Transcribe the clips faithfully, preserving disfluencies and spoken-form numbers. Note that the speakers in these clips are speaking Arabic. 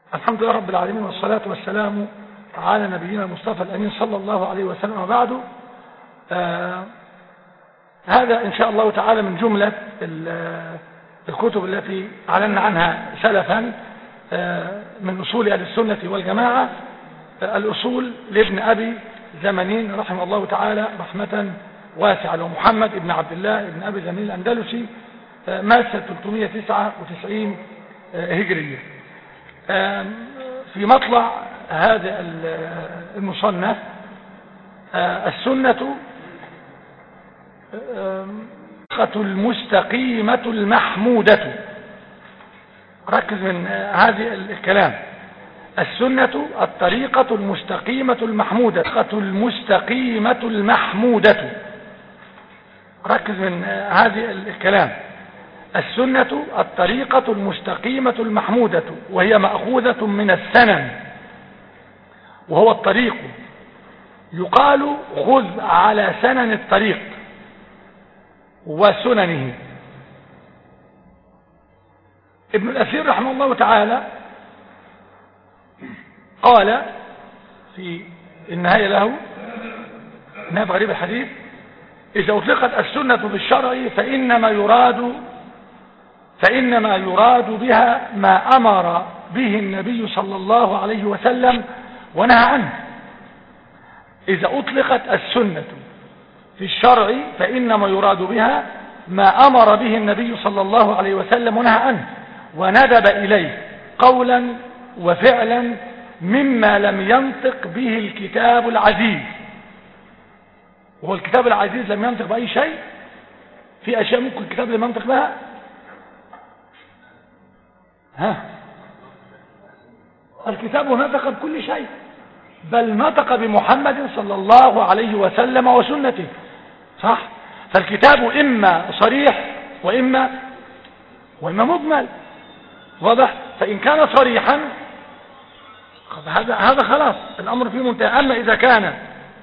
الحمد لله رب العالمين، والصلاة والسلام على نبينا المصطفى الأمين صلى الله عليه وسلم. وبعد، آه هذا إن شاء الله تعالى من جملة الكتب التي أعلنا عنها سلفا آه من أصول أهل السنة والجماعة، آه الأصول لابن أبي زمنين رحمه الله تعالى رحمة واسعة، ومحمد ابن عبد الله ابن أبي زمنين الأندلسي، آه مات سنة ثلاثمائة وتسعة وتسعين آه هجرية. في مطلع هذا المصنف السنة المستقيمة المحمودة. ركز من هذه الكلام: السنة الطريقة المستقيمة المحمودة. المستقيمة المحمودة. ركز من هذه الكلام: السنة الطريقة المستقيمة المحمودة، وهي مأخوذة من السنن، وهو الطريق. يقال خذ على سنن الطريق وسننه. ابن الأثير رحمه الله تعالى قال في النهاية له، نهاية غريب الحديث: إذا أطلقت السنة بالشرع فإنما يراد فإنما يراد بها ما أمر به النبي صلى الله عليه وسلم ونهى عنه. إذا أطلقت السنة في الشرع فإنما يراد بها ما أمر به النبي صلى الله عليه وسلم ونهى عنه، وندب إليه قولا وفعلا مما لم ينطق به الكتاب العزيز. وهو الكتاب العزيز لم ينطق بأي شيء. في أشياء ممكن الكتاب لم ينطق بها؟ ها الكتاب نطق بكل شيء، بل نطق بمحمد صلى الله عليه وسلم وسنته، صح؟ فالكتاب إما صريح وإما وإما مجمل، واضح؟ فإن كان صريحا هذا هذا خلاص الأمر فيه منتهى. أما إذا كان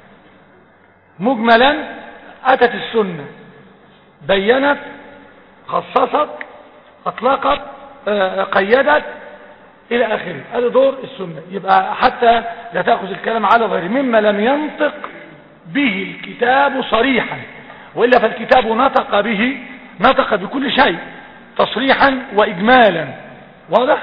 مجملا أتت السنة بينت، خصصت، أطلقت، قيدت إلى آخره. هذا دور السنة. يبقى حتى لا تأخذ الكلام على غير مما لم ينطق به الكتاب صريحا، وإلا فالكتاب نطق به، نطق بكل شيء تصريحا وإجمالا، واضح؟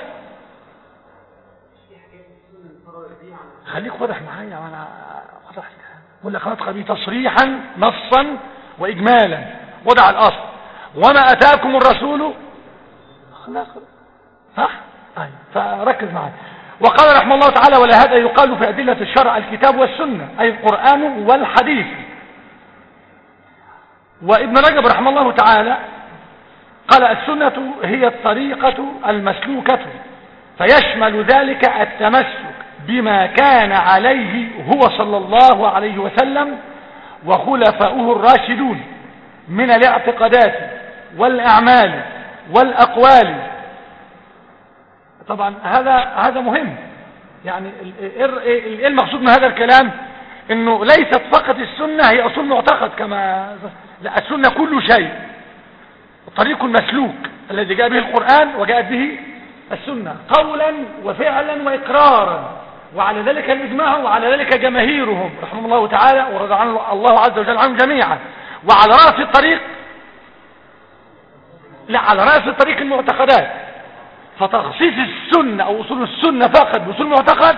خليك واضح معايا، وانا واضح ولا نطق به تصريحا نصا وإجمالا، وضع الأصل: وما أتاكم الرسول خلاص، صح؟ أي. فركز معي. وقال رحمه الله تعالى: ولهذا يقال في أدلة الشرع الكتاب والسنة، أي القرآن والحديث. وابن رجب رحمه الله تعالى قال: السنة هي الطريقة المسلوكة، فيشمل ذلك التمسك بما كان عليه هو صلى الله عليه وسلم وخلفاؤه الراشدون من الاعتقادات والأعمال والأقوال. طبعا هذا هذا مهم. يعني ايه المقصود من هذا الكلام؟ انه ليست فقط السنة هي اصول معتقد كما لا، السنة كل شيء، الطريق المسلوك الذي جاء به القرآن وجاءت به السنة قولا وفعلا وإقرارا، وعلى ذلك الإجماع، وعلى ذلك جماهيرهم رحمه الله تعالى ورضى عنه الله عز وجل عنهم جميعا. وعلى رأس الطريق لا على رأس الطريق المعتقدات. فتخصيص السنة أو أصول السنة فقط بأصول معتقد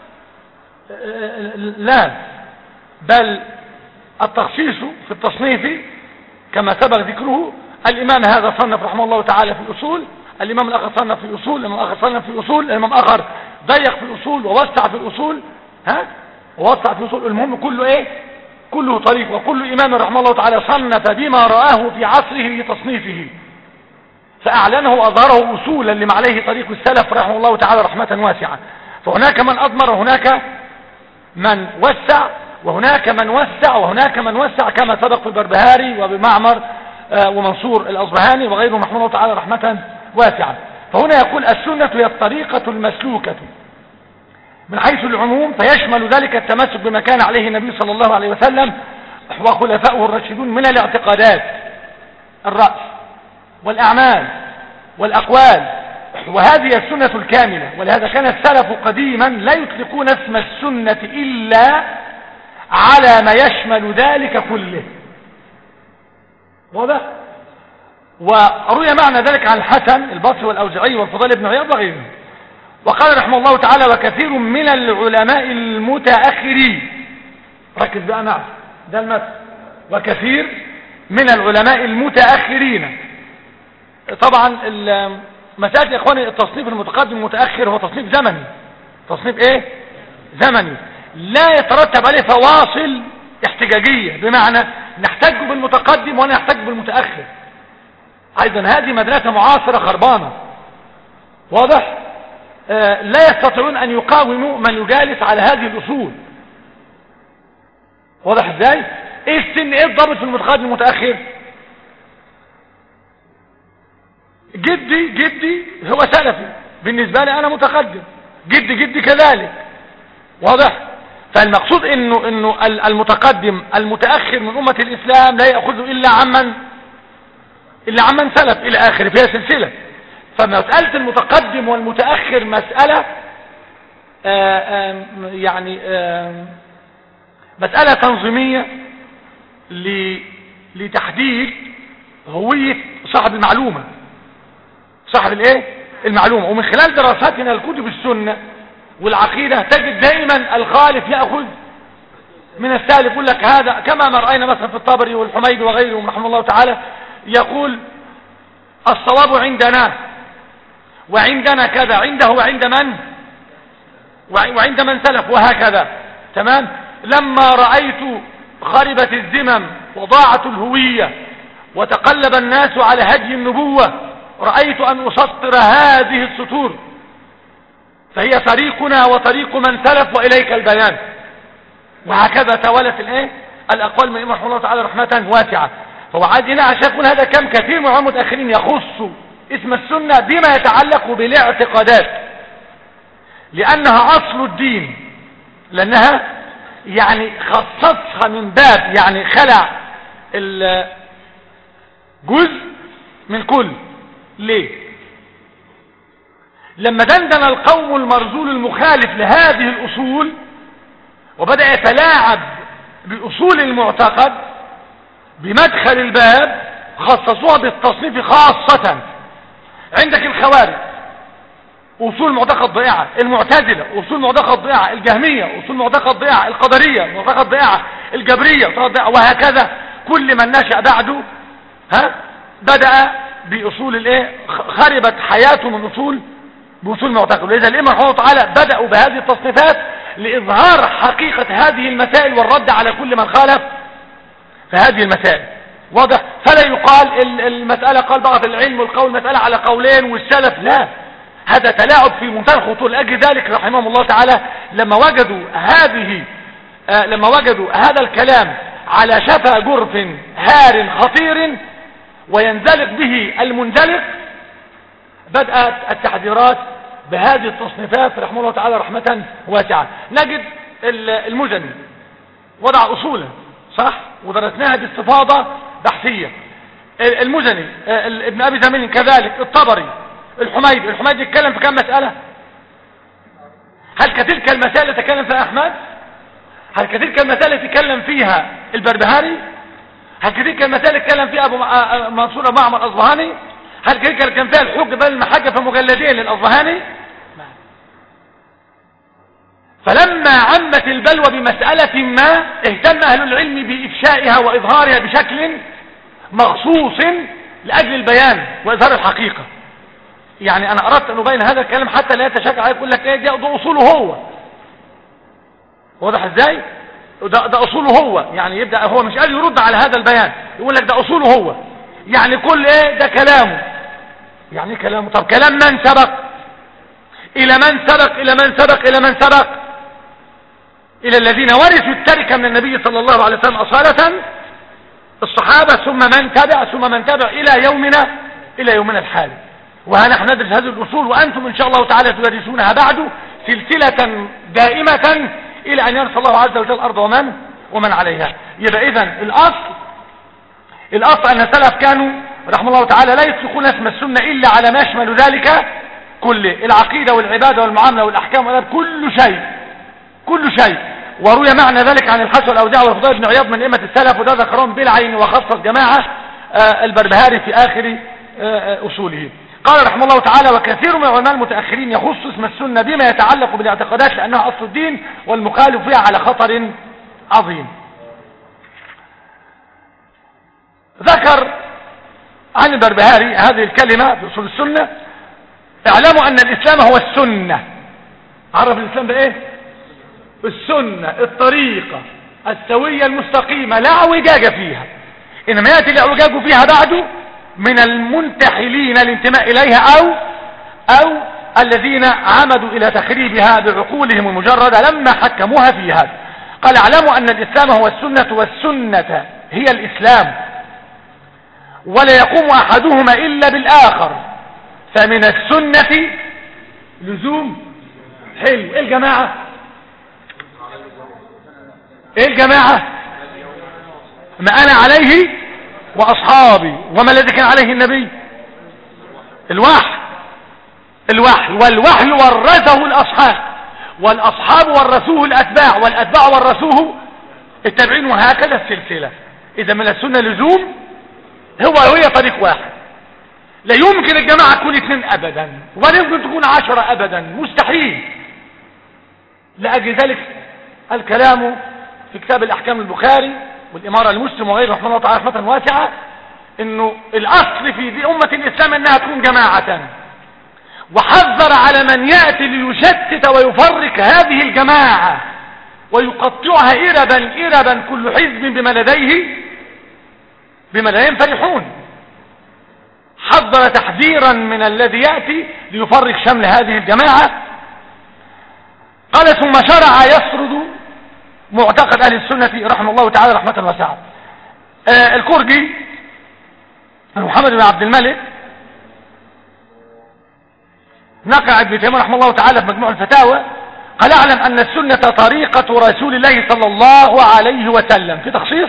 لا، بل التخصيص في التصنيف كما سبق ذكره. الإمام هذا صنف رحمه الله تعالى في الأصول، الإمام الآخر صنف في الأصول، الإمام الآخر صنف في الأصول، الإمام الآخر ضيق في الأصول ووسع في الأصول، ها ووسع في الأصول. المهم كله إيه؟ كله طريق، وكل إمام رحمه الله تعالى صنف بما رآه في عصره لتصنيفه، فأعلنه وأظهره أصولا لما عليه طريق السلف رحمه الله تعالى رحمة واسعة. فهناك من أضمر، وهناك من وسع، وهناك من وسع، وهناك من وسع كما سبق في البربهاري وبمعمر ومنصور الأصبهاني وغيرهم رحمه الله تعالى رحمة واسعة. فهنا يقول: السنة هي الطريقة المسلوكة من حيث العموم، فيشمل ذلك التمسك بما كان عليه النبي صلى الله عليه وسلم وخلفاؤه الراشدون من الاعتقادات الرأس والأعمال والأقوال وهذه السنة الكاملة. ولهذا كان السلف قديما لا يطلقون اسم السنة إلا على ما يشمل ذلك كله. واضح؟ وروي معنى ذلك عن الحسن البصري والأوزاعي والفضيل بن عياض وغيرهم. وقال رحمه الله تعالى: وكثير من العلماء المتأخرين. ركز بقى معي، ده المثل. وكثير من العلماء المتأخرين. طبعا مسألة يا اخواني التصنيف المتقدم المتأخر هو تصنيف زمني. تصنيف ايه؟ زمني، لا يترتب عليه فواصل احتجاجية، بمعنى نحتاج بالمتقدم ولا نحتاج بالمتأخر. ايضا هذه مدرسة معاصرة خربانة. واضح؟ آه لا يستطيعون ان يقاوموا من يجالس على هذه الاصول. واضح ازاي؟ ايه السن؟ ايه الضابط في المتقدم والمتأخر؟ جدي جدي هو سلفي، بالنسبة لي انا متقدم، جدي جدي كذلك. واضح؟ فالمقصود انه انه المتقدم المتأخر من امة الاسلام لا يأخذ الا عمن الا عمن سلف الى اخره، فيها سلسلة. فمسألة المتقدم والمتأخر مسألة آآ آآ يعني آآ مسألة تنظيمية لتحديد هوية صاحب المعلومة، صاحب الايه المعلومة. ومن خلال دراساتنا الكتب السنة والعقيدة تجد دائما الخالف يأخذ من السالف. يقول لك هذا كما ما رأينا مثلا في الطبري والحميدي وغيرهم رحمه الله تعالى، يقول الصواب عندنا وعندنا كذا، عنده وعند من وعند من سلف، وهكذا. تمام. لما رأيت خربت الذمم وضاعت الهوية وتقلب الناس على هدي النبوة، رأيت أن أسطر هذه السطور، فهي طريقنا وطريق من سلف وإليك البيان. وهكذا توالت الايه الأقوال من رحمه الله تعالى رحمة واسعة. فهو عاد هنا عشان يكون هذا كم كثير من العلماء المتأخرين يخص اسم السنة بما يتعلق بالاعتقادات، لأنها أصل الدين، لأنها يعني خصصها من باب يعني خلع الجزء من كل. ليه؟ لما دندن القوم المرذول المخالف لهذه الأصول وبدأ يتلاعب بأصول المعتقد بمدخل الباب، خصصوها بالتصنيف خاصة. عندك الخوارج أصول معتقد ضياعة، المعتزلة أصول معتقد ضياعة، الجهمية أصول معتقد ضياعة، القدرية معتقد ضياعة، الجبرية معتقد ضياعة، وهكذا. كل من نشأ بعده ها بدأ بأصول الايه خربت حياته من أصول بأصول معتقد. ولذا الإمام رحمه الله تعالى بدأوا بهذه التصنيفات لإظهار حقيقة هذه المسائل والرد على كل من خالف في هذه المسائل. واضح؟ فلا يقال المسألة قال بعض العلم والقول مسألة على قولين والسلف، لا، هذا تلاعب في منتهى الخطورة. لأجل ذلك رحمهم الله تعالى لما وجدوا هذه آه لما وجدوا هذا الكلام على شفا جرف هار خطير وينزلق به المنزلق، بدأت التحذيرات بهذه التصنيفات رحمه الله تعالى رحمة واسعة. نجد المزني وضع أصولا صح ودرسناها باستفاضة بحثية. المزني ابن أبي زمين كذلك، الطبري، الحميدي. الحميدي يتكلم في كم مسألة؟ هل كتلك المسائل يتكلم فيها أحمد؟ هل كتلك المسائل يتكلم فيها البربهاري؟ هل كتلك المسائل يتكلم فيها أبو منصور أبو معمر الأصبهاني؟ هل كتلك كان فيها الحج بل المحجة في مجلدين للأصبهاني؟ فلما عمت البلوى بمسألة ما اهتم أهل العلم بإفشائها وإظهارها بشكل مخصوص لأجل البيان وإظهار الحقيقة. يعني أنا أردت أن أبين هذا الكلام حتى لا يتشكع يقول لك ايه ده أصوله هو. واضح ازاي؟ ده, ده أصوله هو، يعني يبدأ هو مش قادر يرد على هذا البيان، يقول لك ده أصوله هو، يعني كل ايه ده كلامه. يعني كلامه، طب كلام من سبق؟ إلى من سبق؟ إلى من سبق؟ إلى من سبق؟ إلى الذين ورثوا التركة من النبي صلى الله عليه وسلم أصالة، الصحابة، ثم من تبع ثم من تبع إلى يومنا إلى يومنا الحالي. ونحن ندرس هذه الأصول وأنتم إن شاء الله تعالى تدرسونها بعد سلسلة دائمة إلى أن يرث الله عز وجل الأرض ومن ومن عليها. يبقى إذن الأصل الأصل أن السلف كانوا رحمه الله تعالى لا يطلقون اسم السنة إلا على ما يشمل ذلك كله، العقيدة والعبادة والمعاملة والأحكام والأدب، كل شيء كل شيء. وروي معنى ذلك عن الحسن والأوزاعي والفضيل بن عياض من أئمة السلف، وده ذكرهم بالعين وخصص جماعة آه البربهاري في آخر آه أصوله. قال رحمه الله تعالى: وكثير من العلماء المتأخرين يخص اسم السنة بما يتعلق بالاعتقادات لأنها أصل الدين، والمخالف فيها على خطر عظيم. ذكر عن البربهاري هذه الكلمة في أصول السنة: اعلموا أن الإسلام هو السنة. عرف الإسلام بإيه؟ السنة، الطريقة السوية المستقيمة لا اعوجاج فيها، إنما يأتي الاعوجاج فيها بعد من المنتحلين الانتماء إليها أو أو الذين عمدوا إلى تخريبها بعقولهم المجردة لما حكموها فيها. قال: اعلموا أن الإسلام هو السنة، والسنة هي الإسلام، ولا يقوم أحدهما إلا بالآخر، فمن السنة لزوم. حلو. إيه الجماعة؟ إيه الجماعة؟ ما أنا عليه وأصحابي. وما الذي كان عليه النبي؟ الوحي الوحي والوحي ورثه الأصحاب، والأصحاب ورثوه الأتباع، والأتباع ورثوه التابعين، وهكذا السلسلة. إذا من السنة لزوم هو وهي طريق واحد. لا يمكن الجماعة تكون اثنين أبدا، ولا يمكن تكون عشرة أبدا، مستحيل. لأجل ذلك الكلام في كتاب الأحكام البخاري والإمارة المسلم وغيره رحمه الله تعالى رحمة واسعة، إنه الأصل في دي أمة الإسلام أنها تكون جماعة، وحذر على من يأتي ليشتت ويفرق هذه الجماعة ويقطعها إربا إربا، كل حزب بما لديه بما لديهم فرحون. حذر تحذيرا من الذي يأتي ليفرق شمل هذه الجماعة. قال: ثم شرع يسرد معتقد أهل السنة رحمه الله تعالى رحمة واسعة. آه الكرجي محمد بن عبد الملك نقل عن ابن تيمية رحمه الله تعالى في مجموع الفتاوى قال: اعلم أن السنة طريقة رسول الله صلى الله عليه وسلم، في تخصيص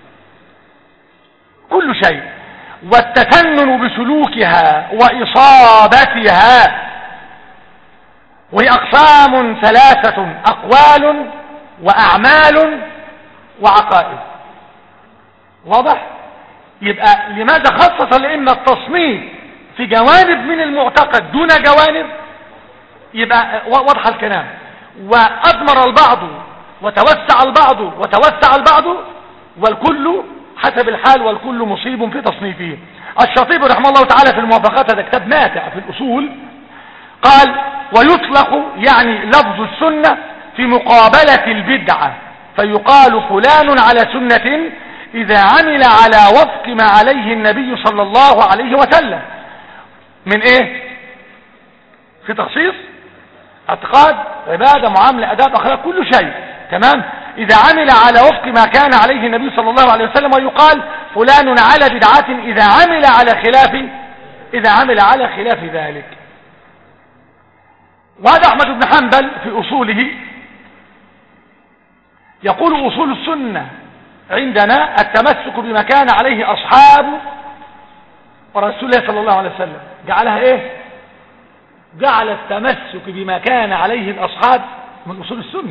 كل شيء، والتفنن بسلوكها وإصابتها، وهي أقسام ثلاثة: أقوال وأعمال وعقائد. واضح؟ يبقى لماذا خصص الأئمة التصنيف في جوانب من المعتقد دون جوانب؟ يبقى واضح الكلام. وأضمر البعض وتوسع البعض وتوسع البعض، والكل حسب الحال، والكل مصيب في تصنيفه. الشاطبي رحمه الله تعالى في الموافقات، هذا كتاب ماتع في الأصول، قال: ويطلق يعني لفظ السنة في مقابلة البدعة، فيقال فلان على سنة إذا عمل على وفق ما عليه النبي صلى الله عليه وسلم. من إيه؟ في تخصيص اعتقاد، عبادة، معاملة، أداب، أخلاق، كل شيء. تمام؟ إذا عمل على وفق ما كان عليه النبي صلى الله عليه وسلم، ويقال فلان على بدعة إذا عمل على خلاف إذا عمل على خلاف ذلك. وهذا أحمد بن حنبل في أصوله يقول: أصول السنة عندنا التمسك بما كان عليه أصحاب رسول الله صلى الله عليه وسلم. جعلها إيه؟ جعل التمسك بما كان عليه الأصحاب من أصول السنة.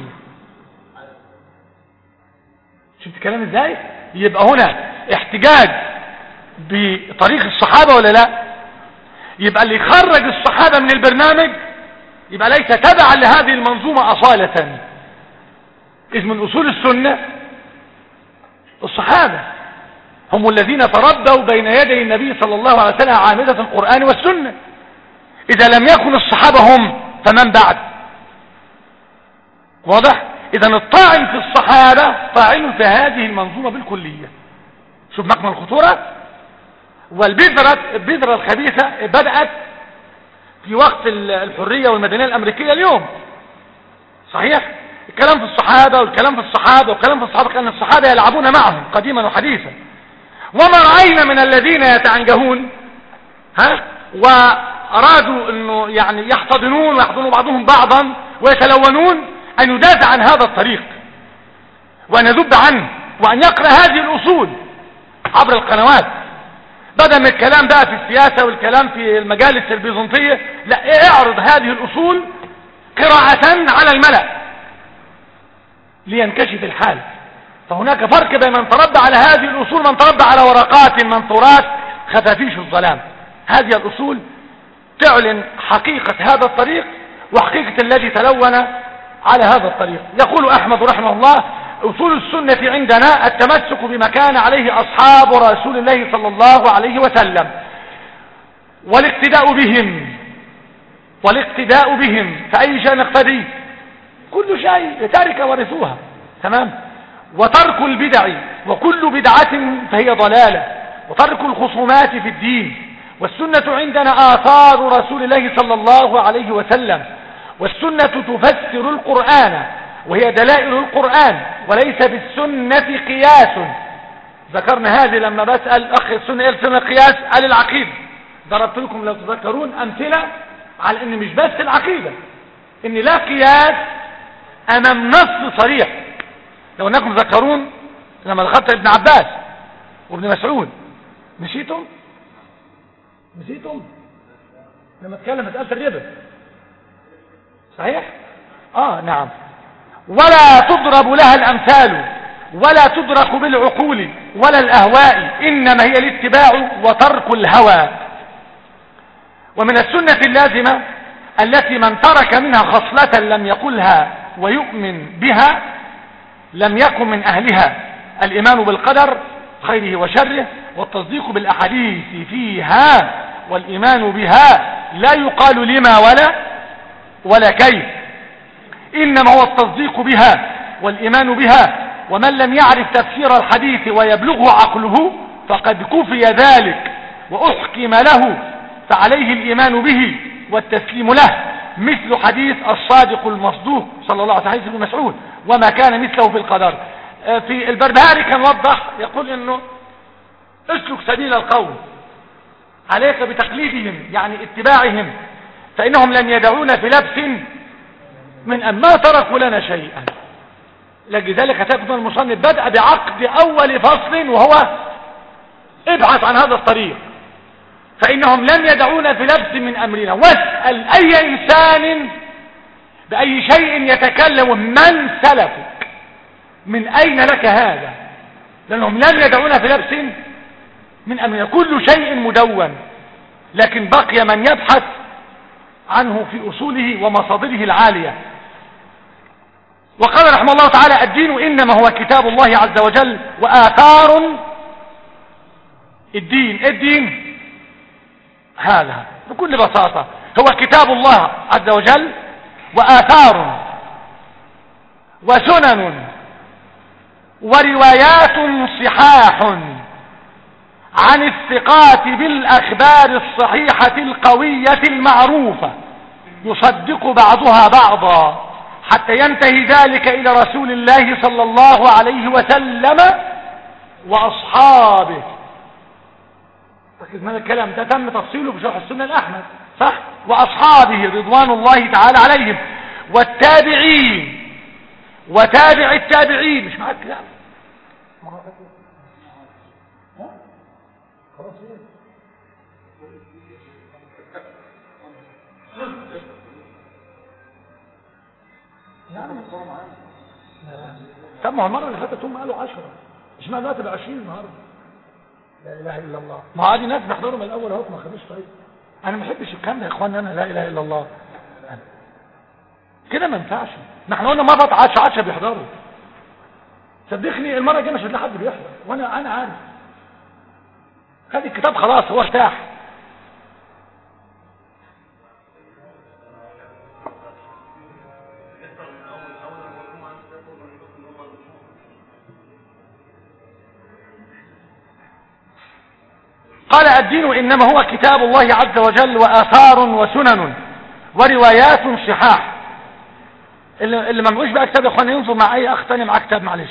شفت الكلام ازاي؟ يبقى هنا احتجاج بطريق الصحابة ولا لا؟ يبقى اللي يخرج الصحابة من البرنامج يبقى ليس تبعا لهذه المنظومة أصالة. إذ من أصول السنة الصحابة هم الذين تربوا بين يدي النبي صلى الله عليه وسلم عامدة القرآن والسنة. إذا لم يكن الصحابة هم فمن بعد؟ واضح؟ إذا الطاعن في الصحابة طاعن في هذه المنظومة بالكلية. شوف مكمن الخطورة. والبذرة البذرة الخبيثة بدأت في وقت الحرية والمدنية الأمريكية اليوم. صحيح؟ الكلام في الصحابة والكلام في الصحابة والكلام في الصحابة، كأن الصحابة يلعبون معهم قديما وحديثا. وما رأينا من الذين يتعنجهون ها وأرادوا أنه يعني يحتضنون ويحضنوا بعضهم بعضا ويتلونون أن يدافع عن هذا الطريق وأن يذب عنه وأن يقرأ هذه الأصول عبر القنوات. بدل من الكلام بقى في السياسة والكلام في المجالس البيزنطية، لا، اعرض هذه الأصول قراءة على الملأ لينكشف الحال. فهناك فرق بين من تربى على هذه الأصول من تربى على ورقات منثورات خفافيش الظلام. هذه الأصول تعلن حقيقة هذا الطريق وحقيقة الذي تلون على هذا الطريق. يقول أحمد رحمه الله: أصول السنة عندنا التمسك بما كان عليه أصحاب رسول الله صلى الله عليه وسلم، والاقتداء بهم والاقتداء بهم فأي شيء نقتدي؟ كل شيء تارك ورثوها، تمام. وترك البدع، وكل بدعة فهي ضلالة، وترك الخصومات في الدين. والسنة عندنا آثار رسول الله صلى الله عليه وسلم، والسنة تفسر القرآن وهي دلائل القرآن، وليس بالسنة قياس. ذكرنا هذه لما بسأل أخي السنة إيه السنة قياس؟ قال العقيدة. ضربت لكم لو تذكرون أمثلة على أن مش بس العقيدة، أن لا قياس أمام نص صريح. لو أنكم تذكرون لما دخلت ابن عباس وابن مسعود، نسيتم نسيتم لما اتكلم مسألة الربا، صحيح؟ آه نعم. ولا تضرب لها الأمثال ولا تدرك بالعقول ولا الأهواء، إنما هي الاتباع وترك الهوى. ومن السنة اللازمة التي من ترك منها خصلة لم يقلها ويؤمن بها لم يكن من أهلها: الإيمان بالقدر خيره وشره، والتصديق بالأحاديث فيها، والإيمان بها لا يقال لما ولا ولا كيف، إنما هو التصديق بها والإيمان بها. ومن لم يعرف تفسير الحديث ويبلغه عقله فقد كفي ذلك وأحكم له، فعليه الإيمان به والتسليم له، مثل حديث الصادق المصدوق صلى الله عليه وسلم ابن مسعود: وما كان مثله في القدر. في البربهاري كان وضح يقول انه اسلك سبيل القوم، عليك بتقليدهم يعني اتباعهم، فإنهم لن يدعون في لبس من أن ما تركوا لنا شيئا. لذلك هتأخذ المصنف بدأ بعقد أول فصل وهو ابحث عن هذا الطريق، فإنهم لم يدعون في لبس من أمرنا. واسأل أي إنسان بأي شيء يتكلم من سلفك، من أين لك هذا؟ لأنهم لم يدعون في لبس من أمرنا، كل شيء مدون، لكن بقي من يبحث عنه في أصوله ومصادره العالية. وقال رحمه الله تعالى: الدين إنما هو كتاب الله عز وجل وآثار الدين. الدين هذا بكل بساطة هو كتاب الله عز وجل وآثار وسنن وروايات صحاح عن الثقات بالأخبار الصحيحة القوية المعروفة يصدق بعضها بعضا حتى ينتهي ذلك إلى رسول الله صلى الله عليه وسلم وأصحابه. ركز من الكلام ده تم تفصيله في شرح السنة الأحمد، صح؟ وأصحابه رضوان الله تعالى عليهم، والتابعين وتابع التابعين. مش معاك كلام؟ خلاص طب ما هو المرة اللي فاتت هم قالوا عشرة، مش معنى دلوقتي بعشرين النهارده. لا اله الا الله. ما عادي ناس بيحضروا من الاول اهو ما خدوش. طيب انا ما بحبش الكلام ده يا اخوانا، انا لا اله الا الله كده ما ينفعش. ما احنا قلنا مرة عشرة عشرة بيحضروا، صدقني المرة الجاية مش هتلاقي حد بيحضر، وانا انا عارف. خد الكتاب خلاص هو ارتاح. قال: الدين إنما هو كتاب الله عز وجل وآثار وسنن وروايات صحاح. اللي, اللي ما معوش بقى كتاب يا اخوان ينظر مع اي اخ تاني معاه كتاب، معلش.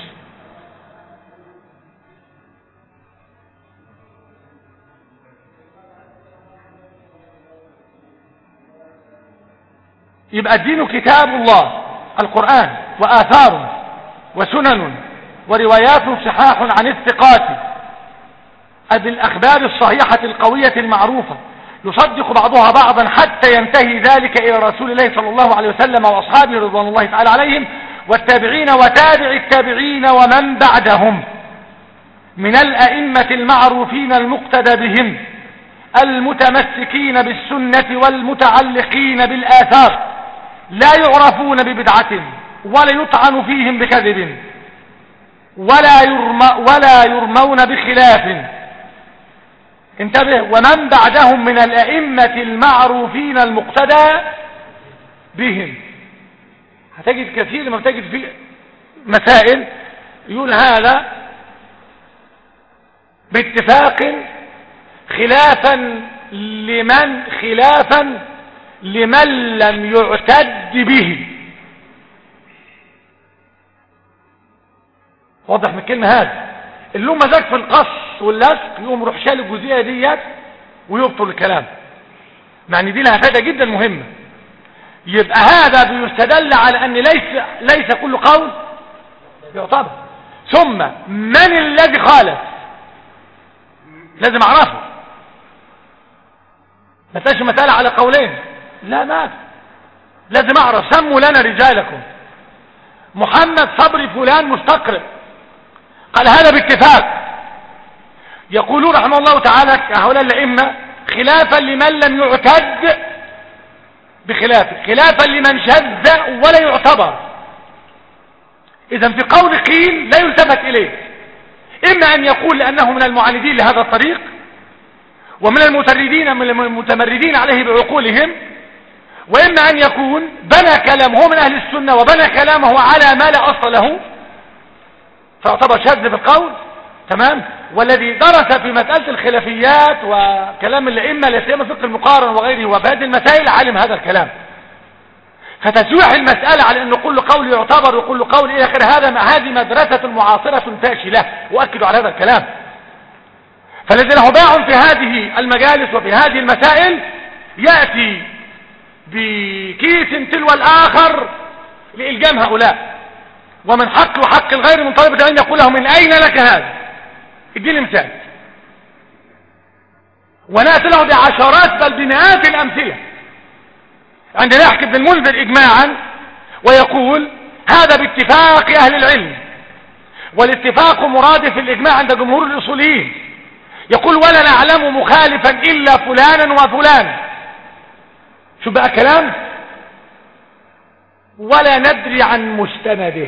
يبقى الدين كتاب الله القرآن وآثار وسنن وروايات صحاح عن الثقات بالأخبار الصحيحة القوية المعروفة يصدق بعضها بعضا حتى ينتهي ذلك إلى رسول الله صلى الله عليه وسلم وأصحابه رضوان الله تعالى عليهم والتابعين وتابع التابعين ومن بعدهم من الأئمة المعروفين المقتدى بهم المتمسكين بالسنة والمتعلقين بالآثار لا يعرفون ببدعة ولا يطعن فيهم بكذب ولا, يرم ولا يرمون بخلاف. انتبه، ومن بعدهم من الأئمة المعروفين المقتدى بهم. هتجد كثير ما تجد في مسائل يقول هذا باتفاق خلافا لمن خلافا لمن لم يعتد به. واضح من الكلمة هذا اللي هم مزاج في القص واللصق يقوم روح شال الجزئية ديت ويبطل الكلام، يعني دي لها فائدة جدا مهمة. يبقى هذا بيستدل على ان ليس ليس كل قول يعتبر. ثم من الذي خالف لازم اعرفه، ما تلاقيش مسألة على قولين، لا ما لازم اعرف. سموا لنا رجالكم. محمد صبري فلان مستقرئ قال هذا باتفاق. يقولون رحمه الله تعالى هؤلاء الأئمة خلافا لمن لم يعتد بخلافه، خلافا لمن شذ ولا يعتبر. اذا في قول قيل لا يلتفت اليه، اما ان يقول لانه من المعاندين لهذا الطريق ومن المتردين من المتمردين عليه بعقولهم، واما ان يكون بنى كلامه من اهل السنة وبنى كلامه على ما لا اصل له فيعتبر شاذ في القول. تمام. والذي درس في مسألة الخلافيات وكلام الائمة لا سيما فقه المقارنة وغيره وبهذه المسائل علم هذا الكلام. فتسويح المسألة على أن كل قول يعتبر وكل قول إلى آخر هذا هذه مدرسة معاصرة فاشلة، وأكدوا على هذا الكلام. فالذي له باع في هذه المجالس وفي هذه المسائل يأتي بكيس تلو الآخر لإلجام هؤلاء، ومن حق وحق الغير من طلبة أن يقول له من أين لك هذا؟ اديني مثال. ونأتي له بعشرات بل بمئات الأمثلة. عندنا يحكي ابن المنذر إجماعا ويقول هذا باتفاق أهل العلم، والاتفاق مرادف الإجماع عند جمهور الأصوليين. يقول ولا نعلم مخالفا إلا فلانا وفلان. شو بقى كلام؟ ولا ندري عن مستنده.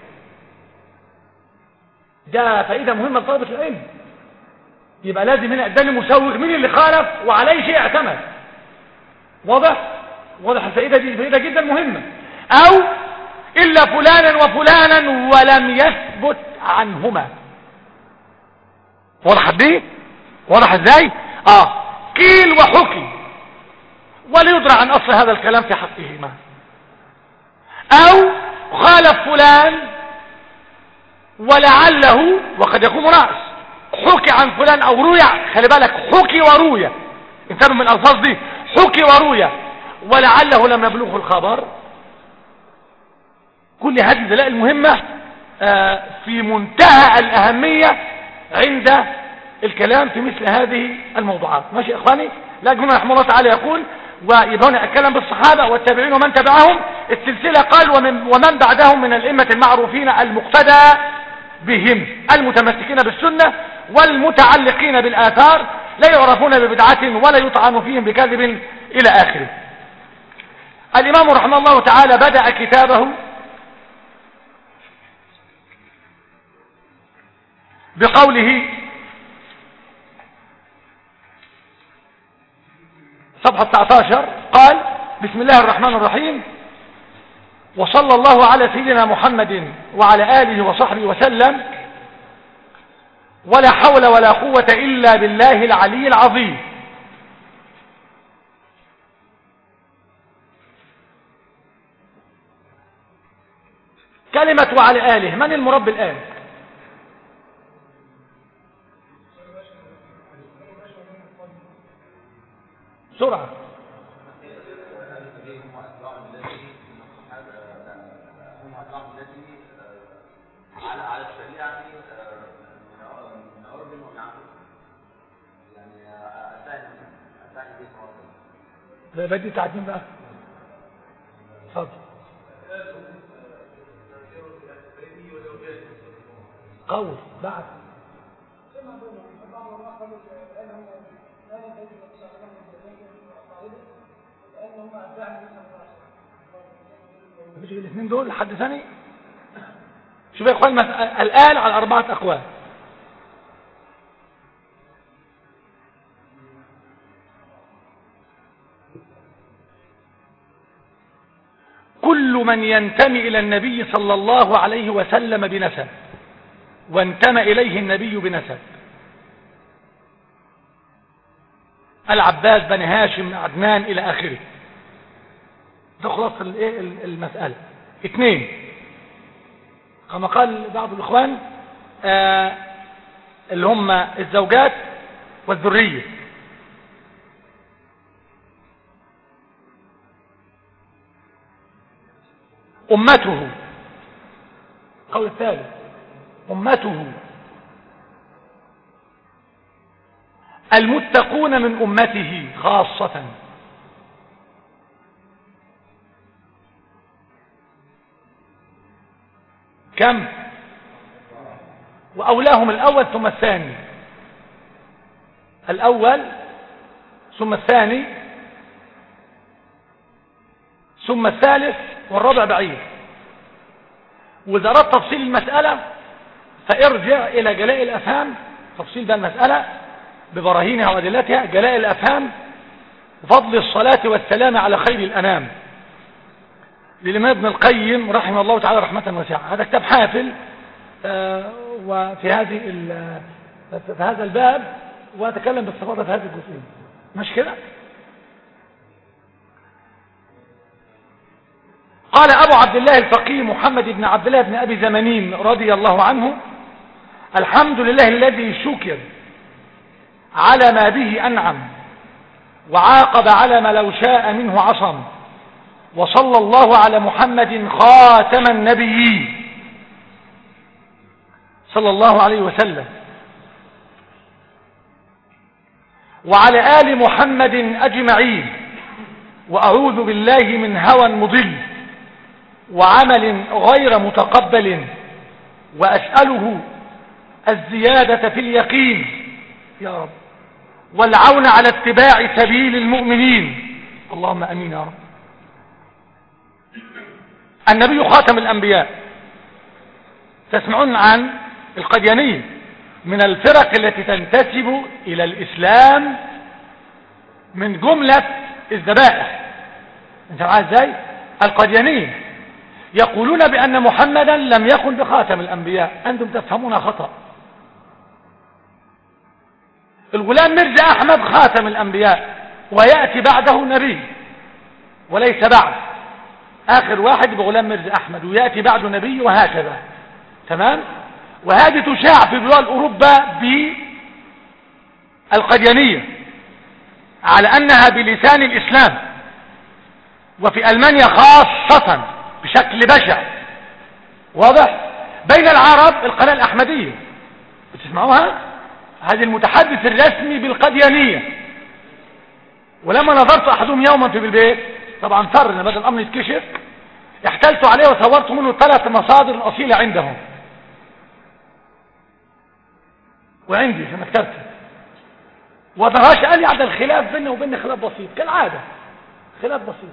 ده فائدة مهمة لطلبة العلم. يبقى لازم هنا قدام المسوغ مين اللي خالف وعليه شيء اعتمد. واضح؟ واضح الفائدة دي فائدة جدا مهمة. او الا فلانا وفلانا ولم يثبت عنهما. واضح دي؟ واضح ازاي؟ اه قيل وحكي ولا يدرى عن اصل هذا الكلام في حقهما. او خالف فلان ولعله وقد يكون رأس حكي عن فلان او روي. خلي بالك حكي وروي، انتبهوا من الالفاظ دي، حكي وروي ولعله لم يبلغه الخبر. كل هذه الدلائل مهمة في منتهى الأهمية عند الكلام في مثل هذه الموضوعات. ماشي يا اخواني؟ لكن رحمه الله تعالى يقول ويبقى هنا الكلام بالصحابة والتابعين ومن تبعهم السلسلة. قال ومن, ومن بعدهم من الأئمة المعروفين المقتدى بهم المتمسكين بالسنة والمتعلقين بالآثار لا يعرفون ببدعة ولا يطعن فيهم بكذب إلى آخره. الإمام رحمه الله تعالى بدأ كتابه بقوله صفحة تسعة عشر قال بسم الله الرحمن الرحيم وصلى الله على سيدنا محمد وعلى آله وصحبه وسلم ولا حول ولا قوة إلا بالله العلي العظيم. كلمة وعلى آله من المربي الآن؟ سرعة. ده بدي بتاعت مين بقى؟ اتفضل. قول بعد مفيش الاثنين دول حد ثاني. شوف يا اخوان الآن على أربعة أقوال. كل من ينتمي إلى النبي صلى الله عليه وسلم بنسب وانتمى إليه النبي بنسب، العباس بن هاشم عدنان إلى آخره، ده خلاصة المسألة. اثنين، كما قال بعض الإخوان آه اللي هم الزوجات والذرية. أمته، قول الثالث أمته، المتقون من أمته خاصة، كم؟ وأولاهم الأول ثم الثاني، الأول ثم الثاني ثم الثالث والرابع بعيد. وإذا أردت تفصيل المسألة فارجع إلى جلاء الأفهام، تفصيل بقى المسألة ببراهينها وأدلتها، جلاء الأفهام وفضل الصلاة والسلام على خير الأنام للإمام ابن القيم رحمه الله تعالى رحمة واسعة. هذا كتاب حافل آه وفي هذه في هذا الباب، وأتكلم باستفاضة في هذه الجزئية، مش كده؟ قال أبو عبد الله الفقيه محمد بن عبد الله بن أبي زمانين رضي الله عنه: الحمد لله الذي شكر على ما به أنعم وعاقب على ما لو شاء منه عصم، وصلى الله على محمد خاتم النبيين صلى الله عليه وسلم وعلى آل محمد أجمعين، وأعوذ بالله من هوى مضل وعمل غير متقبل، وأسأله الزيادة في اليقين يا رب، والعون على اتباع سبيل المؤمنين، اللهم أمين يا رب. النبي خاتم الأنبياء. تسمعون عن القديانية من الفرق التي تنتسب إلى الإسلام من جملة الذبائح، انت معايا ازاي؟ القديانية يقولون بأن محمدا لم يكن بخاتم الأنبياء، أنتم تفهمون خطأ. الغلام مرزا أحمد خاتم الأنبياء، ويأتي بعده نبي وليس بعد، آخر واحد بغلام مرزا أحمد ويأتي بعده نبي، وهكذا. تمام؟ وهذه تشاع في بلاد أوروبا بالقديانية على أنها بلسان الإسلام، وفي ألمانيا خاصة بشكل بشع واضح. بين العرب القناة الأحمدية، بتسمعوها؟ هذه المتحدث الرسمي بالقديانية. ولما نظرت أحدهم يوما في بالبيت، طبعا فر ان بدل الأمر يتكشف، احتلت عليه وصورت منه ثلاث مصادر الأصيلة عندهم وعندي في مكتبتي، وضراش قال لي على الخلاف بيننا وبين خلاف بسيط كالعادة، خلاف بسيط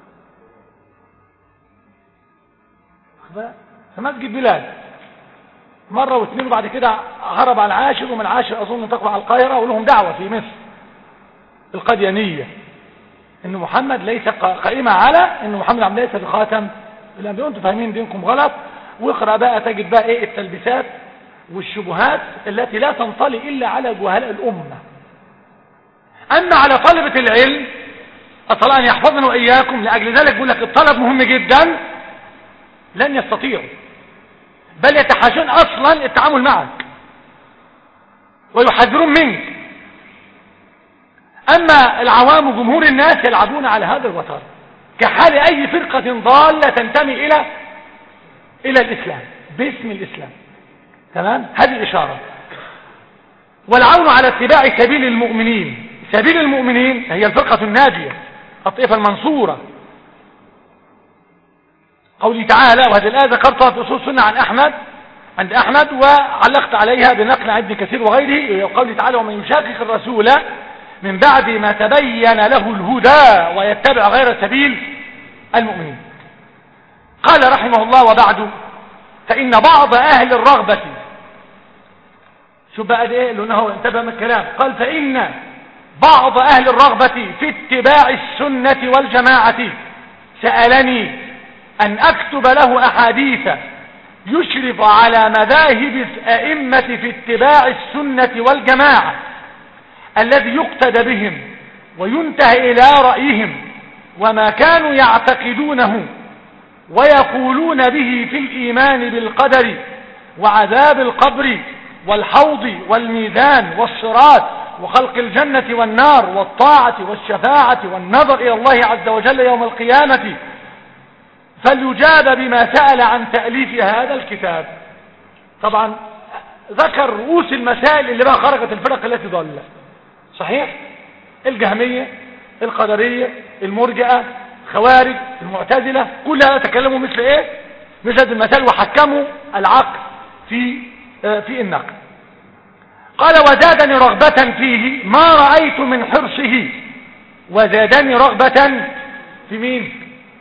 في مسجد بلال مرة واثنين، وبعد كده هرب على العاشر، ومن العاشر أظن انتقلوا على القاهرة، ولهم دعوة في مصر القديانية إن محمد ليس قائمة على إن محمد عم ليس بخاتم الأنبياء. أنتم فاهمين دينكم غلط. واقرأ بقى تجد بقى إيه التلبيسات والشبهات التي لا تنطلي إلا على جهلاء الأمة. أما على طلبة العلم أطلع أن يحفظنا وإياكم، لأجل ذلك بقول لك الطلب مهم جدا، لن يستطيعوا بل يتحاشون أصلا التعامل معك ويحذرون منك. أما العوام وجمهور الناس يلعبون على هذا الوتر كحال أي فرقة ضالة تنتمي إلى إلى الإسلام باسم الإسلام. تمام؟ هذه الإشارة. والعون على اتباع سبيل المؤمنين. سبيل المؤمنين هي الفرقة الناجية الطائفة المنصورة. قوله تعالى، وهذه الآية ذكرتها في أصول السنة عن أحمد عند أحمد وعلقت عليها بنقل عن ابن كثير وغيره، قوله تعالى ومن يشاقق الرسول من بعد ما تبين له الهدى ويتبع غير سبيل المؤمنين. قال رحمه الله وبعد فإن بعض أهل الرغبة، شو بقى ايه لأنه انتبه من الكلام، قال فإن بعض أهل الرغبة في اتباع السنة والجماعة سألني أن أكتب له أحاديث يشرف على مذاهب الأئمة في اتباع السنة والجماعة الذي يقتدى بهم وينتهي إلى رأيهم وما كانوا يعتقدونه ويقولون به في الإيمان بالقدر وعذاب القبر والحوض والميزان والصراط وخلق الجنة والنار والطاعة والشفاعة والنظر إلى الله عز وجل يوم القيامة، فليجاب بما سأل عن تأليف هذا الكتاب. طبعا ذكر رؤوس المسائل اللي بقى خرجت الفرق التي ضلت، صحيح؟ الجهمية، القدرية، المرجئة، خوارج، المعتزلة، كلها تكلموا مثل ايه؟ مثل هذه المسائل وحكموا العقل في في النقل. قال وزادني رغبة فيه ما رأيت من حرصه. وزادني رغبة في مين؟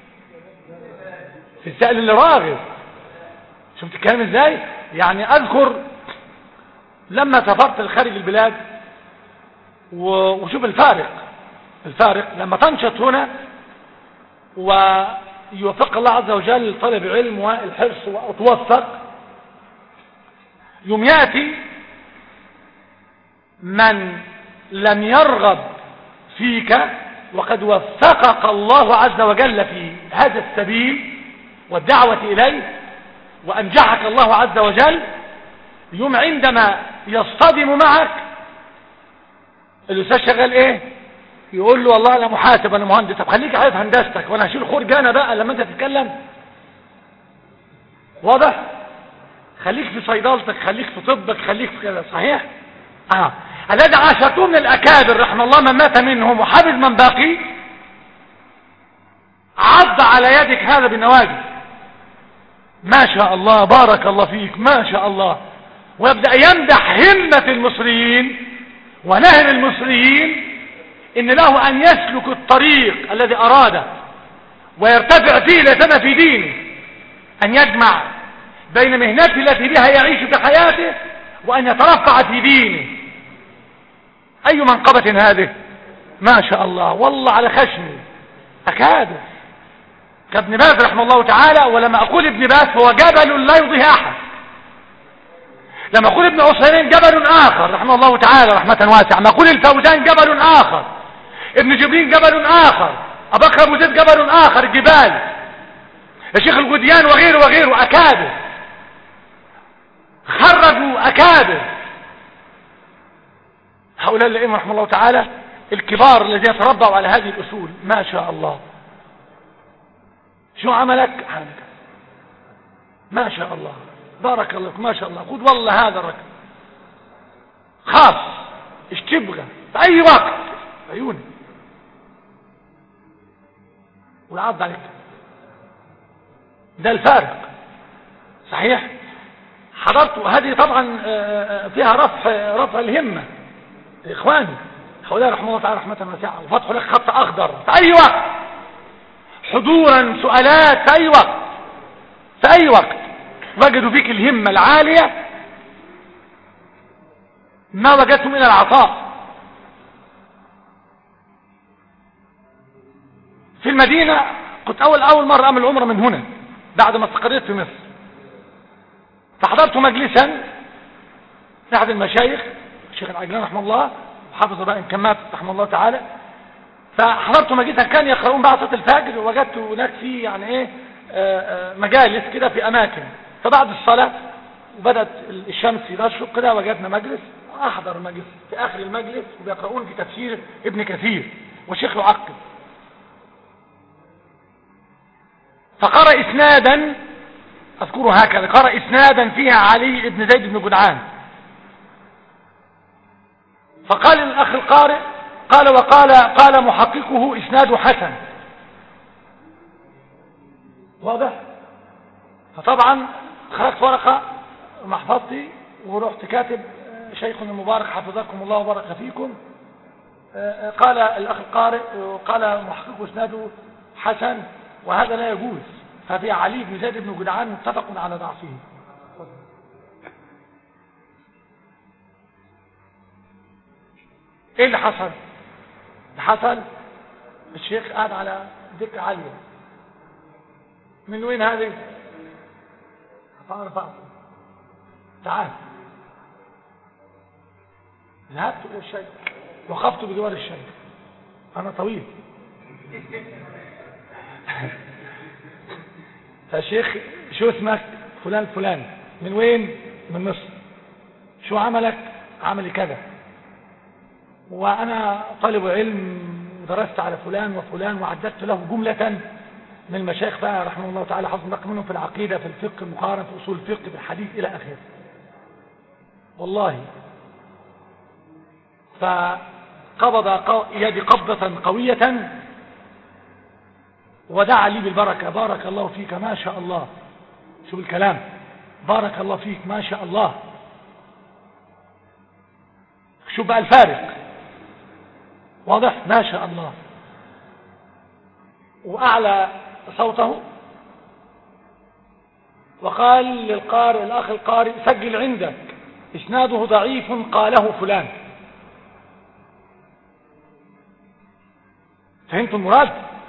في السائل اللي راغب. شفت الكلام ازاي؟ يعني اذكر لما سافرت لخارج البلاد وشوف الفارق الفارق لما تنشط هنا ويوفق الله عز وجل طلب علم والحرص وتوفق، يوم يأتي من لم يرغب فيك وقد وفقك الله عز وجل في هذا السبيل والدعوة إليه وأنجحك الله عز وجل، يوم عندما يصطدم معك الأستاذ شغال ايه؟ يقول له والله انا محاسب انا مهندس. طب خليك عارف هندستك وانا هشيل خرج انا بقى لما انت تتكلم. واضح؟ خليك في صيدلتك، خليك في طبك، خليك في كذا. صحيح؟ اه الذي عاشرتوه من الاكابر رحم الله من مات منهم وحفظ من باقي، عض على يدك هذا بالنواجذ، ما شاء الله بارك الله فيك ما شاء الله، ويبدأ يمدح همة المصريين ونهر المصريين ان له ان يسلك الطريق الذي اراده ويرتفع فيه لسما في دينه، ان يجمع بين مهنته التي بها يعيش في حياته وان يترفع في دينه. اي منقبة هذه ما شاء الله والله على خشمي اكاده كابن باز رحمه الله تعالى. ولما اقول ابن باز هو جبل لا يضيه احد، لما اقول ابن عثيمين جبل اخر رحمه الله تعالى رحمة واسعة، لما اقول الفوزان جبل اخر، ابن جبرين جبل اخر، ابو بكر ابو زيد جبل اخر، جبال الشيخ الغديان وغيره وغيره اكابر خرجوا اكابر. هؤلاء الائمه رحمه الله تعالى الكبار الذين تربوا على هذه الاصول ما شاء الله. شو عملك؟ عملك ما شاء الله بارك الله ما شاء الله. خذ والله هذا الركب خاص ايش تبغى في اي وقت عيوني والعض عليك. ده الفارق. صحيح؟ حضرت هذه طبعا فيها رفع رفع الهمة اخواني هؤلاء رحمه الله تعالى رحمة واسعة، وفتح لك خط اخضر في اي وقت، حضورا سؤالات في اي وقت في اي وقت وجدوا فيك الهمة العالية ما وجدتم الى العطاء. في المدينة كنت اول اول مرة اعمل عمرة من هنا بعد ما استقريت في مصر، فحضرت مجلسا لاحد المشايخ الشيخ العجلان رحمه الله وحافظ بقى كمات رحمه الله تعالى، فحضرت مجلسا كان يقرؤون بعد صلاة الفجر، ووجدت هناك في يعني ايه آآ آآ مجالس كده في اماكن، فبعد الصلاة وبدأت الشمس تشرق كده وجدنا مجلس، احضر مجلس في اخر المجلس وبيقرؤون في تفسير ابن كثير والشيخ يعقب، فقرأ اسنادا اذكره هكذا، قرأ اسنادا فيها علي بن زيد بن جدعان فقال الأخ القارئ قال وقال قال محققه إسناد حسن. واضح؟ فطبعا خرجت ورقة محفظتي ورحت كاتب شيخنا المبارك حفظكم الله وبارك فيكم، قال الأخ القارئ قال محققه إسناده حسن، وهذا لا يجوز. ففي علي بن زيد بن جدعان متفق على ضعفه. ايه اللي حصل؟ اللي حصل الشيخ قاعد على دكة عالية. من وين هذه؟ تعال. ذهبت الى الشيخ وقفت بجوار الشيخ، انا طويل. فالشيخ شو اسمك؟ فلان فلان. من وين؟ من مصر. شو عملك؟ عملي كذا، وانا طالب علم ودرست على فلان وفلان، وعددت له جملة من المشايخ بقى رحمه الله تعالى، حفظ بقى منهم في العقيدة، في الفقه المقارن، في اصول الفقه، في الحديث الى اخره. والله فقبض يدي قبضة قوية ودعا لي بالبركة. بارك الله فيك، ما شاء الله. شوف الكلام، بارك الله فيك، ما شاء الله. شوف بقى الفارق، واضح؟ ما شاء الله. وأعلى صوته وقال للقارئ الأخ القارئ سجل عندك إسناده ضعيف قاله فلان. فهمت المراد؟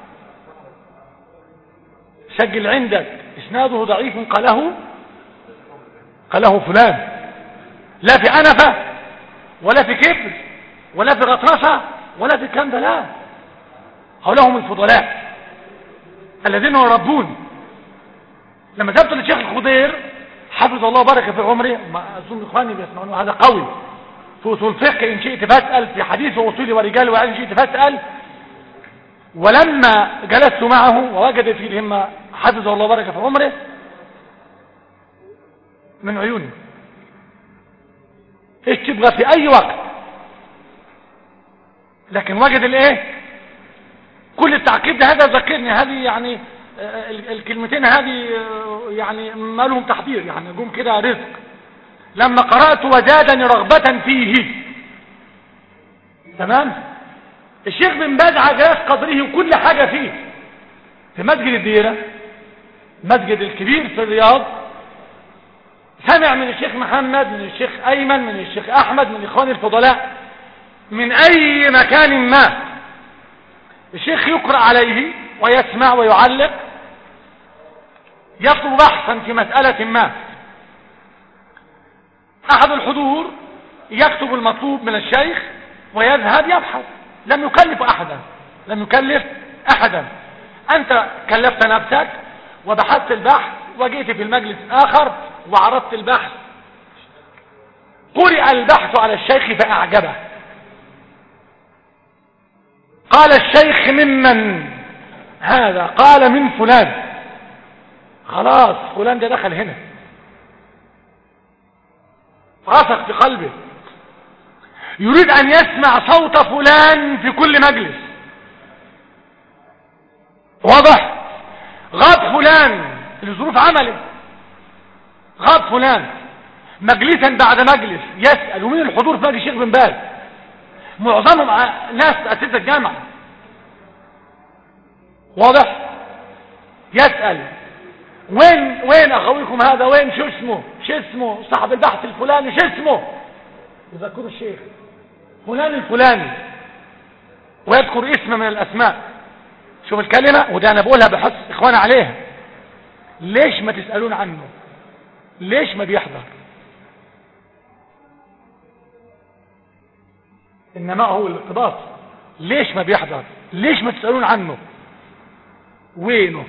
سجل عندك إسناده ضعيف قاله قاله فلان، لا في أنفة ولا في كبر ولا في غطرسة ولا في الكلام ده، لا. هؤلاء هم الفضلاء الذين يربون. لما ذهبت للشيخ الخضير حفظ الله وبارك في عمره، ما اظن اخواني بيسمعون، هذا قوي في اصول الفقه، ان شئت فاسال، في حديث واصول ورجال وعلم ان شئت فاسال. ولما جلست معه ووجد في الهمه حفظ الله وبارك في عمره من عيوني، ايش تبغى في اي وقت، لكن وجد الايه، كل التعقيد ده. هذا ذكرني، هذه يعني الكلمتين هذه يعني ما لهم تحضير، يعني جم كده رزق. لما قرأت وزادني رغبة فيه، تمام. الشيخ بن باز عجلات قدره وكل حاجة فيه في مسجد الديرة، مسجد الكبير في الرياض. سمع من الشيخ محمد، من الشيخ أيمن، من الشيخ أحمد، من إخوان الفضلاء، من أي مكان ما الشيخ يقرأ عليه ويسمع ويعلق، يطلب بحثا في مسألة ما، أحد الحضور يكتب المطلوب من الشيخ ويذهب يبحث. لم يكلف أحدا، لم يكلف أحدا. أنت كلفت نفسك وبحثت البحث وجئت في المجلس آخر وعرضت البحث. قرئ البحث على الشيخ فأعجبه. قال الشيخ ممن هذا؟ قال من فلان. خلاص فلان ده دخل هنا، رسخ في قلبه، يريد أن يسمع صوت فلان في كل مجلس. واضح؟ غاب فلان لظروف عمله، غاب فلان مجلسا بعد مجلس يسأل. ومن الحضور في مجلس الشيخ بن باز معظمهم ناس أساتذة الجامعة. واضح؟ يسأل وين وين أخويكم هذا، وين شو اسمه، شو اسمه صاحب البحث الفلاني، شو اسمه، يذكر الشيخ فلان الفلاني ويذكر اسم من الأسماء. شوف الكلمة، وده أنا بقولها بحث إخوانا عليها. ليش ما تسألون عنه؟ ليش ما بيحضر؟ إنما هو الاقتباس. ليش ما بيحضر؟ ليش ما تسألون عنه؟ وينه؟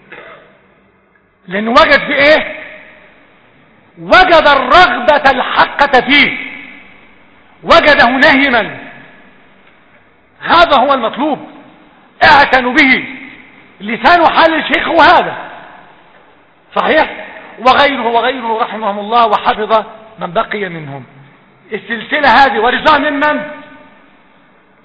لأنه وجد في إيه؟ وجد الرغبة الحقة فيه، وجده نهما. هذا هو المطلوب، اعتنوا به. لسان حال الشيخ هو هذا، صحيح؟ وغيره وغيره رحمهم الله وحفظ من بقي منهم. السلسلة هذه ورثها ممن؟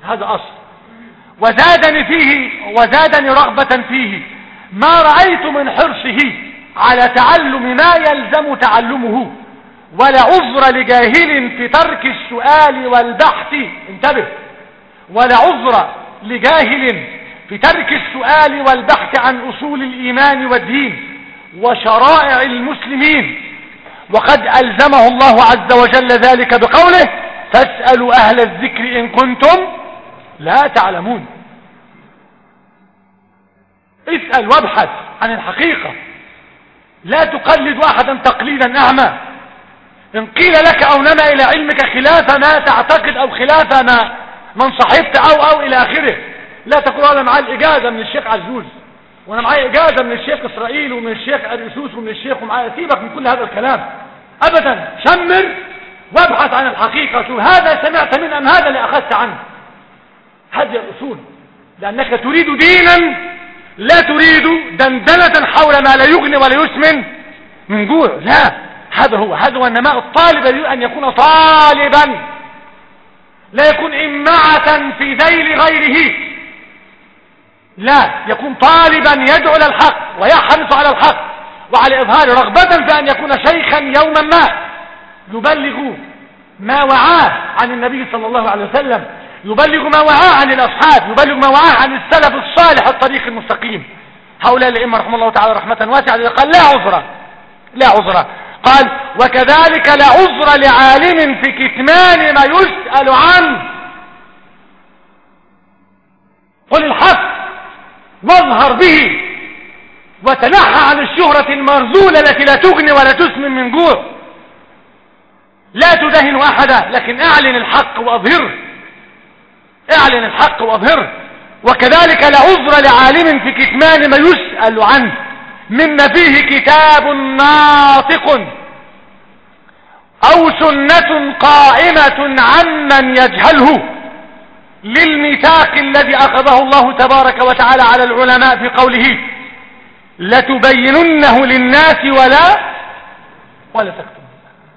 هذا أصل. وزادني فيه وزادني رغبة فيه ما رأيت من حرصه على تعلم ما يلزم تعلمه، ولا عذر لجاهل في ترك السؤال والبحث. انتبه، ولا عذر لجاهل في ترك السؤال والبحث عن أصول الإيمان والدين وشرائع المسلمين، وقد ألزمه الله عز وجل ذلك بقوله: فاسألوا أهل الذكر إن كنتم لا تعلمون. اسأل وابحث عن الحقيقة، لا تقلد أحدا تقليدا أعمى. إن قيل لك أو نما إلى علمك خلاف ما تعتقد أو خلاف ما من صحبت أو أو إلى آخره، لا تقول أنا معي الإجازة من الشيخ عزوز، وأنا معي إجازة من الشيخ إسرائيل ومن الشيخ أريسوس ومن الشيخ ومعي. سيبك من كل هذا الكلام أبدا، شمر وابحث عن الحقيقة. شو هذا سمعت منه أم هذا اللي أخذت عنه؟ هذه الأصول، لأنك تريد دينا لا تريد دندنة حول ما لا يغني ولا يسمن من جوع. لا، هذا هو هذا هو النماء. الطالب يريد أن يكون طالبا، لا يكون إمعة في ذيل غيره، لا، يكون طالبا يدعو للحق ويحرص على الحق وعلى إظهار رغبة في أن يكون شيخا يوما ما يبلغ ما وعاه عن النبي صلى الله عليه وسلم، يبلغ ما وعاه عن الأصحاب، يبلغ ما وعاه عن السلف الصالح الطريق المستقيم. هؤلاء الأئمة رحمه الله تعالى رحمة واسعة قال لا عذر لا عذر قال: وكذلك لا عذر لعالم في كتمان ما يسأل عنه. قل الحق واظهر به، وتنحى عن الشهرة المرذولة التي لا تغني ولا تسمن من جوع. لا تدهن أحدا، لكن اعلن الحق واظهره، اعلن الحق واظهره. وكذلك لا عذر لعالم في كتمان ما يسأل عنه مما فيه كتاب ناطق أو سنة قائمة عمن يجهله، للميثاق الذي أخذه الله تبارك وتعالى على العلماء في قوله: لتبيننه للناس ولا ولا تكتمون.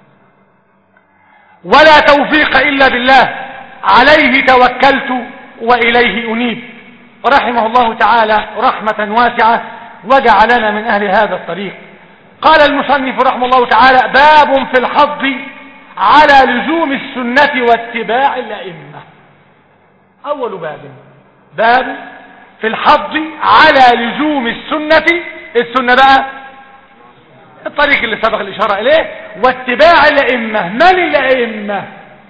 ولا توفيق إلا بالله، عليه توكلت وإليه أنيب. رحمه الله تعالى رحمة واسعة وجعلنا من أهل هذا الطريق. قال المصنف رحمه الله تعالى: باب في الحض على لزوم السنة واتباع الأئمة. أول باب باب في الحض على لزوم السنة. السنة بقى الطريق اللي سبق الإشارة إليه، واتباع الأئمة. من الأئمة؟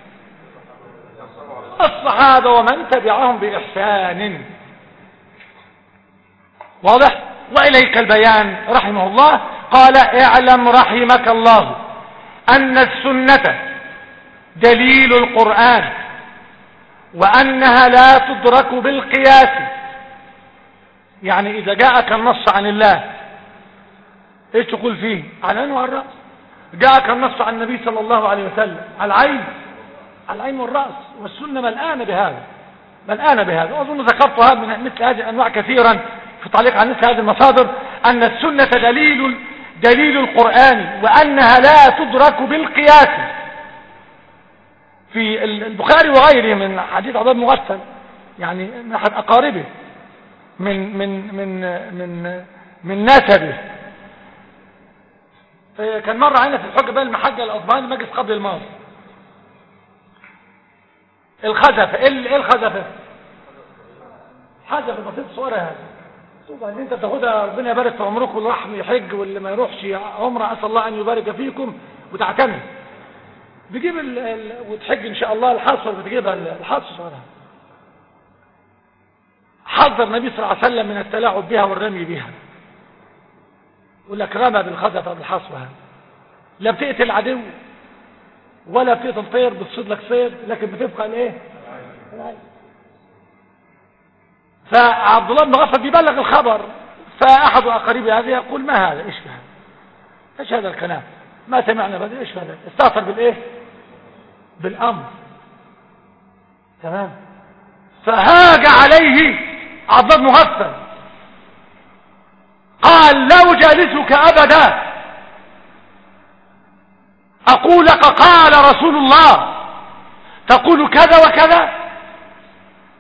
الصحابة ومن تبعهم بإحسان. واضح؟ وإليك البيان رحمه الله. قال: اعلم رحمك الله أن السنة دليل القرآن، وأنها لا تدرك بالقياس. يعني إذا جاءك النص عن الله ايش تقول فيه؟ على العين والرأس. جاءك النص عن النبي صلى الله عليه وسلم على العين على العين والرأس. والسنة ملآنة بهذا ملآنة بهذا وأظن ذكرتها من مثل هذه الأنواع كثيرا في تعليق عن مثل هذه المصادر، أن السنة دليل دليل القرآن، وأنها لا تدرك بالقياس. في البخاري وغيره من حديث عبد بن مغفل، يعني من أحد أقاربه من من من من من نسبه، كان مرة علينا في الحج بين المحجة الأصبهاني المجلس قبل الماضي. الخزفة، ايه الخزفة؟ حاجة بسيطة صورة هذا. طبعا انت تاخدها ربنا يبارك في عمركم، واللي راح يحج واللي ما يروحش عمره اسال الله ان يبارك فيكم وتعتمد. بتجيب ال... ال... وتحج ان شاء الله. الحصر بتجيبها الحصر صورة. حذر النبي صلى الله عليه وسلم من التلاعب بها والرمي بها. يقول لك رمى بالخزفة بالحصر هذا، لا بتقتل العدو ولا بتقتل طير بتصيد لك صيد، لكن بتبقى الايه؟ فعبد الله بن مغفل بيبلغ الخبر، فاحد اقاربه هذا يقول: ما هذا؟ ايش هذا؟ ايش هذا الكلام؟ ما سمعنا بهذا. ايش هذا؟ استاثر بالايه؟ بالامر. تمام. فهاج عليه عبد الله بن مغفل، قال: لا اجالسك ابدا، اقول لك قال رسول الله تقول كذا وكذا.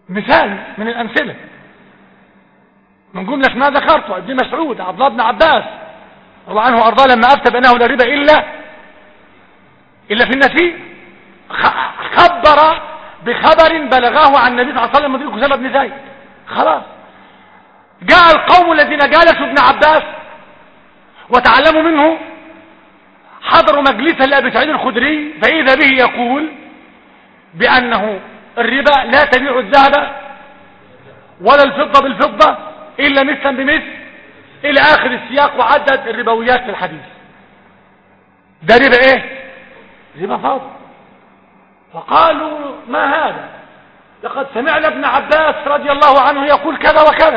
مثال من الأمثلة من جملة ما ذكرته ابن مسعود عبد الله بن عباس الله عنه وأرضاه لما أفتى بأنه لا ربا إلا إلا في النسيء خبر بخبر بلغه عن النبي صلى الله عليه وسلم مدرك أسامة بن زيد. خلاص جاء القوم الذين جالسوا ابن عباس وتعلموا منه حضروا مجلسا لأبي سعيد الخدري فإذا به يقول بأنه الربا لا تبيع الذهب ولا الفضة بالفضة إلا مثلا بمثل إلى آخر السياق وعدد الربويات في الحديث. ده ربا إيه؟ ربا فضل. فقالوا ما هذا؟ لقد سمعنا ابن عباس رضي الله عنه يقول كذا وكذا.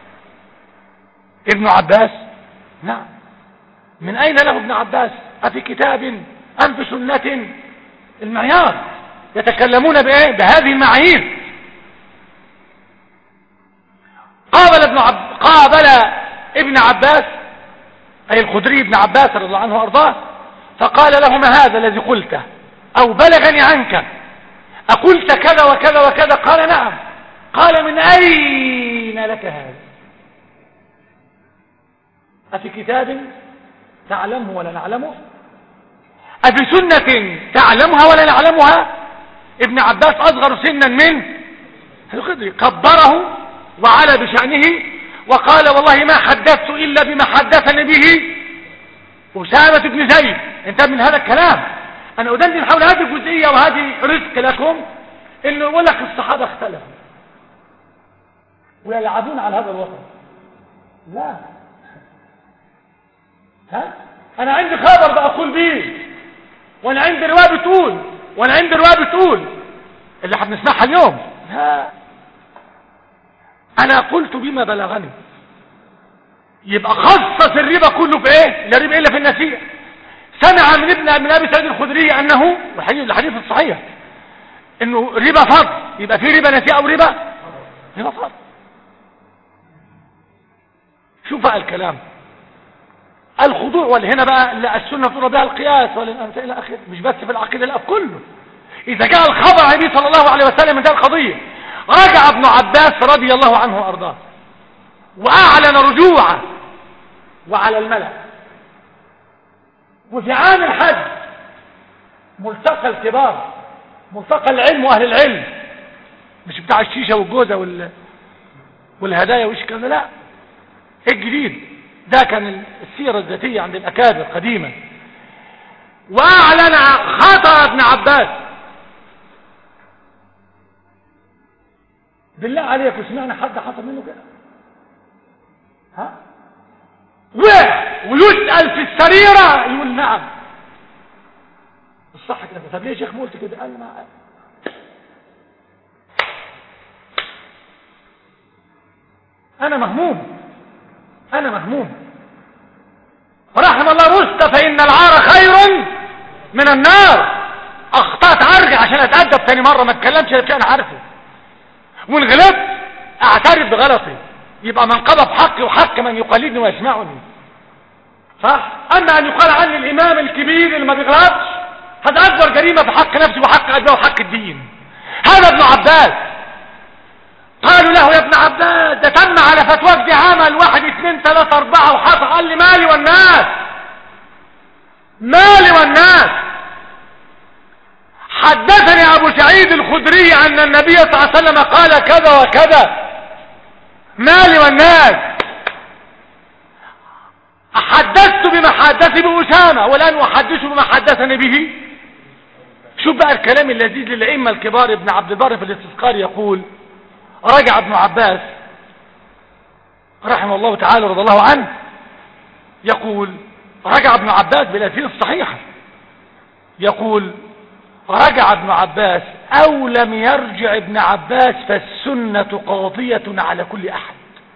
ابن عباس نعم. من أين له ابن عباس؟ أفي كتاب أم في سنة؟ المعيار يتكلمون بإيه؟ بهذه المعايير. قابل ابن عب... قابل ابن عباس أي الخدري ابن عباس رضي الله عنه وأرضاه فقال له ما هذا الذي قلته أو بلغني عنك أقلت كذا وكذا وكذا؟ قال نعم. قال من أين لك هذا؟ أفي كتاب تعلمه ولا نعلمه؟ أفي سنة تعلمها ولا نعلمها؟ ابن عباس أصغر سنا من الخدري كبره وعلى بشأنه وقال والله ما حدثت إلا بما حدثني به أسامة بن زيد. انت من هذا الكلام أنا أدندن حول هذه الجزئية وهذه رزق لكم إنه يقول لك الصحابة اختلفوا ويلعبون على هذا الوطن. لا ها أنا عندي خبر بأقول به وأنا عندي رواية بتقول وأنا عندي رواية بتقول اللي هنسمعها اليوم. ها أنا قلت بما بلغني. يبقى خصص الربا كله في إيه؟ لا ربا إلا في النسيء. سمع من ابن من أبي سعيد الخدري أنه الحديث الصحيح إنه ربا فضل. يبقى في ربا نسيء أو ربا ربا فضل. شوف بقى الكلام الخضوع ولا هنا بقى لا السنة ترى بها القياس ولا الأمثال إلى آخره. مش بس في العقيدة لا في كله. إذا جاء الخبر عن النبي صلى الله عليه وسلم من هذه القضية رجع ابن عباس رضي الله عنه وأرضاه وأعلن رجوعه وعلى الملأ. وفي عام الحج ملتقى الكبار ملتقى العلم وأهل العلم مش بتاع الشيشة والجوزة وال... والهدايا وإيش كذا. لا الجديد ده كان السيرة الذاتية عند الأكابر قديما. وأعلن خطأ ابن عباس. بالله عليك وسمعنا حد حصل منه كده؟ ها؟ ويسأل في السريرة يقول نعم الصح كده. طب ليه يا شيخ ما قلت كده؟ قال ما أنا مهموم أنا مهموم. رحم الله رشد فإن العار خير من النار. أخطأت أرجع عشان أتأدب تاني مرة ما أتكلمش لكي أنا عارفه. وإن غلبت أعترف بغلطي. يبقى من قضى بحقي وحق من يقلدني ويسمعني صح. أما أن يقال عني الإمام الكبير اللي ما بيغلطش هذا أكبر جريمة في حق نفسي وحق أبيه وحق الدين. هذا ابن عباس. قالوا له يا ابن عباس ده تم على فتواك دي عمل واحد اثنين ثلاثة أربعة وحصل. قال لي مالي والناس مالي والناس. حدثني أبو سعيد الخدري أن النبي صلى الله عليه وسلم قال كذا وكذا. مالي والناس. أحدثت بما حدث بأسامة والآن أحدث بما حدثني به. شوف بقى الكلام اللذيذ للأئمة الكبار. ابن عبد البر في الاستذكار يقول رجع ابن عباس رحمه الله تعالى رضي الله عنه يقول رجع ابن عباس بالأسئلة الصحيحة يقول رجع ابن عباس أو لم يرجع ابن عباس فالسنة قاضية على كل أحد.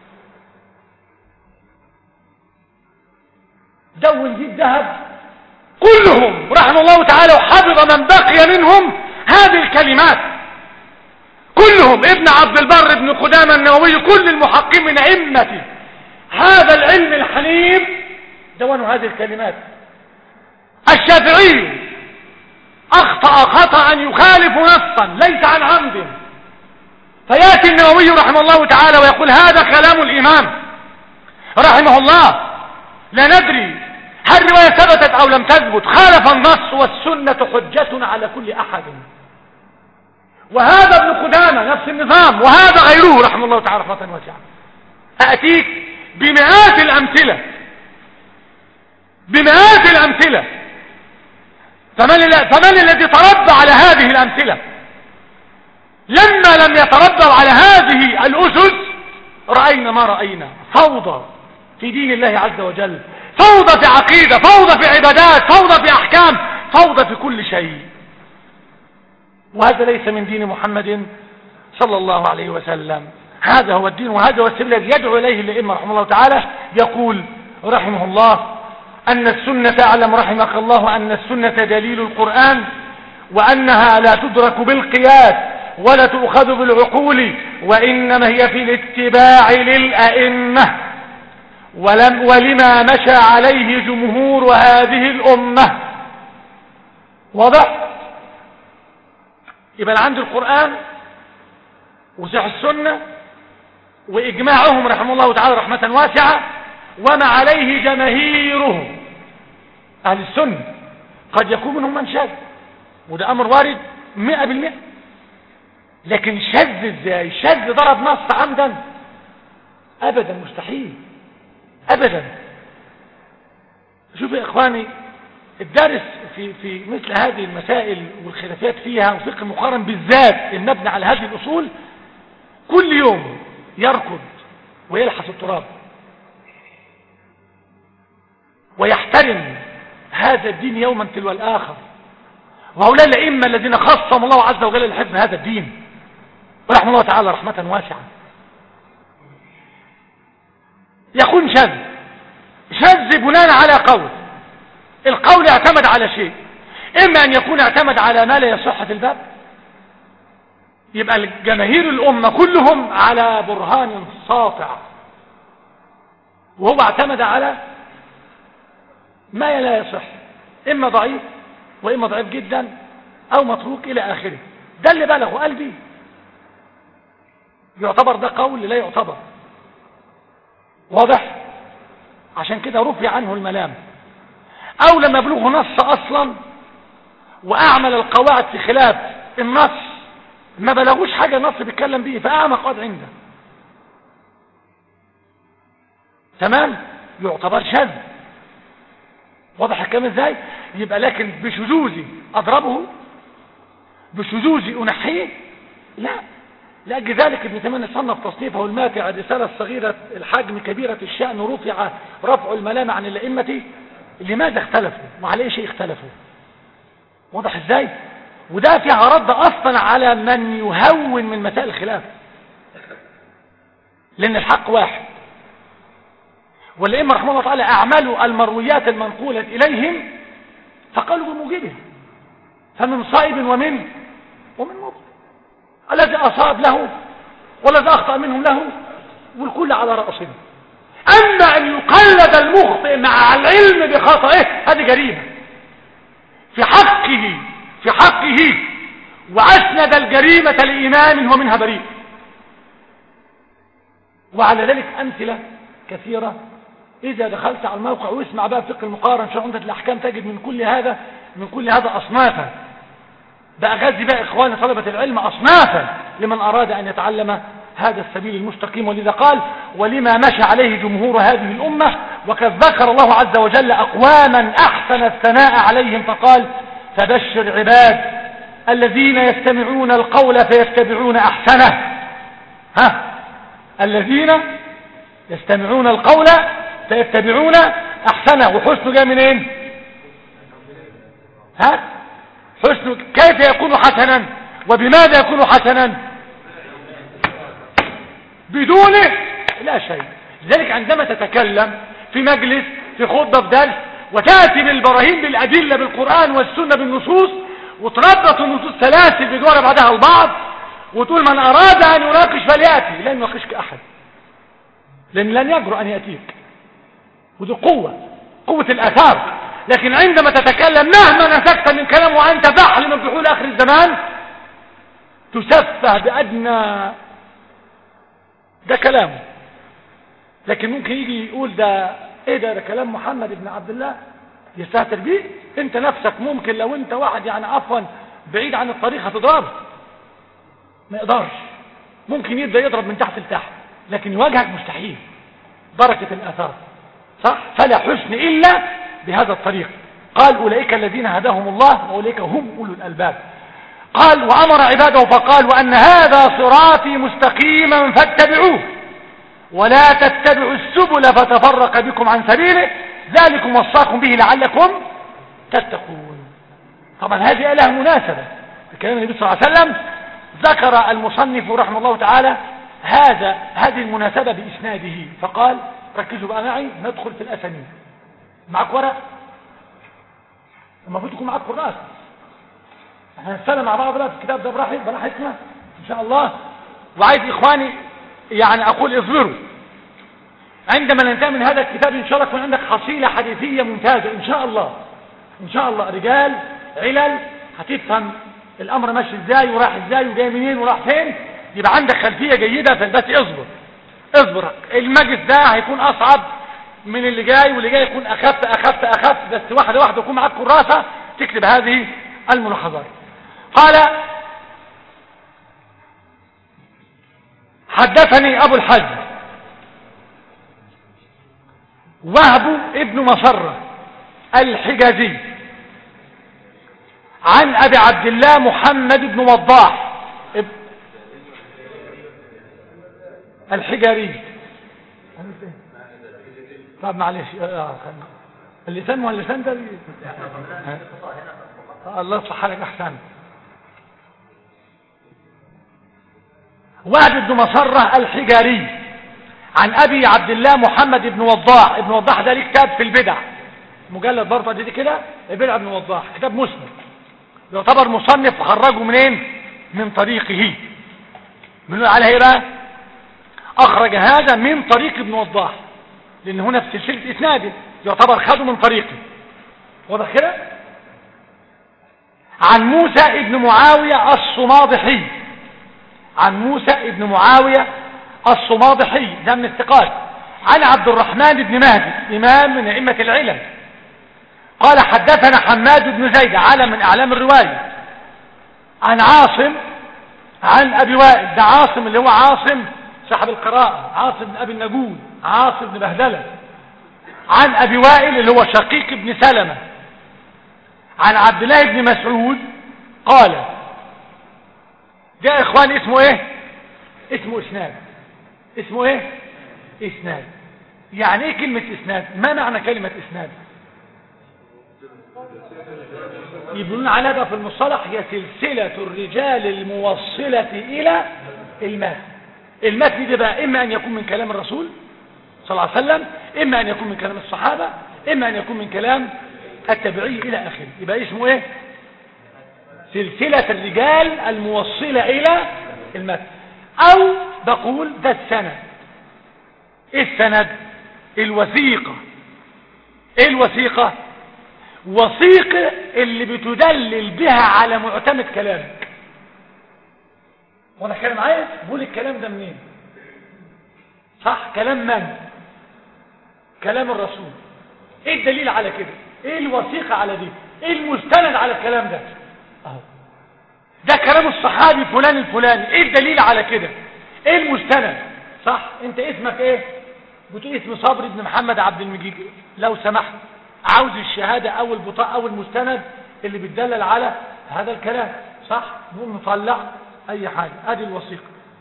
دون دي الذهب كلهم رحمه الله تعالى وحفظ من بقي منهم هذه الكلمات كلهم. ابن عبد البر ابن قدامة النووي كل المحققين من أئمة هذا العلم الحنيف دونوا هذه الكلمات. الشافعي أخطأ خطأ يخالف نصا ليس عن عمد فيأتي النووي رحمه الله تعالى ويقول هذا كلام الإمام رحمه الله، لا ندري هل الرواية ثبتت أو لم تثبت، خالف النص والسنة حجة على كل أحد. وهذا ابن قدامة نفس النظام، وهذا غيره رحمه الله تعالى رحمة واسعة. أأتيك بمئات الأمثلة بمئات الأمثلة فمن, فمن الذي تربى على هذه الأمثلة؟ لما لم يتربوا على هذه الأسس رأينا ما رأينا، فوضى في دين الله عز وجل، فوضى في عقيدة، فوضى في عبادات، فوضى في أحكام، فوضى في كل شيء. وهذا ليس من دين محمد صلى الله عليه وسلم. هذا هو الدين، وهذا هو السبيل الذي يدعو إليه الأئمة رحمه الله تعالى. يقول رحمه الله أن السنة، اعلم رحمك الله أن السنة دليل القرآن، وأنها لا تدرك بالقياس ولا تؤخذ بالعقول، وإنما هي في الاتباع للأئمة، ولم ولما مشى عليه جمهور هذه الأمة. واضح؟ يبقى عند القرآن وصح السنة وإجماعهم رحمه الله تعالى رحمة واسعة، وما عليه جماهيره أهل السنة. قد يكون منهم من شاذ، وده أمر وارد مئة بالمئة، لكن شذ ازاي؟ شذ ضرب نص عمدا؟ أبدا، مستحيل أبدا. شوف يا إخواني، الدارس في في مثل هذه المسائل والخلافات فيها وفقه المقارن بالذات المبني على هذه الأصول كل يوم يركض ويلحس التراب ويحترم هذا الدين يوما تلو الآخر. وهؤلاء الأئمة الذين خصهم الله عز وجل لحفظ هذا الدين ورحمه الله تعالى رحمة واسعة. يكون شاذ شاذ بناء على قول، القول اعتمد على شيء، إما أن يكون اعتمد على ما لا يصح في الباب، يبقى الجماهير الأمة كلهم على برهان ساطع، وهو اعتمد على ما لا يصح، إما ضعيف وإما ضعيف جدا أو متروك إلى آخره. ده اللي بلغه قلبي يعتبر ده قول لا يعتبر. واضح؟ عشان كده رفع عنه الملام. أو لما بلغه نص أصلا وأعمل القواعد في خلاف النص، ما بلغوش حاجة النص بيتكلم به فأعمى قواعد عنده، تمام، يعتبر شاذ. واضح الكلام ازاي؟ يبقى لكن بشذوذي اضربه، بشذوذي انحيه؟ لا. لاجل ذلك ابن تيميه صنف تصنيفه الماتع الرساله الصغيره الحجم كبيره الشان رفع رفع الملام عن الائمه. لماذا اختلفوا وعلى اي شيء اختلفوا؟ واضح ازاي؟ وده فيها رد اصلا على من يهون من مسائل الخلاف، لان الحق واحد، والائمه رحمه الله تعالى اعملوا المرويات المنقوله اليهم فقالوا بموجبها، فمن صائب ومن ومن مبطل، الذي اصاب له والذي اخطا منهم له، والكل على راسهم. اما ان يقلد المخطئ مع العلم بخطئه هذه جريمه في حقه في حقه واسند الجريمه لامام ومنها بريء. وعلى ذلك امثله كثيره. إذا دخلت على الموقع واسمع بقى فقه المقارن شرح عمدة الأحكام تجد من كل هذا من كل هذا أصنافا. بقى غزي بقى إخواني طلبة العلم أصنافا لمن أراد أن يتعلم هذا السبيل المستقيم. ولذا قال ولما مشى عليه جمهور هذه الأمة. وقد ذكر الله عز وجل أقواما أحسن الثناء عليهم فقال فبشر عباد الذين يستمعون القول فيتبعون أحسنه. ها الذين يستمعون القول فيتبعون احسنه. وحسنه جاء منين؟ ها حسنه كيف يكون حسنا وبماذا يكون حسنا؟ بدونه لا شيء. لذلك عندما تتكلم في مجلس في خطبه في درس وتاتي بالبراهين بالادله بالقران والسنه بالنصوص وتربط النصوص سلاسل بجوار بعدها البعض وتقول من اراد ان يناقش فلياتي، لا يناقشك احد، لان لن يجرؤ ان ياتيك. ودي قوة قوة الآثار. لكن عندما تتكلم مهما نسكت من كلام وأنت فحل من فحول آخر الزمان تسفه بأدنى ده كلامه. لكن ممكن يجي يقول ده ايه ده, ده كلام محمد بن عبد الله يستهتر بيه. انت نفسك ممكن لو انت واحد يعني عفوا بعيد عن الطريق هتضرب، ما يقدرش، ممكن يبدأ يضرب من تحت لتحت، لكن يواجهك مستحيل، بركة الآثار صح. فلا حسن إلا بهذا الطريق. قال أولئك الذين هداهم الله وأولئك هم أولو الألباب. قال وأمر عباده فقال وأن هذا صراطي مستقيما فاتبعوه ولا تتبعوا السبل فتفرق بكم عن سبيله ذلكم وصاكم به لعلكم تتقون. طبعا هذه لها مناسبة في كلام النبي صلى الله عليه وسلم. ذكر المصنف رحمه الله تعالى هذا هذه المناسبة بإسناده فقال ركزوا بقى معي ندخل في الأسانيد. معك ورق؟ المفروض يكون معك كراسة. احنا هنستلم مع بعض في الكتاب ده براحتنا ان شاء الله. وعايز اخواني يعني اقول اصبروا عندما ننتهي من هذا الكتاب ان شاء الله يكون عندك حصيلة حديثية ممتازة ان شاء الله. ان شاء الله رجال علل هتفهم الامر ماشي ازاي وراح ازاي وجاي منين وراح فين، يبقى عندك خلفية جيدة. فبس اصبر اصبر. المجلس ده هيكون اصعب من اللي جاي واللي جاي يكون اخف اخف اخف، بس واحدة واحدة يكون معاك كراسة تكتب هذه الملاحظات. قال حدثني ابو الحج وهب ابن مسرة الحجازي عن ابي عبد الله محمد بن وضاح الحجاري. طب معلش اللسان ولا اللسان ده الله يصلح لك احسن. وهب بن مسرة الحجاري عن ابي عبد الله محمد بن وضاح. ابن وضاح ده ليه كتاب في البدع مجلد برضه دي كده البدع ابن وضاح كتاب مسلم يعتبر مصنف خرجه منين من طريقه. بنقول عليه ايه بقى؟ اخرج هذا من طريق ابن وضاح لان هنا في سلسله اسناده يعتبر خده من طريقه. واضح كده؟ عن موسى ابن معاويه الصماضحي عن موسى ابن معاويه الصماضحي ده من الثقات. عن عبد الرحمن بن مهدي امام من ائمه العلم قال حدثنا حماد بن زيد علم من اعلام الروايه عن عاصم عن ابي وائل. ده عاصم اللي هو عاصم صاحب القراءه، عاصم بن ابي النجود، عاصم بن بهدله. عن ابي وائل اللي هو شقيق بن سلمة عن عبد الله بن مسعود قال ده اخوان اسمه ايه؟ اسمه اسناد. اسمه ايه؟ اسناد. يعني ايه كلمة اسناد؟ ما معنى كلمة اسناد؟ يقولون على ده في المصطلح هي سلسلة الرجال الموصلة الى المتن. المتن ده بقى اما ان يكون من كلام الرسول صلى الله عليه وسلم، اما ان يكون من كلام الصحابة، اما ان يكون من كلام التابعي الى اخره. يبقى اسمه ايه؟ سلسلة الرجال الموصلة الى المتن. او بقول ده السند. ايه السند؟ الوثيقة. ايه الوثيقة؟ وثيقة اللي بتدلل بها على معتمد كلامك. وانا كلام معايا بقول الكلام ده منين؟ صح؟ كلام من؟ كلام الرسول. ايه الدليل على كده؟ ايه الوثيقة على دي؟ ايه المستند على الكلام ده؟ اهو ده كلام الصحابي فلان الفلاني. ايه الدليل على كده؟ ايه المستند؟ صح؟ انت اسمك ايه؟ بتقول اسم صبري بن محمد عبد المجيد. لو سمحت عاوز الشهادة او البطاقة او المستند اللي بتدلل على هذا الكلام. صح؟ نقوم نطلع اي حاجة. ادي الوثيقة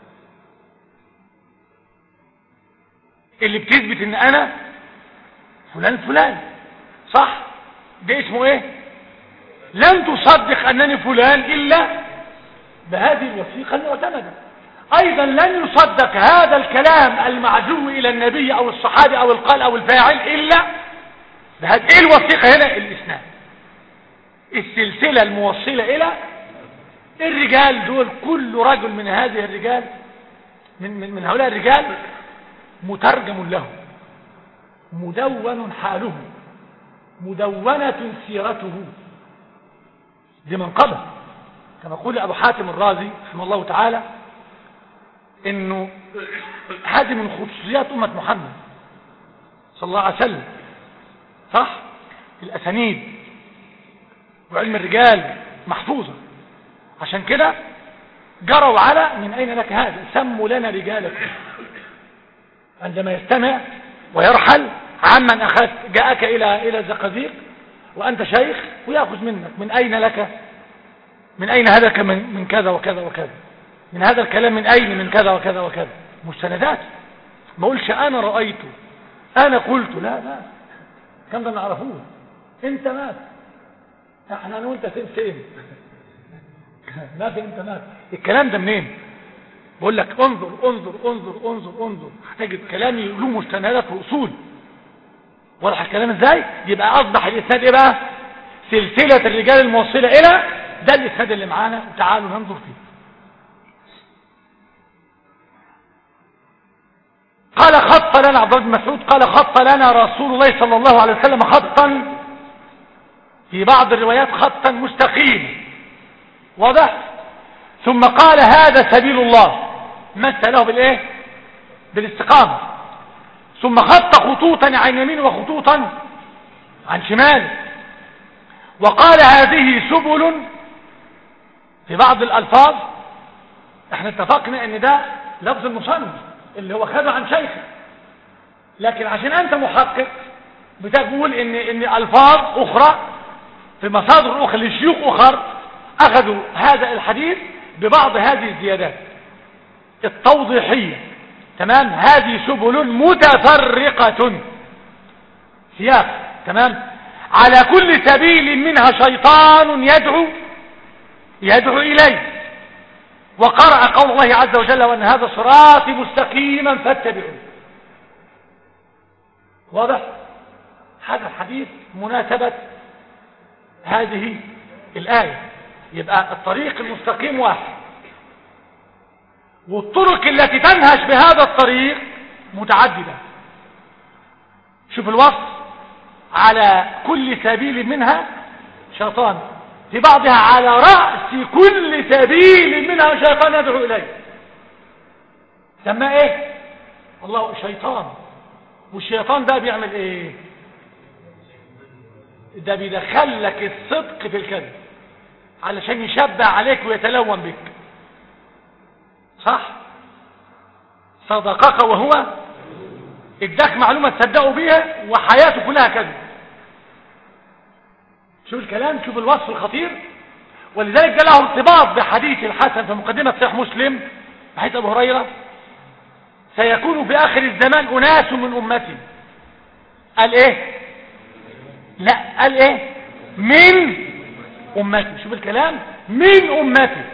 اللي بتثبت ان انا فلان فلان. صح؟ ده اسمه ايه؟ لن تصدق انني فلان الا بهذه الوثيقة المعتمدة. ايضا لن يصدق هذا الكلام المعزو الى النبي او الصحابي او القال او الفاعل الا بهذه. ايه الوثيقة هنا؟ الاسناد. السلسلة الموصلة الى الرجال دول. كل رجل من هذه الرجال من, من, من هؤلاء الرجال مترجم له، مدون حاله، مدونة سيرته. دي منقبة كما يقول ابو حاتم الرازي رحمه الله تعالى انه هذه من خصوصيات امة محمد صلى الله عليه وسلم، صح؟ الاسانيد وعلم الرجال محفوظة، عشان كده جروا على من اين لك هذا، سموا لنا رجالكم. عندما يستمع ويرحل عمن اخذت، جاءك الى الى الزقازيق وانت شيخ، ويأخذ منك من اين لك، من اين هذا من, من كذا وكذا وكذا، من هذا الكلام من اين، من كذا وكذا وكذا، مستندات. ما اقولش انا رأيته انا قلت، لا لا، كم ده نعرفوه، انت مات، احنا انا وانت سيم سيم مات انت مات. الكلام ده منين؟ بقول لك انظر انظر انظر انظر انظر، هتجد كلامي له مستندات واصول. واضح الكلام ازاي؟ يبقى اصبح الاسناد ايه بقى؟ سلسله الرجال الموصله الى ده الاسناد اللي معانا، تعالوا ننظر فيه. قال خط لنا عبد الله بن مسعود، قال خط لنا رسول الله صلى الله عليه وسلم خطا، في بعض الروايات خطا مستقيما، واضح؟ ثم قال هذا سبيل الله، مثله بالايه؟ بالاستقامه. ثم خط خطوطا عن يمين وخطوطا عن شمال، وقال هذه سبل. في بعض الالفاظ احنا اتفقنا ان ده لفظ المصنف اللي هو خده عن شيخه، لكن عشان انت محقق بتقول ان ان الفاظ اخرى في مصادر اخرى لشيوخ اخر اخذوا هذا الحديث ببعض هذه الزيادات التوضيحيه. تمام؟ هذه سبل متفرقه سياق، تمام؟ على كل سبيل منها شيطان يدعو يدعو اليه. وقرأ قول الله عز وجل وان هذا صراطي مستقيما فاتبعوه. واضح؟ هذا الحديث مناسبة هذه الآية. يبقى الطريق المستقيم واحد، والطرق التي تنهش بهذا الطريق متعددة. شوف الوصف، على كل سبيل منها شيطان، في بعضها على رأس كل سبيل منها شيطان يدعو إليه. سماه ايه؟ الله شيطان. والشيطان ده بيعمل ايه؟ ده بيدخل لك الصدق في الكذب علشان يشبع عليك ويتلون بك، صح؟ صدقك وهو اداك معلومة تصدقوا بيها وحياته كلها كذب. شوف الكلام، شوف الوصف الخطير. ولذلك ده له ارتباط بحديث الحسن في مقدمة صحيح مسلم، حديث ابو هريرة: سيكون في اخر الزمان اناس من امتي. قال ايه؟ لا، قال ايه؟ من امتي. شوف الكلام، من امتي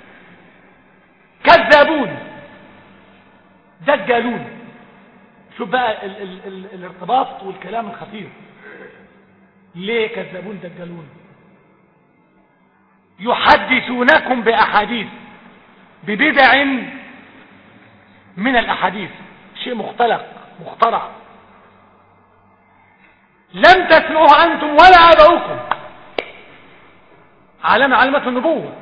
كذابون دجالون. شوف بقى ال ال ال الارتباط والكلام الخطير. ليه كذابون دجالون؟ يحدثونكم باحاديث، ببدع من الاحاديث، شيء مختلق مخترع لم تسمعوه انتم ولا اباؤكم، علامة علامة النبوة.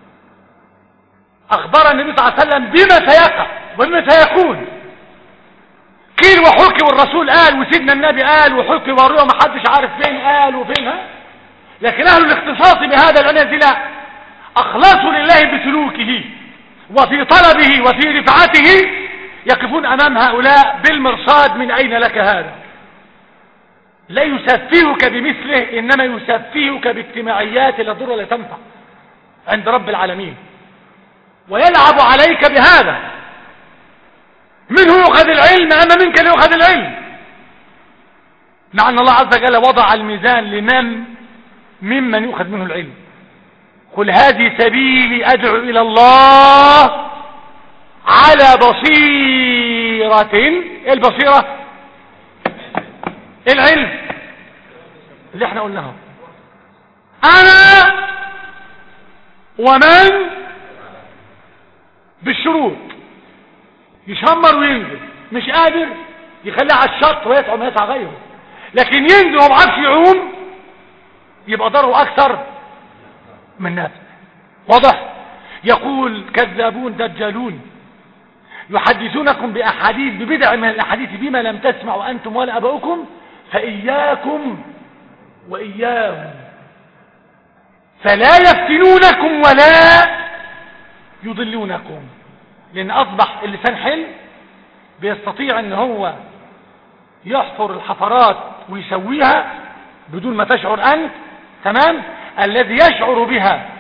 اخبر النبي صلى الله عليه وسلم بما سيقع وبما سيكون. قيل وحكي، والرسول قال، وسيدنا النبي قال وحكي وروى، ما حدش عارف فين قال وفينها. لكن اهل الاختصاص بهذا العناية لا، اخلصوا لله بسلوكه وفي طلبه وفي رفعته، يقفون امام هؤلاء بالمرصاد من اين لك هذا. لا يسفهك بمثله، انما يسفهك باجتماعيات لا تضر ولا تنفع عند رب العالمين، ويلعب عليك بهذا. منه يؤخذ العلم، اما منك لا يؤخذ العلم، مع ان الله عز وجل وضع الميزان لمن ممن يؤخذ منه العلم. قل هذه سبيلي ادعو الى الله على بصيرة. ايه البصيرة؟ العلم اللي احنا قلناه. انا ومن بالشروط، يشمر وينزل، مش قادر يخليه على الشط ويسعى ما يسعى غيره، لكن ينزل وما عارفش يعوم يبقى ضرره اكثر من نفسه. واضح؟ يقول كذابون دجالون. يحدثونكم بأحاديث ببدع من الأحاديث بما لم تسمعوا أنتم ولا أباؤكم فإياكم وإياهم فلا يفتنونكم ولا يضلونكم. لأن أصبح اللسان حل بيستطيع أن هو يحفر الحفرات ويسويها بدون ما تشعر أنت. تمام. الذي يشعر بها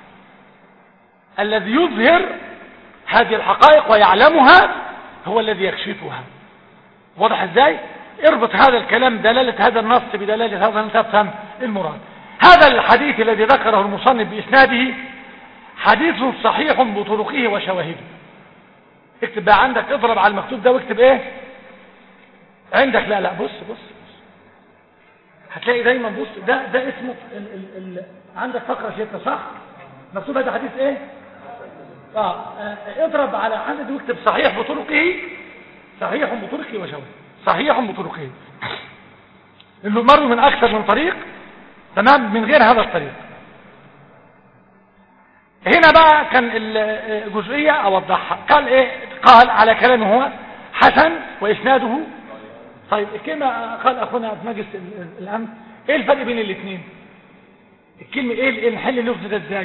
الذي يظهر هذه الحقائق ويعلمها هو الذي يكشفها. واضح ازاي؟ اربط هذا الكلام دلالة هذا النص بدلالة هذا النص تفهم المراد. هذا الحديث الذي ذكره المصنف بإسناده حديث صحيح بطرقه وشواهده. اكتب بقى عندك، اضرب على المكتوب ده واكتب ايه عندك. لا لا بص بص, بص. هتلاقي دايما بص ده ده اسمه ال ال ال عندك فقرة شتى صح مكتوب هذا حديث ايه اه, آه اضرب على عدد واكتب صحيح بطرقه صحيح بطرقه وشواهده. صحيح بطرقه انه مر من اكثر من طريق. تمام. من غير هذا الطريق. هنا بقى كان الجزئية اوضحها. قال ايه؟ قال على كلامه هو حسن واسناده. طيب الكلمة قال اخونا في مجلس الامن ايه الفرق بين الاثنين؟ الكلمة ايه نحل اللغز ده ازاي؟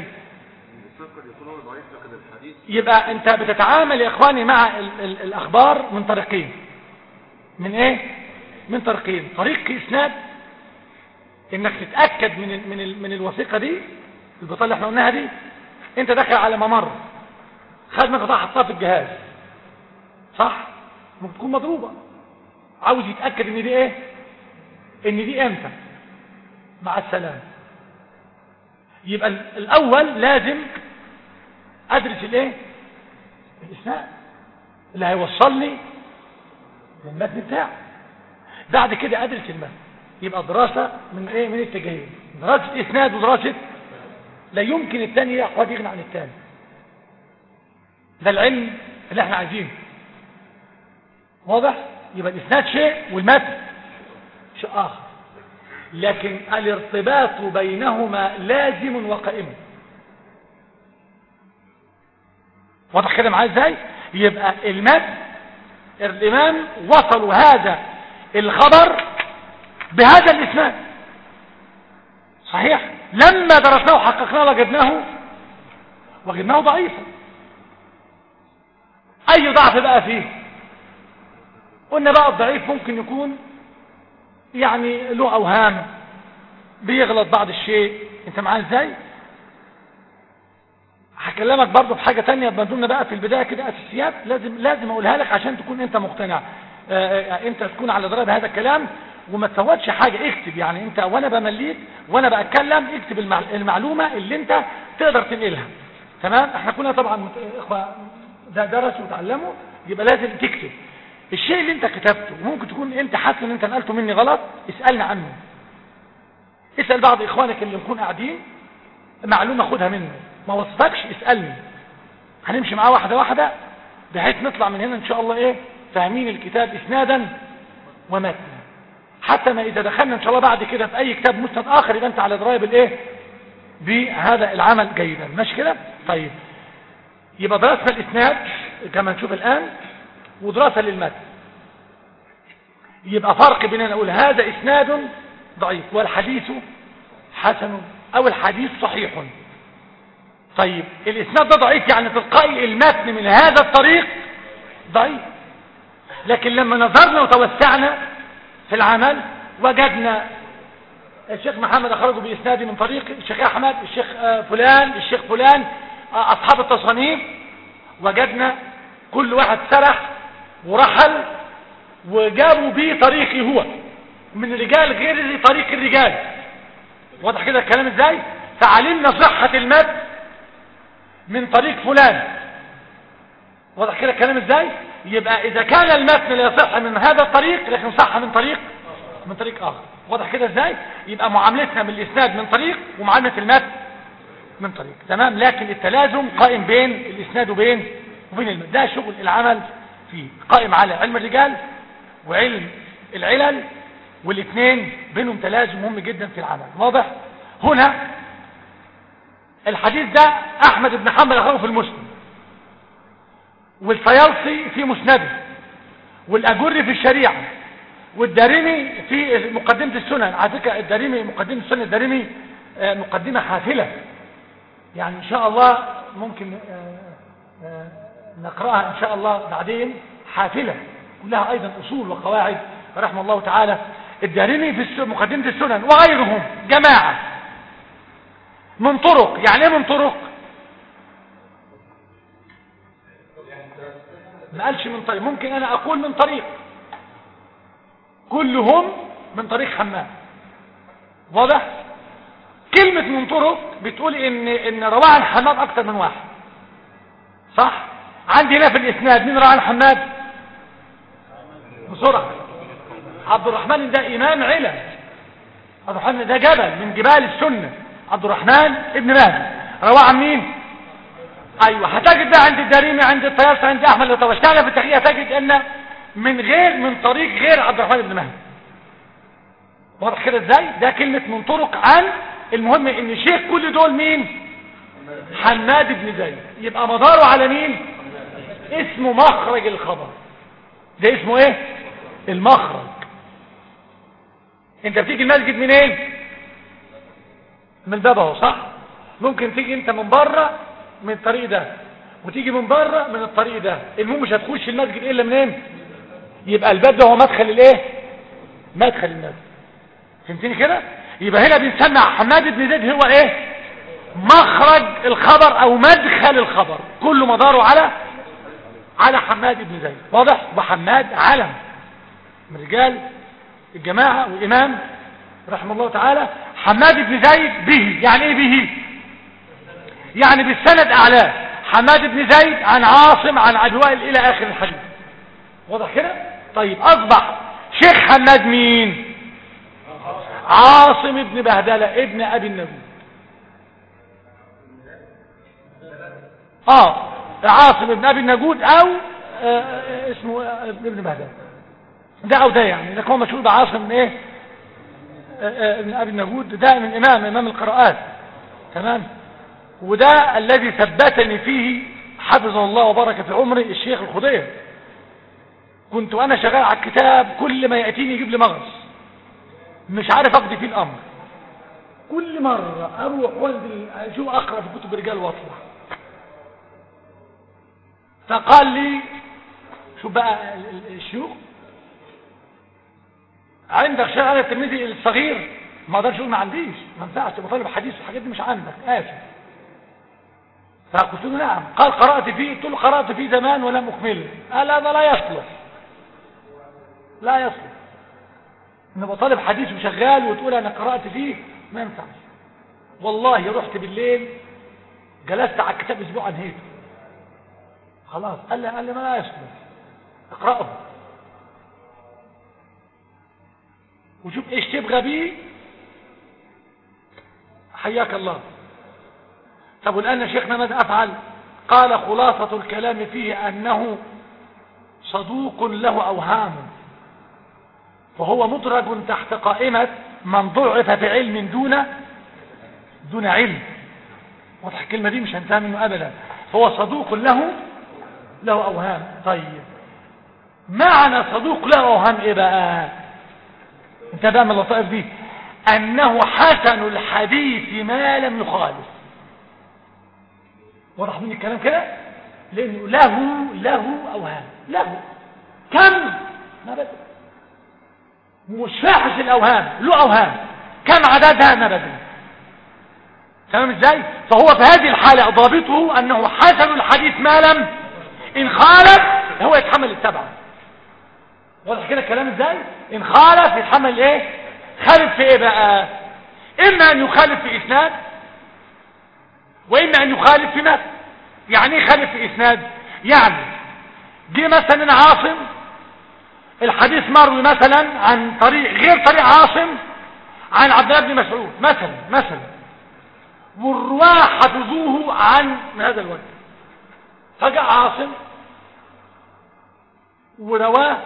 يبقى انت بتتعامل يا اخواني مع ال ال الاخبار من طريقين. من ايه؟ من طريقين. طريق اسناد انك تتأكد من ال من ال من الوثيقة دي البطاقة اللي احنا قلناها دي. انت داخل على ممر خد منك قطعة حطها في الجهاز صح؟ ممكن تكون مضروبة عاوز يتأكد ان دي ايه؟ ان دي امتى؟ مع السلامة. يبقى الاول لازم ادرس الايه؟ الاسناد اللي هيوصلني للمتن بتاعه. بعد كده ادرس المتن. يبقى دراسة من ايه؟ من اتجاهين. دراسة اسناد ودراسة لا يمكن الثاني قد يغني عن الثاني. ده العلم اللي احنا عايزينه. واضح؟ يبقى الاسناد شيء والمتن شيء اخر. لكن الارتباط بينهما لازم وقائم. واضح كده معايا ازاي؟ يبقى المتن الامام وصلوا هذا الخبر بهذا الاسناد صحيح. لما درسناه وحققناه وجدناه وجدناه ضعيفا. اي ضعف بقى فيه؟ قلنا بقى الضعيف ممكن يكون يعني له اوهام بيغلط بعض الشيء. انت معايا ازاي؟ هكلمك برضو بحاجة تانية بدون بقى في البداية كده اساسيات لازم لازم اقولها لك عشان تكون انت مقتنع. اه انت تكون على درايه بهذا الكلام وما تفوتش حاجة. اكتب يعني انت وانا بمليك وانا بأتكلم اكتب المعلومة اللي انت تقدر تنقلها. تمام. احنا كلنا طبعا اخوة درسوا وتعلموا يبقى لازم تكتب الشيء اللي انت كتبته. وممكن تكون انت حاسس ان انت نقلته مني غلط اسألنا عنه. اسأل بعض اخوانك اللي نكون قاعدين معلومة خدها منه. ما وصفكش اسألني. هنمشي معاه واحدة واحدة بحيث نطلع من هنا ان شاء الله ايه فاهمين الكتاب اسنادا ومتنا. حتى ما اذا دخلنا ان شاء الله بعد كده في اي كتاب مسند اخر يبقى انت على درايه بالايه بهذا العمل جيدا. ماشي كده؟ طيب يبقى دراسه الاسناد كما نشوف الان ودراسه للمتن. يبقى فرق بين ان اقول هذا اسناد ضعيف والحديث حسن او الحديث صحيح. طيب الاسناد ده ضعيف يعني تلقائي المتن من هذا الطريق ضعيف. لكن لما نظرنا وتوسعنا في العمل وجدنا الشيخ محمد اخرجه باسناده من طريق الشيخ احمد الشيخ فلان الشيخ فلان اصحاب التصانيف. وجدنا كل واحد سرح ورحل وجابوا بيه طريقي هو من رجال غير طريق الرجال. واضح كده الكلام ازاي؟ فعلمنا صحة المتن من طريق فلان. واضح كده الكلام ازاي؟ يبقى اذا كان المتن لا يصح من هذا الطريق لكن صح من طريق من طريق اخر. واضح كده ازاي؟ يبقى معاملتنا بالاسناد من طريق ومعامله المتن من طريق. تمام. لكن التلازم قائم بين الاسناد وبين وبين المتن. ده شغل العمل فيه قائم على علم الرجال وعلم العلل والاثنين بينهم تلازم مهم جدا في العمل. واضح؟ هنا الحديث ده احمد بن حنبل اخرجه في المسلم والفيلسي في مسنده، والأجري في الشريعة، والدارمي في مقدمة السنن. على فكرة الدارمي مقدمة السنن، الدارمي مقدمة حافلة، يعني إن شاء الله ممكن نقرأها إن شاء الله بعدين، حافلة كلها أيضا أصول وقواعد رحمه الله تعالى. الدارمي في مقدمة السنن وغيرهم جماعة من طرق. يعني ايه من طرق؟ ما قالش من طريق، ممكن أنا أقول من طريق، كلهم من طريق حماد. واضح؟ كلمة من طرق بتقول ان ان رواه عن حماد اكتر من واحد، صح؟ عندي هنا في الاسناد مين رواه عن حماد؟ بسرعة. عبد الرحمن ده امام علم، عبد الرحمن ده جبل من جبال السنة، عبد الرحمن ابن مهدي رواه عن مين؟ ايوه. هتجد ده عند الدارمي، عند الطيالسي، عند احمد. لو توسعنا في التحقيق هتجد ان من غير من طريق غير عبد الرحمن ابن مهدي. واضح كده ازاي؟ ده كلمة من طرق عن. المهم ان شيخ كل دول مين؟ حماد بن زيد. يبقى مداره على مين؟ اسمه مخرج الخبر. ده اسمه ايه؟ المخرج. انت بتيجي المسجد منين؟ من الباب اهو، صح؟ ممكن تيجي انت من بره من الطريق ده، وتيجي من بره من الطريق ده. المهم مش هتخش المسجد الا منين؟ يبقى الباب ده هو مدخل الايه؟ مدخل المسجد. فهمتني كده؟ يبقى هنا بنسمع حماد بن زيد هو ايه؟ مخرج الخبر او مدخل الخبر، كله مداره على على حماد بن زيد. واضح؟ وحماد علم من رجال الجماعة والامام رحمه الله تعالى. حماد بن زيد به، يعني ايه به؟ يعني بالسند اعلاه. حماد بن زيد عن عاصم عن ابي وائل الى اخر الحديث. واضح كده؟ طيب اصبح شيخ حماد مين؟ عاصم بن بهدلة ابن ابي النجود. اه عاصم ابن ابي النجود او آه اسمه ابن بهدلة، ده او ده، يعني ده هو مشهور بعاصم ايه؟ آه ابن ابي النجود. ده من امام امام القراءات، تمام. وده الذي ثبتني فيه حفظه الله وبارك في عمري الشيخ الخضير. كنت وانا شغال على الكتاب كل ما ياتيني يجيب لي مغص، مش عارف اقضي فيه الامر. كل مرة اروح وانزل شو اقرأ في كتب الرجال واطلع. فقال لي شو بقى الشيوخ، عندك شيخ علي الترمذي الصغير؟ ما اقدرش اقول ما عنديش، ما ينفعش بطالب حديث والحاجات دي مش عندك، اسف. فقلت له نعم. قال قرأت فيه؟ قلت له قرأت فيه زمان ولم اكمله. قال هذا لا يصلح، لا يصلح ان بطالب حديث وشغال وتقول انا قرأت فيه، ما ينفعش. والله رحت بالليل جلست على الكتاب اسبوع انهيته خلاص. قال لي قال لي ما لا يصلح، اقرأه وشوف ايش تبغى بيه، حياك الله. طب والآن شيخنا ماذا أفعل؟ قال خلاصة الكلام فيه أنه صدوق له أوهام، فهو مدرج تحت قائمة من ضعف في علم دون دون علم. واضح الكلمة دي مش هنتهى منه أبدا. فهو صدوق له له أوهام. طيب معنى صدوق له أوهام إيه بقى؟ انت بقى من اللطائف دي أنه حسن الحديث ما لم يخالف. واضح من الكلام كده؟ لأنه له له أوهام، له كم ما بدأ، مش فاحش الأوهام، له أوهام كم عددها ما بدأ. تمام ازاي؟ فهو في هذه الحالة ضابطه أنه حسن الحديث ما لم إن خالف هو يتحمل التبع. واضح كده الكلام ازاي؟ إن خالف يتحمل ايه؟ خالف في ايه بقى؟ إما أن يخالف في إسناد، وإما أن يخالف في متن. يعني ايه خالف في إسناد؟ يعني جه مثلا عاصم الحديث مروي مثلا عن طريق غير طريق عاصم عن عبد الله بن مسعود مثلا مثلا والرواه حفظوه عن من هذا الوجه، فجاء عاصم ورواه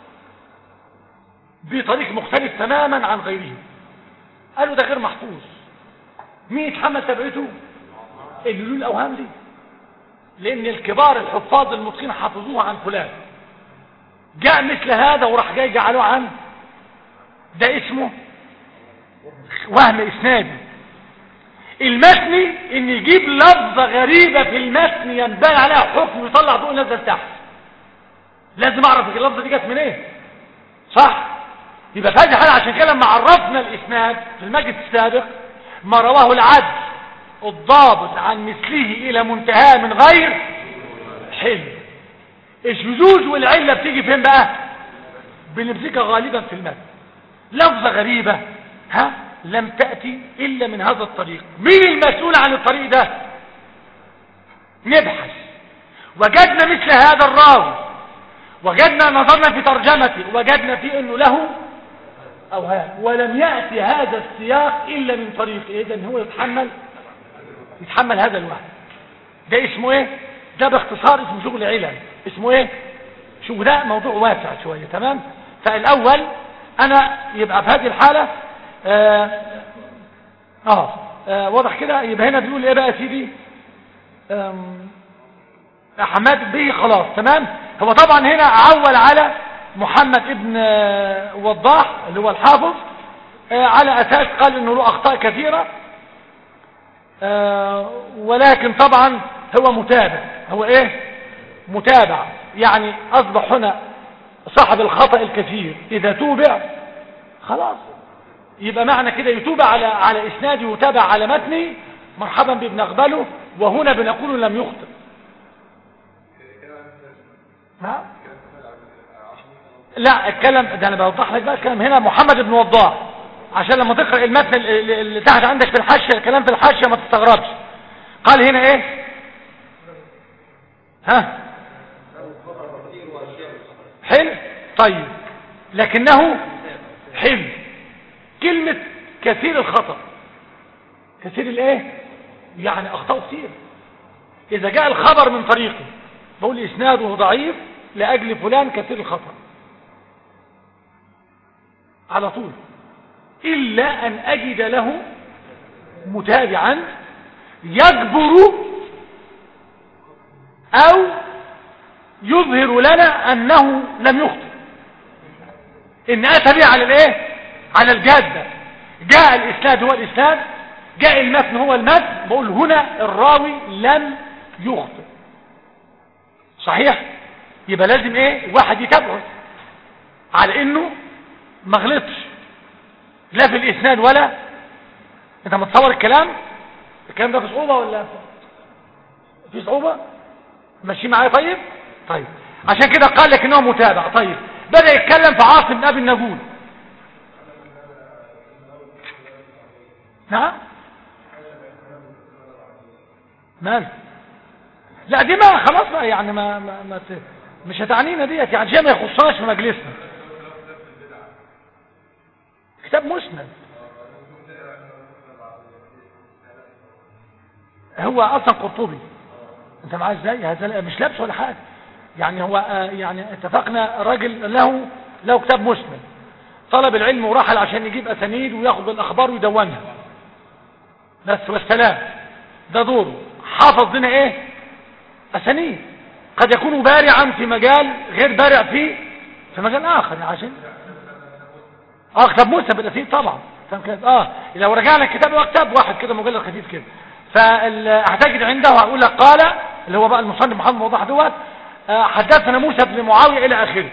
بطريق مختلف تماما عن غيره، قالوا ده غير محفوظ. مين يتحمل تبعته؟ اللي له الاوهام دي. لان الكبار الحفاظ المتقين حفظوه عن فلان، جاء مثل هذا وراح جاي جعلوه عن ده، اسمه وهم اسنادي. المتني ان يجيب لفظة غريبة في المتن ينبني عليها حكم ويطلع ضوء نزل تحت، لازم اعرف اللفظة دي جت من ايه، صح؟ يبقى فاجئ حاجة. عشان كده لما عرفنا الاسناد في المجلس السابق ما رواه العدل الضابط عن مثله الى منتهى من غير حل. الشذوذ والعلة بتيجي فين بقى؟ بنمسكها غالبا في المتن، لفظة غريبة ها لم تأتي إلا من هذا الطريق. مين المسؤول عن الطريق ده؟ نبحث، وجدنا مثل هذا الراوي، وجدنا نظرنا في ترجمته، وجدنا فيه انه له اوهام، ولم يأتي هذا السياق إلا من طريق، إذن هو يتحمل يتحمل هذا الوهم. ده اسمه ايه؟ ده باختصار اسمه شغل علم، اسمه ايه؟ شو ده موضوع واسع شوية. تمام. فالأول أنا يبقى في هذه الحالة آه, آه, آه واضح كده. يبقى هنا بيقول ايه بقى يا سيدي؟ حماد به خلاص. تمام. هو طبعا هنا عول على محمد ابن آه وضاح اللي هو الحافظ آه على أساس قال انه له أخطاء كثيرة، آه ولكن طبعا هو متابع. هو ايه؟ متابع، يعني أصبح هنا صاحب الخطأ الكثير إذا توبع خلاص، يبقى معنى كده يتوبع على على إسنادي ويتابع على متني، مرحبا بابن أقبله، وهنا بنقول لم يخطئ. ها؟ لا الكلام ده أنا بوضح لك بقى الكلام هنا محمد بن وضاح، عشان لما تقرأ المتن اللي تحت عندك في الحاشية الكلام في الحاشية ما تستغربش. قال هنا ايه؟ ها؟ حلو. طيب لكنه حلو. كلمة كثير الخطأ، كثير الايه؟ يعني اخطأ كثير. اذا جاء الخبر من طريقه بقول اسناده ضعيف لاجل فلان كثير الخطأ على طول، الا ان اجد له متابعا يجبر او يظهر لنا انه لم يخطئ، ان اتى به على الايه؟ على الجاده. جاء الاسناد هو الاسناد، جاء المتن هو المتن، بقول هنا الراوي لم يخطئ. صحيح؟ يبقى لازم ايه؟ واحد يتابعه على انه ما غلطش لا في الاسناد ولا. انت متصور الكلام الكلام ده في صعوبه ولا في صعوبه؟ ماشي معايا؟ طيب طيب عشان كده قال لك انه متابع. طيب بدأ يتكلم في عاصم بن ابي النجود. نعم مال؟ لا دي ما خلاص بقى يعني ما, ما, ما ت... مش هتعنينا ديت، يعني شيء ما يخصناش في مجلسنا. كتاب مسند هو اصلا قرطبي، انت معاه ازاي؟ هذا مش لابس ولا حاجه، يعني هو آه يعني اتفقنا راجل له له كتاب مسند، طلب العلم ورحل عشان يجيب اسانيد وياخد الاخبار ويدونها بس والسلام. ده دوره. حافظ لنا ايه؟ اسانيد. قد يكون بارعا في مجال غير بارع في في مجال اخر، يعني عشان اه كتاب مسند بالاسانيد طبعا. اه لو رجعنا الكتاب هو كتاب واحد كده مجلد خفيف كده، فهتجد عنده هقول لك قال اللي هو بقى المصنف محمد وضح دوت حدثنا موسى بن معاويه الى اخره.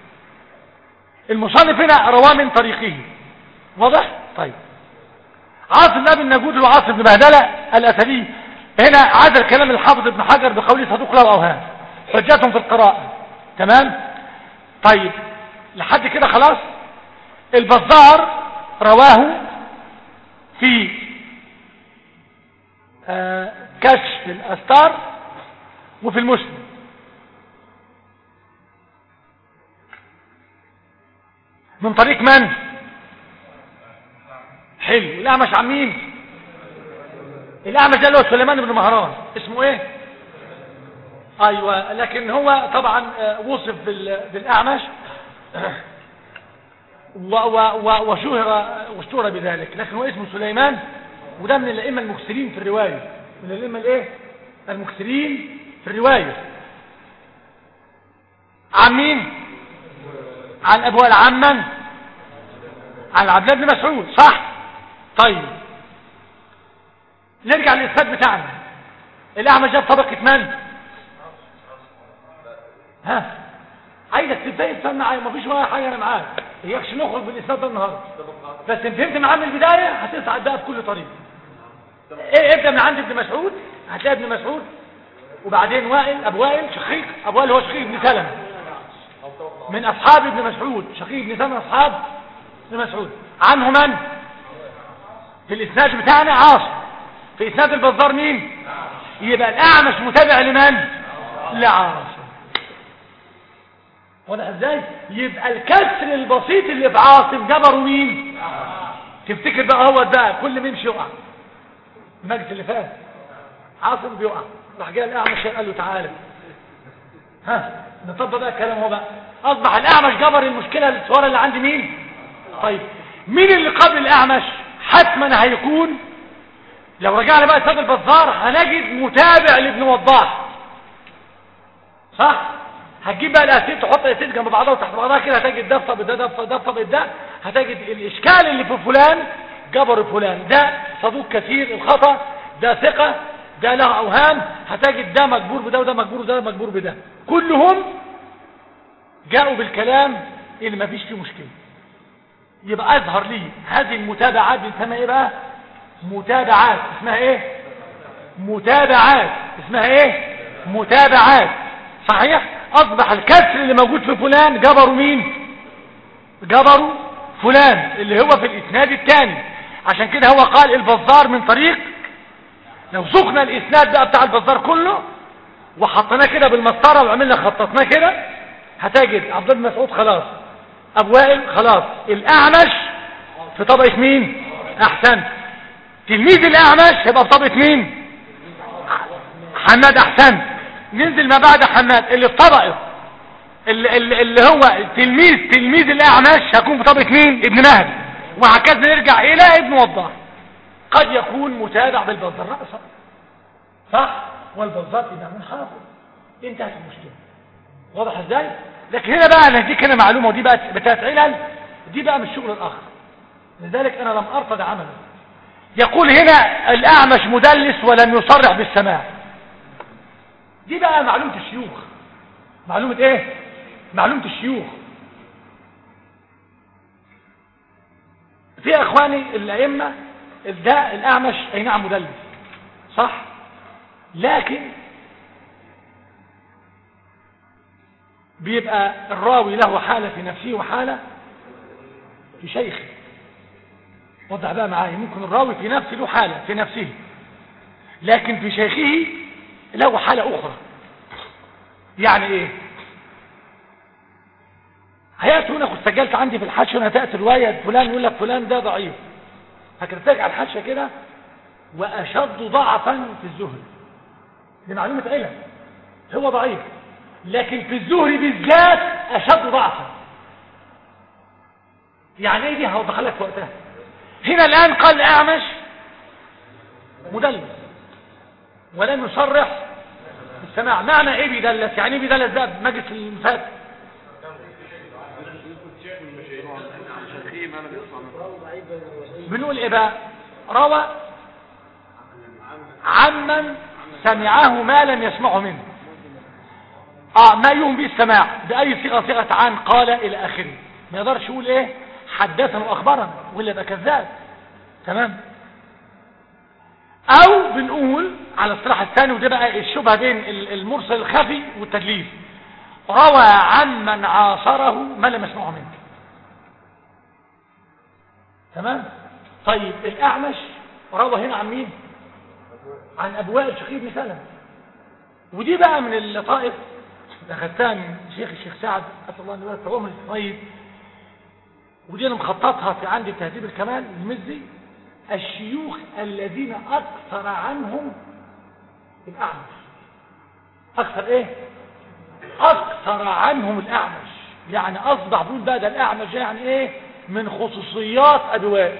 المصنف هنا رواه من طريقه. واضح؟ طيب عاصم بن ابي النجود وعاصم بن بهدله الاسدي هنا عاد الكلام الحافظ ابن حجر بقوله صدوق له اوهام حجتهم في القراءه. تمام. طيب لحد كده خلاص. البزار رواه في آه كشف الاستار وفي المسلم. من طريق من؟ حلو. الاعمش عن مين؟ الاعمش ده اللي هو سليمان بن مهران. اسمه ايه؟ ايوه لكن هو طبعا وصف بالاعمش وشهر واشتهر بذلك، لكن هو اسمه سليمان، وده من الائمه المكثرين في الروايه، من الائمه الايه؟ المكثرين في الرواية عن مين؟ عن ابو العمن عن عبد الله بن مسعود، صح؟ طيب نرجع للإسناد بتاعنا. الأعمش جاب طبقة من؟ ها عايزك تبدأ تفهم معايا، مفيش ولا حاجة أنا معاك، هيكش نخرج بالإسناد ده النهارده، بس إن فهمت معاه من البداية هتسعد بقى بكل طريق. إيه ابدأ من عند ابن مسعود، هتلاقي ابن مسعود وبعدين وائل، أبو وائل شقيق، أبو وائل هو شقيق ابن سلمة من أصحاب ابن مسعود، شقيق ابن سلمة أصحاب ابن مسعود. عنه من؟ في الإسناد بتاعنا عاصم، في إسناد البزار مين؟ يبقى الأعمش متابع لمن؟ لعاصم. واضح ازاي؟ يبقى الكسر البسيط اللي في عاصم جبره مين؟ تفتكر بقى هو ده كل ما يمشي يقع. المجلس اللي فات عاصم بيقع، راح جاي الأعمش قال له تعالى ها نطبق بقى الكلام. هو بقى أصبح الأعمش جبر المشكلة الصورة اللي عند مين؟ طيب مين اللي قبل الأعمش؟ حتما هيكون لو رجعنا بقى سيد البزار هنجد متابع لابن وضاح، صح؟ هتجيب بقى الاسيد تحط الاسيد جنب بعضها وتحت بعضها كده هتجد دفه بده دفه دفه بده، هتجد الاشكال اللي في فلان جبر فلان، ده صدوق كثير الخطا، ده ثقه، ده له اوهام، هتجد ده مجبور بده وده مجبور بده وده مجبور بده، كلهم جاءوا بالكلام اللي ما فيش فيه مشكله. يبقى اظهر لي هذه المتابعات بنسميها ايه بقى؟ متابعات. اسمها ايه؟ متابعات. اسمها ايه؟ متابعات. صحيح؟ اصبح الكسر اللي موجود في فلان جبروا مين؟ جبروا فلان اللي هو في الاسناد الثاني. عشان كده هو قال البزار من طريق، لو سقنا الاسناد بقى بتاع البزار كله وحطيناه كده بالمسطره وعملنا خططناه كده هتجد عبد الله بن مسعود خلاص، ابو وائل خلاص، الاعمش في طبقه مين؟ احسن. تلميذ الأعمش هيبقى في طبقة مين؟ حماد. أحسن. ننزل ما بعد حماد اللي في طبقة اللي, اللي هو تلميذ تلميذ الأعمش هيكون في طبقة مين؟ ابن مهدي. وهكذا نرجع إلى ابن وضاح. قد يكون متابع بالبزار رأسا، صح؟ والبزار إمام حافظ، انتهت المشكلة. واضح ازاي؟ لكن هنا بقى انا هديك هنا معلومة، ودي بقى بتاعت علل، دي بقى من الشغل الآخر، لذلك أنا لم أرفض عمله. يقول هنا الأعمش مدلس ولم يصرح بالسماع. دي بقى معلومة الشيوخ. معلومة ايه؟ معلومة الشيوخ. في اخواني الائمة ده الأعمش اي نعم مدلس، صح؟ لكن بيبقى الراوي له حالة في نفسه وحالة في شيخه. وضح بقى معايا، ممكن الراوي في نفسه له حالة في نفسه، لكن في شيخه له حالة أخرى. يعني إيه؟ هيأتي هنا، كنت سجلت عندي في الحاشية هنا تأتي رواية فلان يقول لك فلان ده ضعيف، هكذا على الحاشية كده وأشد ضعفا في الزهري. دي معلومة علم، هو ضعيف لكن في الزهري بالذات أشد ضعفا. يعني إيه دي؟ هوضحلك في وقتها. هنا الآن قال الأعمش مدلس ولم يصرح بالسماع. معنى ايه بيدلس؟ يعني ايه بيدلس ده بمجلس المفات؟ بنقول ايه بقى؟ روى عمن سمعه ما لم يسمعه منه، اه ما يوم به السماع بأي صيغة، صيغة عن، قال الى اخره. ما يقدرش يقول ايه حدثنا واخبرنا ولا يبقى كذاب. تمام؟ او بنقول على الصراحة الثاني، وده بقى الشبهة بين المرسل الخفي والتدليس، روى عمن عاصره ما لم يسمعه منه. تمام؟ طيب الأعمش روى هنا عن مين؟ عن أبو وائل شقيق بن سلمة. ودي بقى من اللطائف اخذتها من شيخ الشيخ سعد اسال الله ان يوفقه من الطيب، ودي انا مخططها في عندي في تهذيب الكمال المزي. الشيوخ الذين اكثر عنهم الأعمش، اكثر ايه؟ اكثر عنهم الأعمش. يعني اصبح بيقول بقى ده الأعمش يعني ايه؟ من خصوصيات ابي وائل،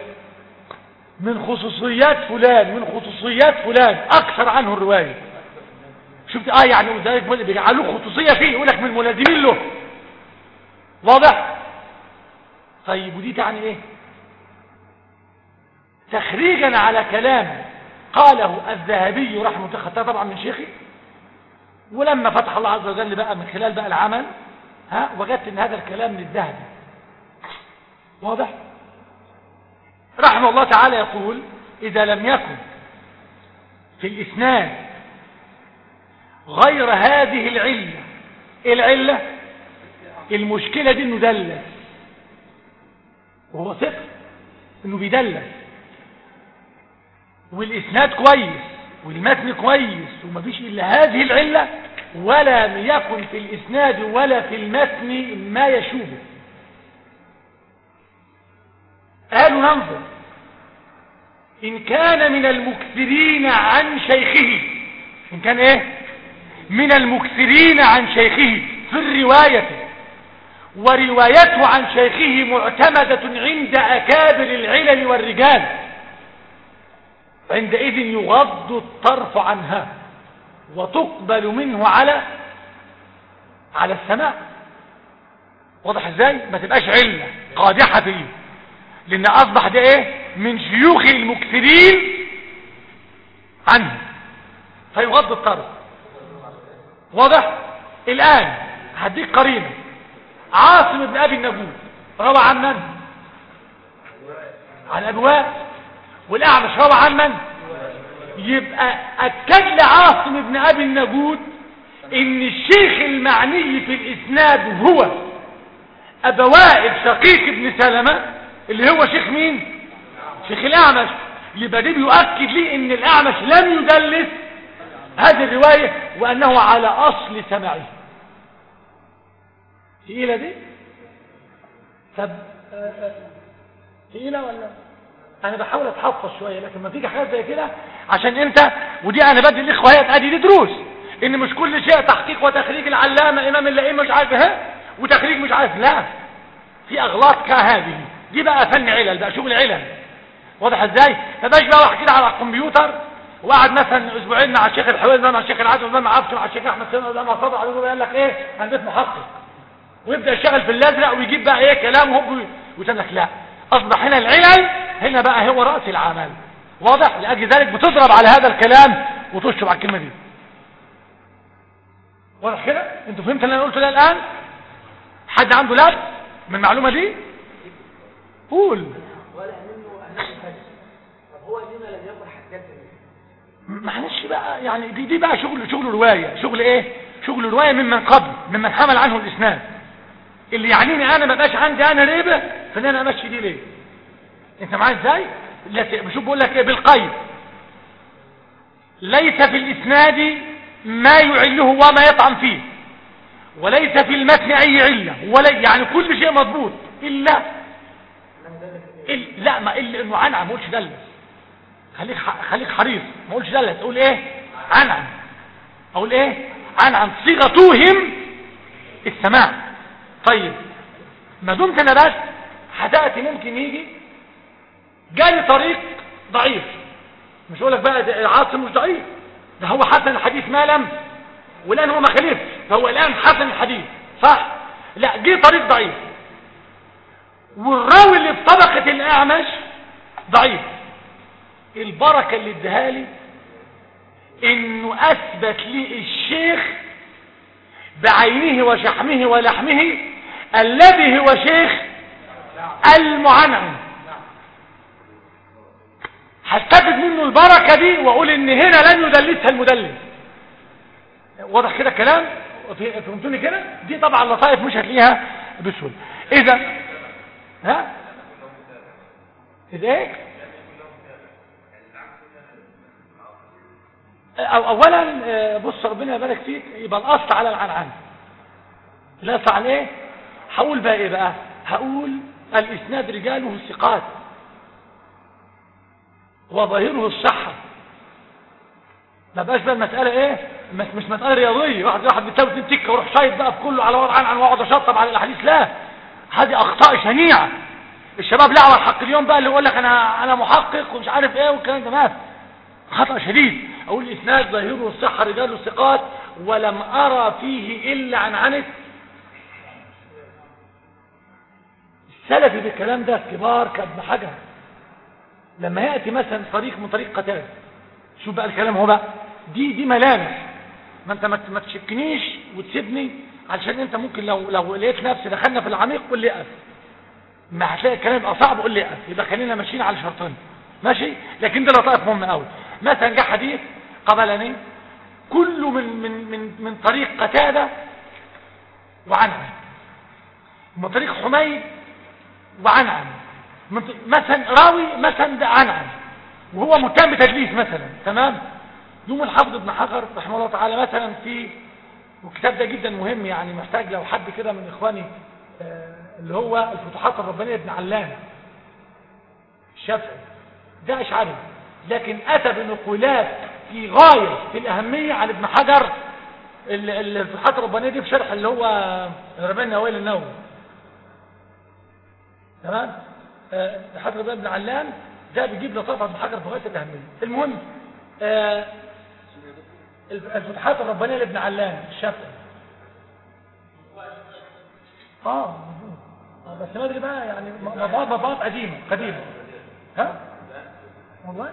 من خصوصيات فلان، من خصوصيات فلان، اكثر عنه الرواية. شفت اه يعني ولذلك بيجعلوه خصوصيه فيه، يقول لك من الملازمين له. واضح؟ طيب ودي تعني ايه؟ تخريجا على كلام قاله الذهبي رحمه الله، خدتها طبعا من شيخي، ولما فتح الله عز وجل بقى من خلال بقى العمل ها وجدت ان هذا الكلام للذهبي. واضح؟ رحمه الله تعالى يقول اذا لم يكن في الاسناد غير هذه العله، العله المشكله دي انه دلس، وهو ثقه انه بيدلس، والاسناد كويس والمتن كويس ومفيش الا هذه العله، ولم يكن في الاسناد ولا في المتن ما يشوبه. قالوا ننظر ان كان من المكثرين عن شيخه، ان كان ايه من المكثرين عن شيخه في الروايه، وروايته عن شيخه معتمدة عند أكابر العلل والرجال، عندئذ يغض الطرف عنها وتقبل منه على على السماع. واضح ازاي؟ ما تبقاش علة قادحة فيه، لان اصبح ده ايه من شيوخ المكثرين عنه فيغض الطرف. واضح؟ الان هديك قرينه. عاصم بن ابي النجود روى عن من؟ عن ابي وائل. والاعمش روى عن من؟ يبقى اكد لعاصم بن ابي النجود ان الشيخ المعني في الاسناد هو ابا وائل شقيق ابن سلمة، اللي هو شيخ مين؟ شيخ الاعمش. يبقى ده بيؤكد لي ان الاعمش لم يدلس هذه الرواية وانه على اصل سماعه. تقيلة دي؟ طب تقيلة ولا؟ انا بحاول اتحفظ شوية، لكن ما تيجي حاجات زي كده عشان انت، ودي انا بدي الاخوة هي ادي دي دروس، ان مش كل شيء تحقيق وتخريج العلامة امام اللئيم مش عارف ها وتخريج مش عارف، لا، في اغلاط كهذه دي بقى فن علل بقى، شغل علل. واضح ازاي؟ ما بقاش بقى واحد كده على الكمبيوتر وقعد مثلا اسبوعين مع الشيخ الحويز مع الشيخ العدل مع عبد مع الشيخ احمد سلمى مع صدر عليه قال لك ايه انا بيت محقق، ويبدا يشتغل في الازرق ويجيب بقى ايه كلام هو ويقول لك لا، اصبح هنا العلل هنا بقى هو راس العمل. واضح؟ لاجل ذلك بتضرب على هذا الكلام وتشرب على الكلمه دي. واضح كده؟ انتوا فهمتوا اللي انا قلته ده الان؟ حد عنده لبس من المعلومه دي؟ قول. ولا منه أنه فجر. طب هو لما لم يكن حدثني؟ معلش بقى يعني دي دي بقى شغل شغل روايه، شغل ايه؟ شغل روايه ممن قبل، ممن حمل عنه الاسناد. اللي يعنيني انا ما بقاش عندي انا ريبه فان انا امشي دي ليه؟ انت معايا ازاي؟ بشوف بقول لك ايه بالقيد. ليس في الاسناد ما يعله وما يطعن فيه، وليس في المتن اي عله، ولا يعني كل شيء مضبوط الا إل... لا ما الا انه عنعم، ما قولش دلس. خليك ح... خليك حريص، ما قولش دلس، تقول ايه؟ عنعم. اقول ايه؟ عنعم، صيغه توهم السماع. طيب ما دمت انا بس هتاتي ممكن يجي جالي طريق ضعيف، مش هقول لك بقى عاصم مش ضعيف، ده هو حسن الحديث ما لم، والان هو ما خالفش، فهو الان حسن الحديث صح. لا جه طريق ضعيف والراوي اللي في طبقه الاعمش ضعيف، البركه اللي اداها لي انه اثبت لي الشيخ بعينه وشحمه ولحمه الذي هو شيخ المعنعم. هستفد منه البركه دي واقول ان هنا لن يدلسها المدلس. واضح كده الكلام؟ فهمتوني كده؟ دي طبعا لطائف مش هتلاقيها بسهوله. اذا ها اذا ايه أو اولا بص ربنا يبارك فيك، يبقى الاصل على العنعن. الاصل على ايه؟ هقول بقى ايه بقى؟ هقول الاسناد رجاله الثقات وظاهره الصحه. ما بقاش بقى المساله ايه؟ مش مش مساله رياضيه، واحد واحد بيساوي اتنين تكه ويروح شايط بقى بكله على وضع عنعن واقعد اشطب على الاحاديث، لا، هذه اخطاء شنيعه. الشباب لعبوا الحق اليوم بقى اللي يقول لك انا انا محقق ومش عارف ايه والكلام ده، ما خطأ شديد. اقول الاسناد ظاهره الصحه رجاله الثقات ولم أرى فيه إلا عنعنة السلفي بالكلام ده كبار كابن حجر. لما يأتي مثلا طريق من طريق قتادة، شوف بقى الكلام هو بقى دي دي ملامح. ما انت ما تشكنيش وتسيبني، علشان انت ممكن لو لو لقيت نفسي دخلنا في العميق قول لي اقف، ما هتلاقي الكلام يبقى صعب قول لي اقف، يبقى خلينا ماشيين على شرطين ماشي. لكن ده لطائف مهم قوي. مثلا جاء حديث قبلني كله من من من من طريق قتادة وعنعن، من طريق حميد وعنعن، مثلا راوي مثلا ده عنعن وهو متهم بتدليس مثلا، تمام. يوم الحافظ ابن حجر رحمه الله تعالى مثلا في، والكتاب ده جدا مهم يعني، محتاج لو حد كده من اخواني آه اللي هو الفتوحات الربانية ابن علان الشافعي، ده اشعري لكن اتى بنقولات في غاية في الاهمية عن ابن حجر. الفتوحات الربانية دي في شرح اللي هو الرباني نووي النووي، تمام. آه حجر ابن علان ده بيجيب لطافة ابن حجر في غاية الاهمية. المهم آه الفتوحات الربانية لابن علان الشافعي اه بس ما ادري بقى يعني مضاد مضاد قديمه قديمه ها والله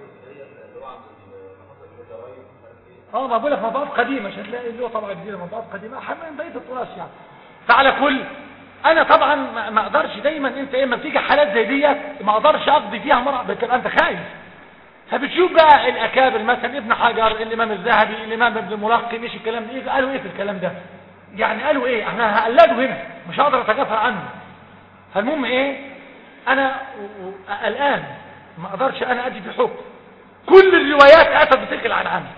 اه ما بقول لك مضاد قديمه عشان تلاقي اللي هو طبعا جديده مضاد قديمه من بقيه التراث يعني. فعلى كل انا طبعا ما اقدرش دايما، انت ايه ما بتيجي حالات زي ديت ما اقدرش اقضي فيها مره، بتبقى انت خايف. فبتشوف بقى الاكابر مثلا ابن حجر الامام الذهبي الامام ابن الملقن ايش الكلام ده، ايه قالوا ايه في الكلام ده، يعني قالوا ايه، احنا هقلده هنا مش هقدر اتجافى عنه. فالمهم ايه انا الان ما اقدرش انا ادي في حكم كل الروايات اتت بتلك العنعنه.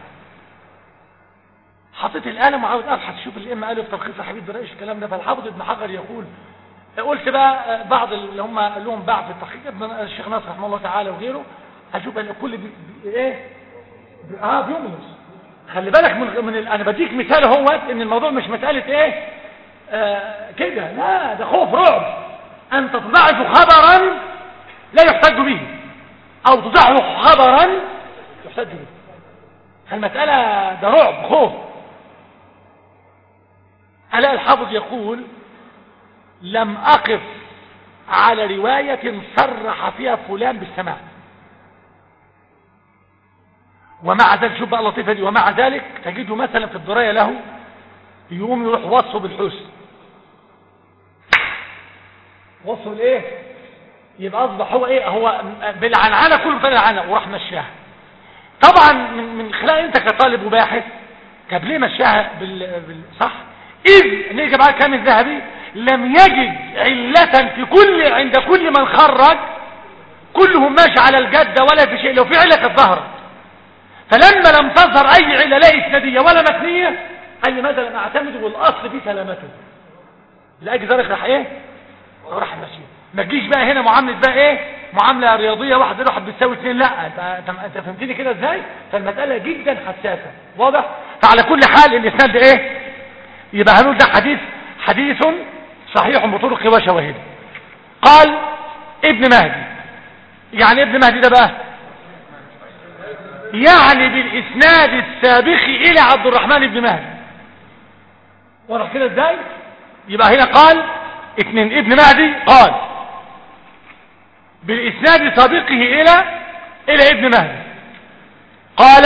حطيت القلم وعاوز ابحث شوف الائمه قالوا في تلخيص الحديث ده ايش الكلام ده. فالحافظ ابن حجر يقول، قلت بقى بعض اللي هم لهم بعض في التحقيق ابن الشيخ ناصر رحمه الله تعالى وغيره، اشوف الكل بي بي ايه بي اه بيملص. خلي بالك من, من ال... انا بديك مثال اهوت ان الموضوع مش مساله ايه آه كده، لا ده خوف رعب. انت تضعف خبرا لا يحتج به او تضعف خبرا يحتج به، المساله ده رعب خوف. الاقي الحافظ يقول لم اقف على روايه صرح فيها فلان بالسماع، ومع ذلك شوف بقى اللطيفه دي، ومع ذلك تجده مثلا في الدرايه له يقوم يروح وصفه بالحسن، وصفه الايه يبقى اصبح هو ايه هو بالعنعنه كله طالع عنعنه وراح مشاها. طبعا من من خلال انت كطالب وباحث طب ليه مشاها بال... بالصح؟ اذ نيجي بقى كلام الذهبي لم يجد عله في كل عند كل من خرج كلهم ماشي على الجده ولا في شيء، لو في عله كانت ظهرت. فلما لم تظهر اي عله لا اسناديه ولا متنيه قال لي ماذا لم اعتمد والاصل في سلامته، لاجل ذلك راح ايه راح ماشي. ما تجيش بقى هنا معامله بقى ايه معامله رياضيه واحد زائد واحد بتساوي اثنين، لا انت انت, انت فهمتني كده ازاي. فالمساله جدا حساسه واضح. فعلى كل حال الاسناد ده ايه يبقى هنقول ده حديث حديث صحيح بطرق وشواهد. قال ابن مهدي، يعني ابن مهدي ده بقى يعني بالاسناد السابق الى عبد الرحمن بن مهدي، واضح كده ازاي. يبقى هنا قال اثنين ابن مهدي قال بالاسناد سابقه الى الى ابن مهدي قال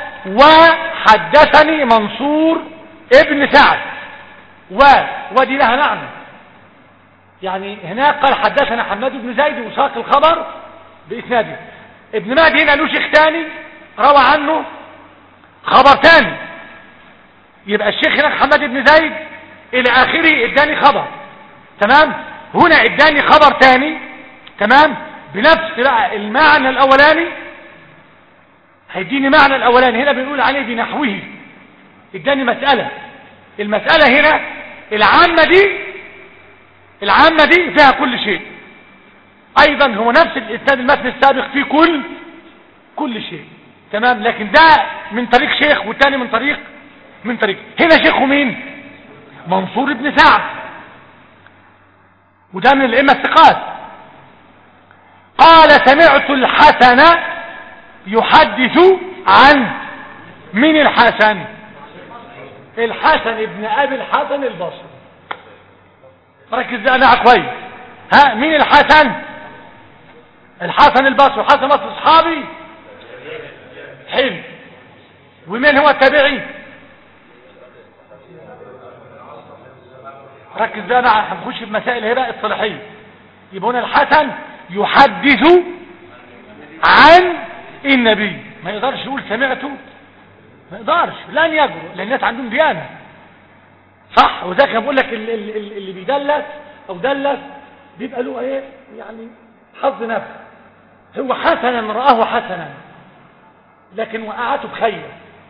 وحدثني منصور ابن سعد و ودي لها معنى، يعني هناك قال حدثنا حماد بن زيد وساق الخبر باسناده. ابن مهدي هنا له شيخ ثاني روى عنه خبر ثاني، يبقى الشيخ هناك حماد بن زيد الى اخره اداني خبر، تمام. هنا اداني خبر ثاني، تمام، بنفس بقى المعنى الاولاني، هيديني معنى الاولاني هنا بنقول عليه بنحوه، اداني مسألة. المسألة هنا العامة دي العامة دي فيها كل شيء، ايضا هو نفس الاسناد المتن السابق فيه كل كل شيء، تمام. لكن ده من طريق شيخ والتاني من طريق من طريق هنا شيخه مين منصور بن سعد، وده من الائمه الثقات. قال سمعت الحسن يحدث عن من الحسن الحسن ابن ابي الحسن البصري. ركز بقى معايا كويس. ها مين الحسن؟ الحسن البصري. الحسن البصري اصحابي حلو. ومين هو التابعي؟ ركز بقى معايا، هنخش في مسائل هنا الصلاحيه. يبقى هنا الحسن يحدث عن النبي، ما يقدرش يقول سمعته، ما يقدرش، لن يجرؤ، لان الناس عندهم ديانه صح. وذاك انا بقول لك اللي, اللي بيدلس او دلس بيبقى له ايه يعني حظ نفس. هو حسنا رآه حسنا لكن وقعته بخير،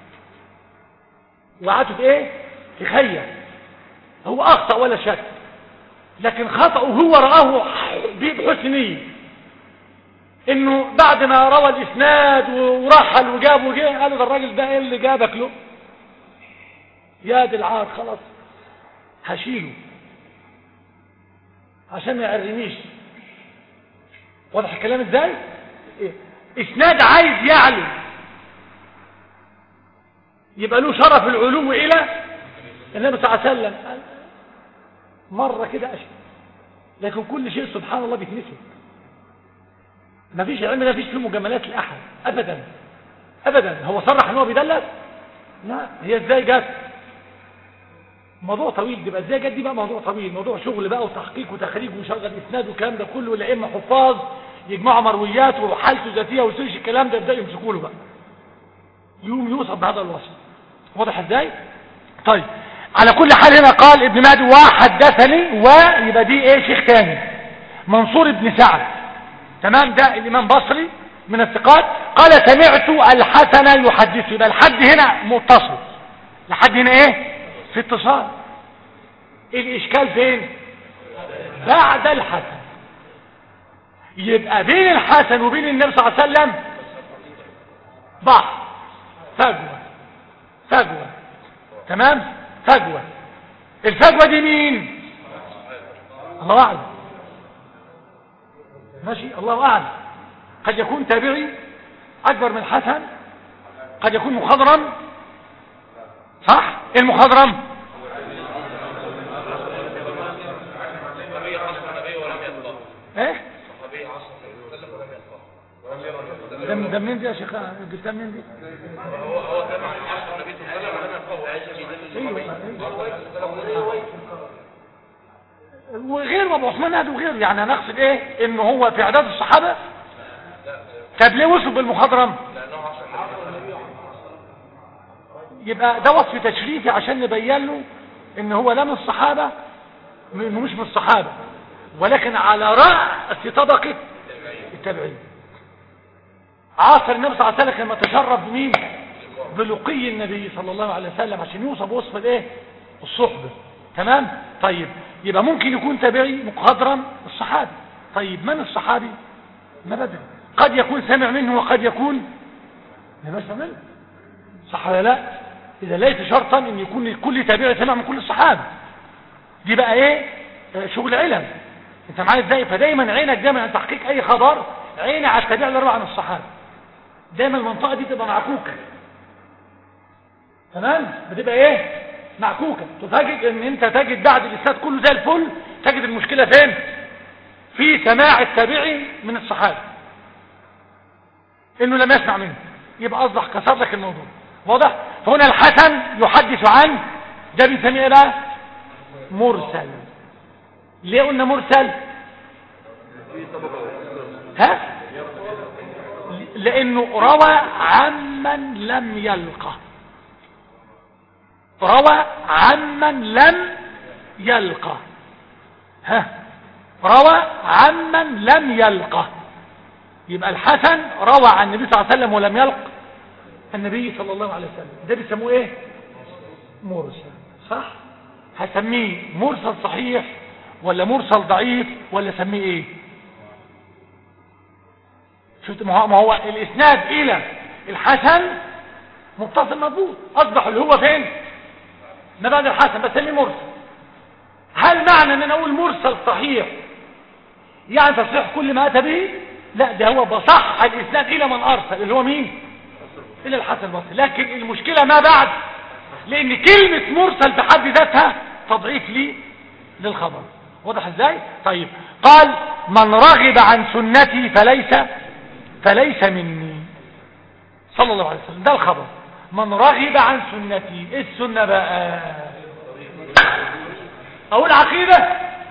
وقعته بايه؟ بخير. هو اخطأ ولا شك، لكن خطأه هو رآه بحسن نية، انه بعد ما روى الاسناد ورحل وجاب وجه قالوا ده الراجل ده ايه اللي جابك له؟ يا دي العار، خلاص هشيله عشان ما يعرنيش. واضح الكلام ازاي؟ إيه؟ اسناد عايز يعلو يبقى له شرف العلو الى النبي صلى الله عليه وسلم مره كده اشهد، لكن كل شيء سبحان الله بيتنسي. ما فيش علم، ما فيش فيه مجاملات لاحد ابدا ابدا. هو صرح ان هو بيدلس؟ لا. هي ازاي جت؟ موضوع طويل. تبقى ازاي جت دي بقى موضوع طويل، موضوع شغل بقى وتحقيق وتخريج وشغل اسناد والكلام ده كله، والائمه حفاظ يجمعوا مرويات وحالته ذاتيه ويسيرش الكلام ده، يبداوا يمسكوا له بقى يوم يوصف بهذا الوصف. واضح ازاي؟ طيب على كل حال هنا قال ابن مهدي وحدثني، ويبقى دي ايه شيخ تاني منصور بن سعد، تمام، ده الامام بصري من الثقات. قال سمعت الحسن يحدث، يبقى الحد هنا متصل، الحد هنا ايه في اتصال. الاشكال فين؟ بعد الحسن. يبقى بين الحسن وبين النبي صلى الله عليه وسلم بحر، فجوه فجوه، تمام، فجوه. الفجوه دي مين؟ الله اعلم، ماشي، الله اعلم. قد يكون تابعي اكبر من الحسن، قد يكون مخضرم، صح. المخضرم ايه ده ده منين دي يا شيخ؟ جبتها منين دي؟ هو هو تبع عصر النبي صلى الله عليه وسلم. وغير ابو عثمان هذا وغيره، يعني انا اقصد ايه انه هو في اعداد الصحابه. طب ليه وصف بالمخضرم؟ يبقى ده وصف تشريفي عشان نبين له ان هو لا من الصحابه، انه مش من الصحابه، ولكن على راس طبقه التابعين. عاصر النبي صلى الله عليه وسلم لما تشرف بمين؟ بلقي النبي صلى الله عليه وسلم عشان يوصف وصف الايه؟ الصحبه، تمام. طيب يبقى ممكن يكون تابعي مخضرم الصحابي. طيب من الصحابي؟ ما بدري، قد يكون سمع منه وقد يكون ما سمع منه، صح ولا لا؟ اذا ليس شرطا ان يكون كل تابعي سمع من كل الصحابه. دي بقى ايه؟ شغل علم. انت معايا ازاي؟ فدايما عينك دايما عن تحقيق اي خبر عينك على التابع اللي روى عن الصحابه. دايما المنطقه دي تبقى معكوكه، تمام، بتبقى ايه؟ معكوكه. تفاجئ ان انت تجد بعد الاسناد كله زي الفل، تجد المشكله فين؟ في سماع التابعي من الصحابه، انه لم يسمع منه، يبقى اصبح كسر لك الموضوع. واضح؟ فهنا الحسن يحدث عن، ده بنسميه ايه بقى؟ مرسل. ليه قلنا مرسل؟ ها؟ لانه روى عمن لم يلقى، روى عمن لم يلقى، ها، روى عمن لم يلقى. يبقى الحسن روى عن النبي صلى الله عليه وسلم ولم يلق النبي صلى الله عليه وسلم، ده بيسموه ايه؟ مرسل، صح. هسميه مرسل صحيح ولا مرسل ضعيف ولا سميه ايه؟ شفت؟ ما هو, ما هو الاسناد الى الحسن متصل مضبوط، اصبح اللي هو فين؟ ما بعد الحسن بسميه مرسل. هل معنى ان انا اقول مرسل صحيح يعني تصحيح كل ما اتى به؟ لا، ده هو بصح الاسناد الى من ارسل، اللي هو مين؟ الى الحسن البصري. لكن المشكله ما بعد لان كلمة مرسل بحد ذاتها تضعيف لي للخبر. واضح ازاي؟ طيب قال من رغب عن سنتي فليس فليس مني صلى الله عليه وسلم. ده الخبر. من رغب عن سنتي. ايه السنة بقى؟ اقول عقيدة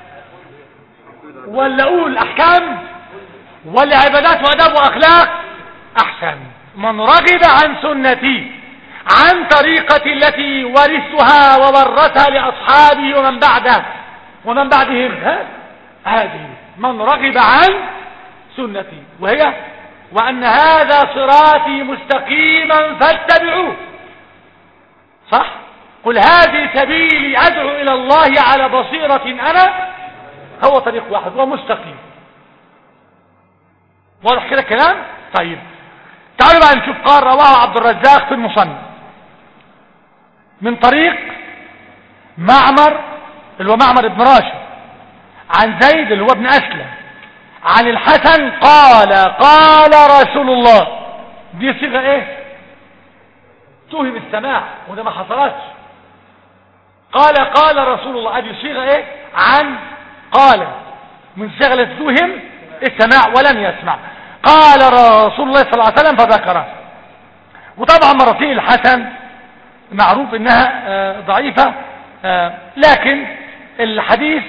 ولا اقول احكام ولا عبادات واداب واخلاق؟ احسن. من رغب عن سنتي، عن طريقتي التي ورثتها وورثها لاصحابي ومن بعده ومن بعدهم، هذه من رغب عن سنتي، وهي وان هذا صراطي مستقيما فاتبعوه. صح؟ قل هذه سبيلي ادعو الى الله على بصيرة انا، هو طريق واحد ومستقيم. واضح كده الكلام؟ طيب تعالوا بقى نشوف. قال رواه عبد الرزاق في المصنف من طريق معمر اللي هو معمر بن راشد عن زيد اللي هو ابن اسلم عن الحسن قال قال رسول الله. دي صيغه ايه؟ توهم السماع، وده ما حصلتش. قال قال رسول الله، ادي صيغه ايه؟ عن قال، من صيغه التي توهم السماع ولم يسمع. قال رسول الله صلى الله عليه وسلم فذكره. وطبعا مرتين الحسن معروف انها ضعيفة، لكن الحديث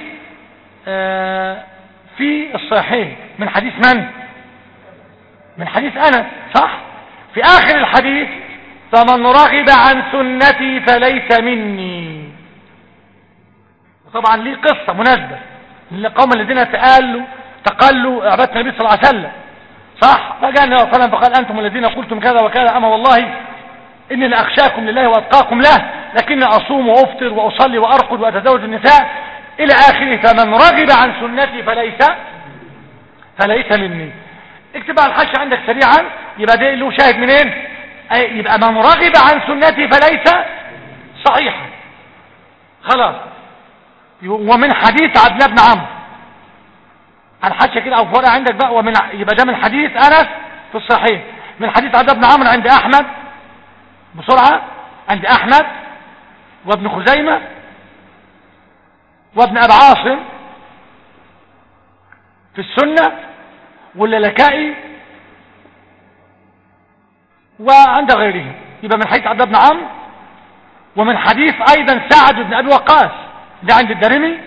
في الصحيحين من حديث من؟ من حديث انس. صح؟ في اخر الحديث فمن رغب عن سنتي فليس مني. طبعا ليه قصة مناسبة للقوم الذين تقالوا تقلوا عبادة النبي صلى الله عليه وسلم. صح؟ فجاء النبي صلى الله عليه وسلم فقال انتم الذين قلتم كذا وكذا، اما والله اني لاخشاكم لله واتقاكم له، لكني اصوم وافطر واصلي وارقد واتزوج النساء الى اخره. فمن رغب عن سنتي فليس فليس مني. اكتب على الحاشيه عندك سريعا، يبقى ده له شاهد منين؟ يبقى من رغب عن سنتي فليس صحيحا. خلاص. ومن حديث عبد الله بن عمرو على الحاشيه كده او فوق عندك بقى، ومن يبقى ده من حديث انس في الصحيح، من حديث عبد الله بن عمرو عند احمد بسرعه، عند احمد وابن خزيمه وابن ابي عاصم في السنه واللالكائي وعند غيره. يبقى من حديث عبد الله بن عمرو، ومن حديث ايضا سعد بن ابي وقاص ده عند الدارمي،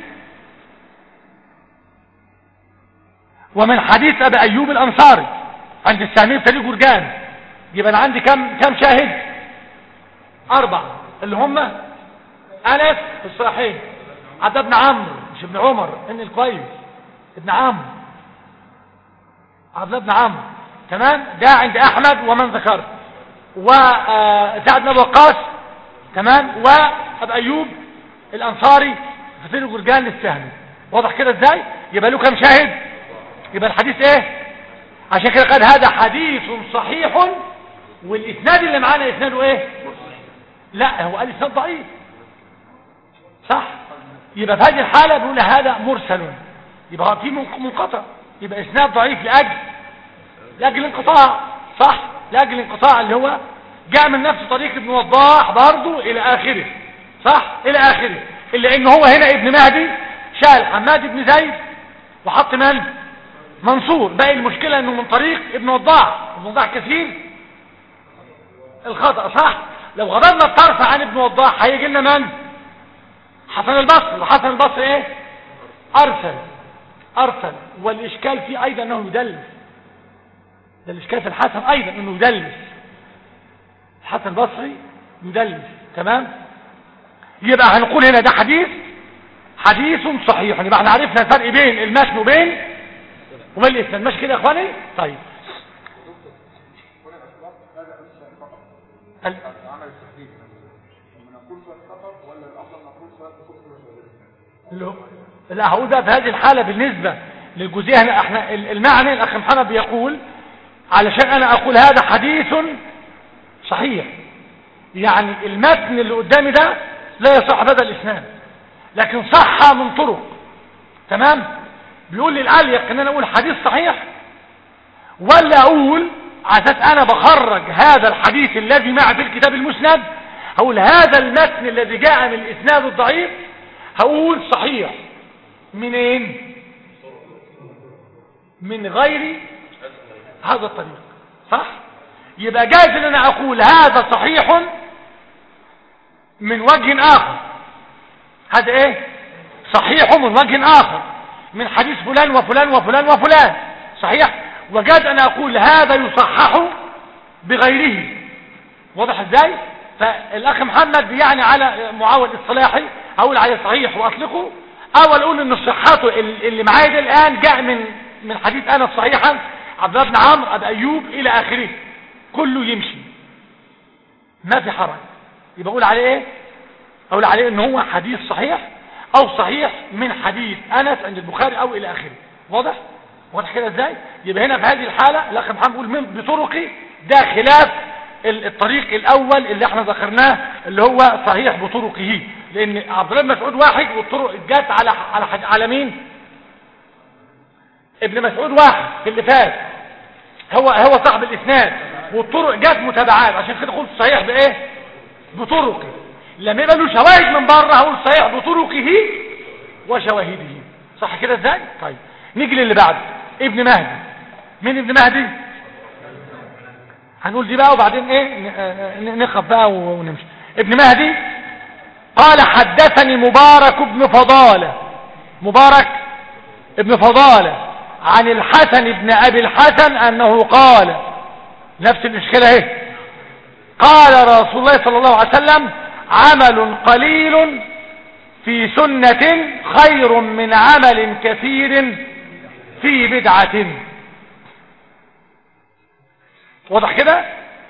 ومن حديث ابي ايوب الانصاري عند السامي في طريق جرجان. يبقى انا عندي كم كم شاهد؟ اربعه، اللي هم انس في الصحيح، عبد الله بن عمرو مش ابن عمر ان الكويس، ابن عمرو، عبد الله بن عمرو، تمام؟ ده عند احمد ومن ذكر، وسعد بن ابي وقاص، تمام؟ وابي ايوب الانصاري في طريق جرجان للسهمي. واضح كده ازاي؟ يبقى له كم شاهد؟ يبقى الحديث ايه؟ عشان كده قال هذا حديث صحيح، والاسناد اللي معانا اسناده ايه؟ لا هو قال اسناد ضعيف. صح؟ يبقى في هذه الحاله بيقول هذا مرسل، يبقى في منقطع، يبقى اسناد ضعيف لاجل لاجل انقطاع. صح؟ لاجل انقطاع اللي هو جاء من نفس طريق ابن وضاح برضه الى اخره. صح؟ الى اخره، الا ان هو هنا ابن مهدي شال حماد بن زيد وحط من؟ منصور. باقي المشكلة انه من طريق ابن وضاح، ابن وضاح كثير الخطأ. صح؟ لو غضبنا الطرف عن ابن وضاح هيجي لنا من؟ حسن البصري، وحسن البصري ايه؟ ارسل ارسل والاشكال فيه ايضا انه يدلس. ده الاشكال في الحسن ايضا انه يدلس، الحسن البصري يدلس. تمام؟ يبقى هنقول هنا ده حديث حديث صحيح. يبقى احنا عرفنا الفرق بين المتن وبين وبين الاسناد. ماشي كده يا اخواني؟ طيب ال... لا هقول ده في هذه الحالة بالنسبة للجزئية هنا احنا المعنى الاخ محمد بيقول علشان انا اقول هذا حديث صحيح، يعني المتن اللي قدامي ده لا يصح هذا الاسناد، لكن صح من طرق. تمام؟ بيقول لي الاليق ان انا اقول حديث صحيح، ولا اقول على اساس انا بخرج هذا الحديث الذي معي في الكتاب المسند هقول هذا المتن الذي جاء من الاسناد الضعيف هقول صحيح منين؟ من غير هذا الطريق، صح؟ يبقى جايز ان انا اقول هذا صحيح من وجه اخر، هذا ايه؟ صحيح من وجه اخر من حديث فلان وفلان وفلان وفلان، صحيح؟ وجاز ان اقول هذا يصحح بغيره. واضح ازاي؟ فالاخ محمد يعني على معاول اصطلاحي اقول عليه صحيح واطلقه، او اقول ان صحته اللي معايا ده الان جاء من من حديث انس صحيحا عبد الله بن عمرو ابي ايوب الى اخره، كله يمشي ما في حرج. يبقى اقول عليه ايه؟ اقول عليه ان هو حديث صحيح او صحيح من حديث انس عند البخاري او الى اخره. واضح؟ واضح كده ازاي؟ يبقى هنا في هذه الحاله الاخ محمد بيقول من بطرقي، ده خلاف الطريق الاول اللي احنا ذكرناه اللي هو صحيح بطرقه، لان عبد الله بن مسعود واحد والطرق جت على على على مين؟ ابن مسعود واحد في اللي فات، هو هو صاحب الاسناد، والطرق جت متابعات، عشان كده قلت صحيح بايه؟ بطرقه. لما يبقى له شواهد من بره هقول صحيح بطرقه وشواهده. صح كده ازاي؟ طيب نيجي للي بعده، ابن مهدي. مين ابن مهدي؟ هنقول دي بقى وبعدين ايه نخف بقى ونمشي. ابن مهدي قال حدثني مبارك بن فضالة، مبارك ابن فضالة عن الحسن بن ابي الحسن انه قال، نفس الاشكالة اهي، قال رسول الله صلى الله عليه وسلم عمل قليل في سنة خير من عمل كثير في بدعة. واضح كده؟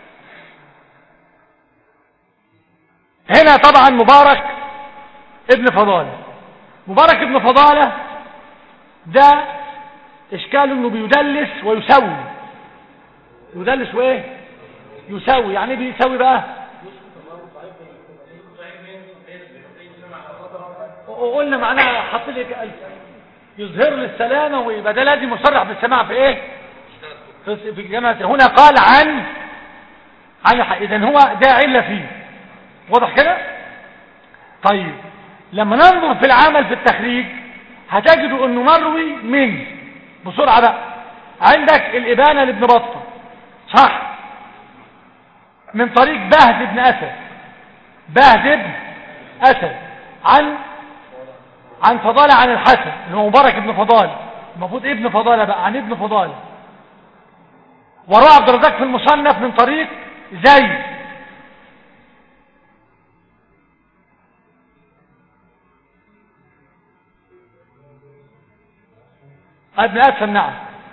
هنا طبعا مبارك ابن فضالة، مبارك ابن فضالة ده اشكاله انه بيدلس ويسوي. يدلس وايه؟ يسوي. يعني ايه بيسوي بقى؟ وقلنا معناها حط لك يظهر للسلامة، ويبقى ده لازم يصرح بالسماع في ايه؟ في الجامعة. هنا قال عن عن اذا هو ده علة فيه. واضح كده؟ طيب لما ننظر في العمل في التخريج هتجدوا انه مروي من بسرعة بقى، عندك الابانة لابن بطة، صح؟ من طريق بهز بن اسد، بهز بن اسد عن عن فضالة عن الحسن اللي هو مبارك ابن فضالة، المفروض ابن فضالة بقى عن ابن فضالة. وروى عبد الرزاق في المصنف من طريق زيد ابن اسد، نعم.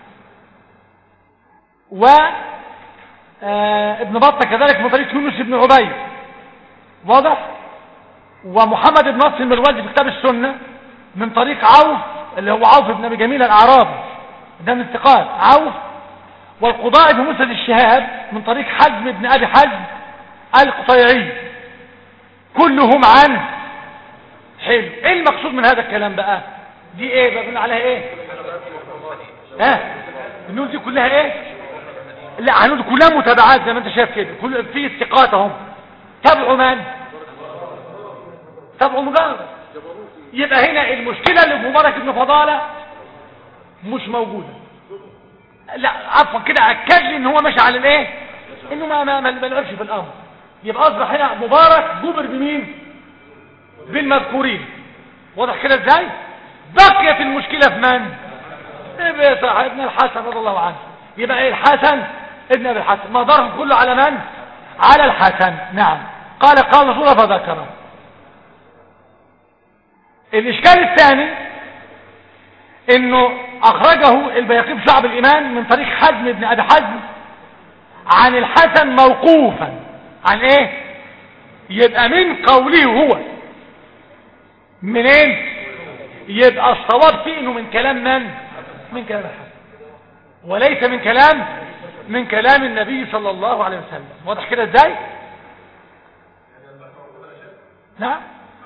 و آه ابن بطة كذلك من طريق يونس بن عبيد. واضح؟ ومحمد بن نصر المروزي في كتاب السنة من طريق عوف اللي هو عوف بن ابي جميل الاعرابي، ده من الثقات عوف. والقضاء في مسند الشهاب من طريق حزم بن ابي حزم القطيعي، كلهم عن حلو. ايه المقصود من هذا الكلام بقى؟ دي ايه بقى؟ عليها ايه؟ ها النون دي كلها ايه؟ لا هنقول كلها متابعات زي ما انت شايف كده، كل في الثقات اهم. تبعوا من؟ تبعوا مجرد. يبقى هنا المشكله اللي في مبارك بن فضاله مش موجوده. لا عفوا كده اكد لي ان هو ماشي على الايه؟ انه ما ما ما لعبش في الامر. يبقى اصبح هنا مبارك جبر بمين؟ بالمذكورين. واضح كده ازاي؟ بقيت المشكله في من؟ ابن صاحبنا الحسن رضي الله عنه. يبقى ايه الحسن ابن ابي الحسن، مدارهم كله على من؟ على الحسن. نعم. قال قال رسول الله فذكره. الاشكال الثاني انه اخرجه البيهقي في شعب الايمان من طريق حزم بن ابي حزم عن الحسن موقوفا. عن ايه؟ يبقى من قوله هو. منين؟ يبقى الصواب فيه انه من كلام من؟ من كلام الحسن، وليس من كلام من كلام النبي صلى الله عليه وسلم. واضح كده ازاي؟ نعم.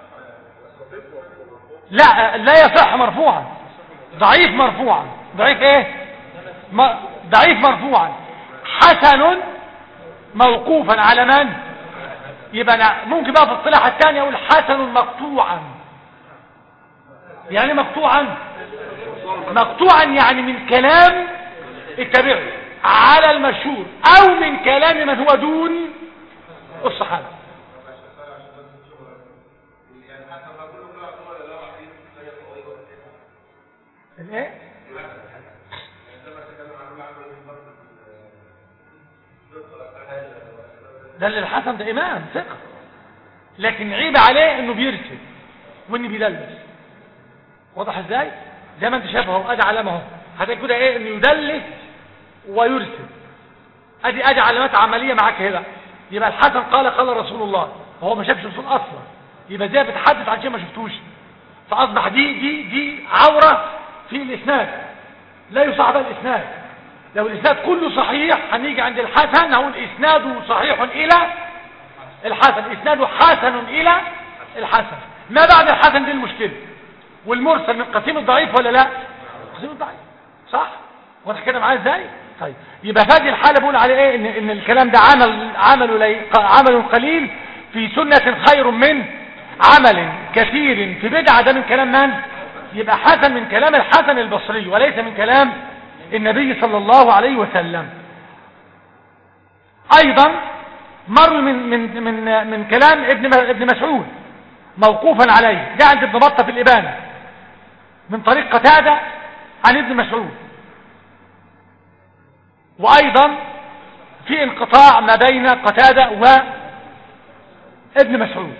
لا لا يصح مرفوعا، ضعيف مرفوعا. ضعيف ايه؟ ضعيف مرفوعا. حسن موقوفا على من؟ يبقى أنا ممكن بقى في الصلاح الثاني اقول حسن مقطوعا. يعني مقطوعا مقطوعا يعني من كلام التابعي على المشهور او من كلام من هو دون الصحابه. الايه ده اللي الحسن ده امام ثقه، لكن عيب عليه انه بيرسل وانه بيدلس. واضح ازاي؟ زي ما انت شايف اهو، ادي علامه اهو، هتلاقي كده ايه، انه يدلس ويرسل. ادي ادي علامات عمليه معاك هنا. يبقى الحسن قال قال رسول الله، وهو ما شافش الرسول اصلا، يبقى زي بتحدث عن شيء ما شفتوش، فاصبح دي دي دي عوره في الاسناد، لا يصعب الاسناد. لو الاسناد كله صحيح هنيجي عند الحسن نقول اسناده صحيح الى الحسن، اسناده حسن الى الحسن. ما بعد الحسن دي المشكله، والمرسل من قسيم الضعيف ولا لا؟ قسيم الضعيف صح؟ واضح كده معايا ازاي؟ طيب يبقى في هذه الحاله بقول عليه ايه؟ ان ان الكلام ده عمل عمل لي عمل قليل في سنه خير من عمل كثير في بدعه. ده من كلام من؟ يبقى حسن من كلام الحسن البصري وليس من كلام النبي صلى الله عليه وسلم. ايضا مر من من من من كلام ابن ابن مسعود موقوفا عليه، ده عند ابن بطه في الابانه من طريق قتاده عن ابن مسعود. وايضا في انقطاع ما بين قتاده وابن مسعود.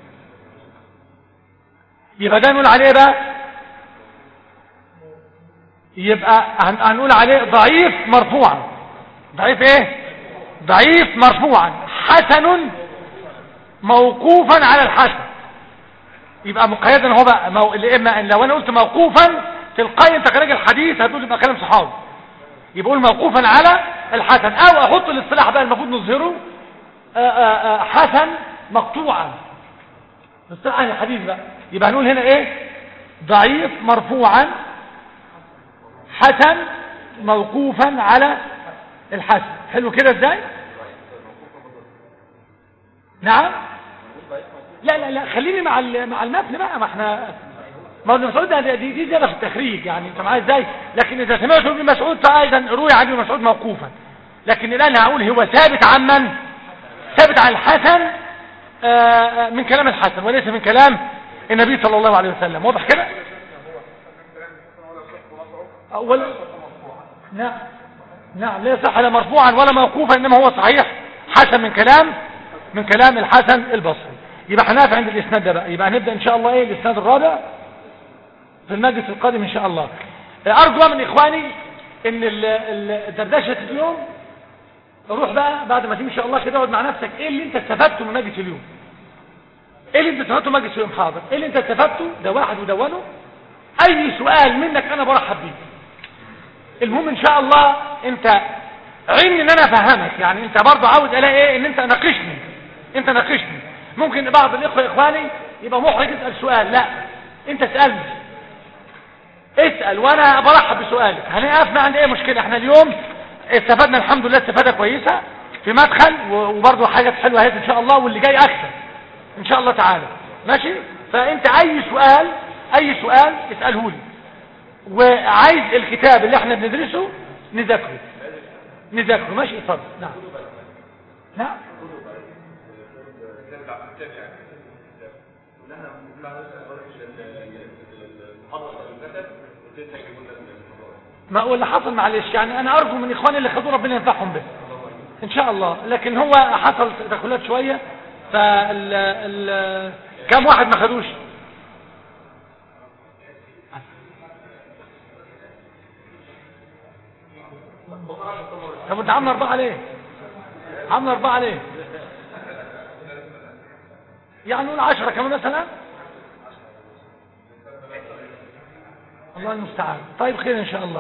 يبقى ده نقول عليه بقى، يبقى هنقول عليه ضعيف مرفوعا. ضعيف ايه؟ ضعيف مرفوعا. حسن موقوفا على الحسن. يبقى مقيدا هو بقى مو... اما ان لو انا قلت موقوفا تلقائي انت خارج الحديث هتقول يبقى كلام صحابي، يبقى قول موقوفا على الحسن. او احط الاصطلاح بقى المفروض نظهره آآ آآ حسن مقطوعا، اصطلاح الحديث بقى. يبقى هنقول هنا ايه؟ ضعيف مرفوعا، حسن موقوفا على الحسن. حلو كده ازاي؟ نعم. لا لا لا خليني مع مع المتن بقى، ما احنا ما ابن مسعود دي دي دي في التخريج يعني انت معايا ازاي. لكن اذا سمعت ابن مسعود فايضا روي عن ابن مسعود موقوفا، لكن الان هقول هو ثابت عن من؟ ثابت عن الحسن من كلام الحسن وليس من كلام النبي صلى الله عليه وسلم. واضح كده؟ ولا نعم نعم لا يصح لا مرفوعا ولا موقوفا، انما هو صحيح حسن من كلام من كلام الحسن البصري. يبقى هنقف عند الاسناد ده بقى. يبقى هنبدا ان شاء الله ايه الاسناد الرابع في المجلس القادم ان شاء الله. ارجو من اخواني ان الدردشه اليوم روح بقى بعد ما تيجي ان شاء الله كده اقعد مع نفسك، ايه اللي انت استفدته من مجلس اليوم؟ ايه اللي انت استفدته من مجلس اليوم؟ حاضر، ايه اللي انت استفدته؟ ده واحد ودونه. اي سؤال منك انا برحب بيه. المهم ان شاء الله انت عيني ان انا افهمك، يعني انت برضه عاوز الاقي ايه؟ ان انت ناقشني، انت ناقشني. ممكن بعض الاخوه اخواني يبقى محرج يسال سؤال، لا انت اسالني، اسال وانا برحب بسؤالك. هنقف ما عندي اي مشكله. احنا اليوم استفدنا الحمد لله استفاده كويسه في مدخل، وبرضه حاجات حلوه اهي ان شاء الله، واللي جاي اكثر ان شاء الله تعالى. ماشي؟ فانت اي سؤال اي سؤال اساله لي، وعايز الكتاب اللي احنا بندرسه نذاكره نذاكره ماشي؟ اتفضل. نعم نعم ما هو اللي حصل معلش، يعني انا ارجو من اخواني اللي خدوه ربنا ينفعهم به ان شاء الله. لكن هو حصل تدخلات شويه، فال ال... كم واحد ما خدوش؟ طب انت عامل اربعه ليه؟ عامل اربعه ليه؟ يعني نقول عشرة كمان مثلا. الله المستعان. طيب خير ان شاء الله.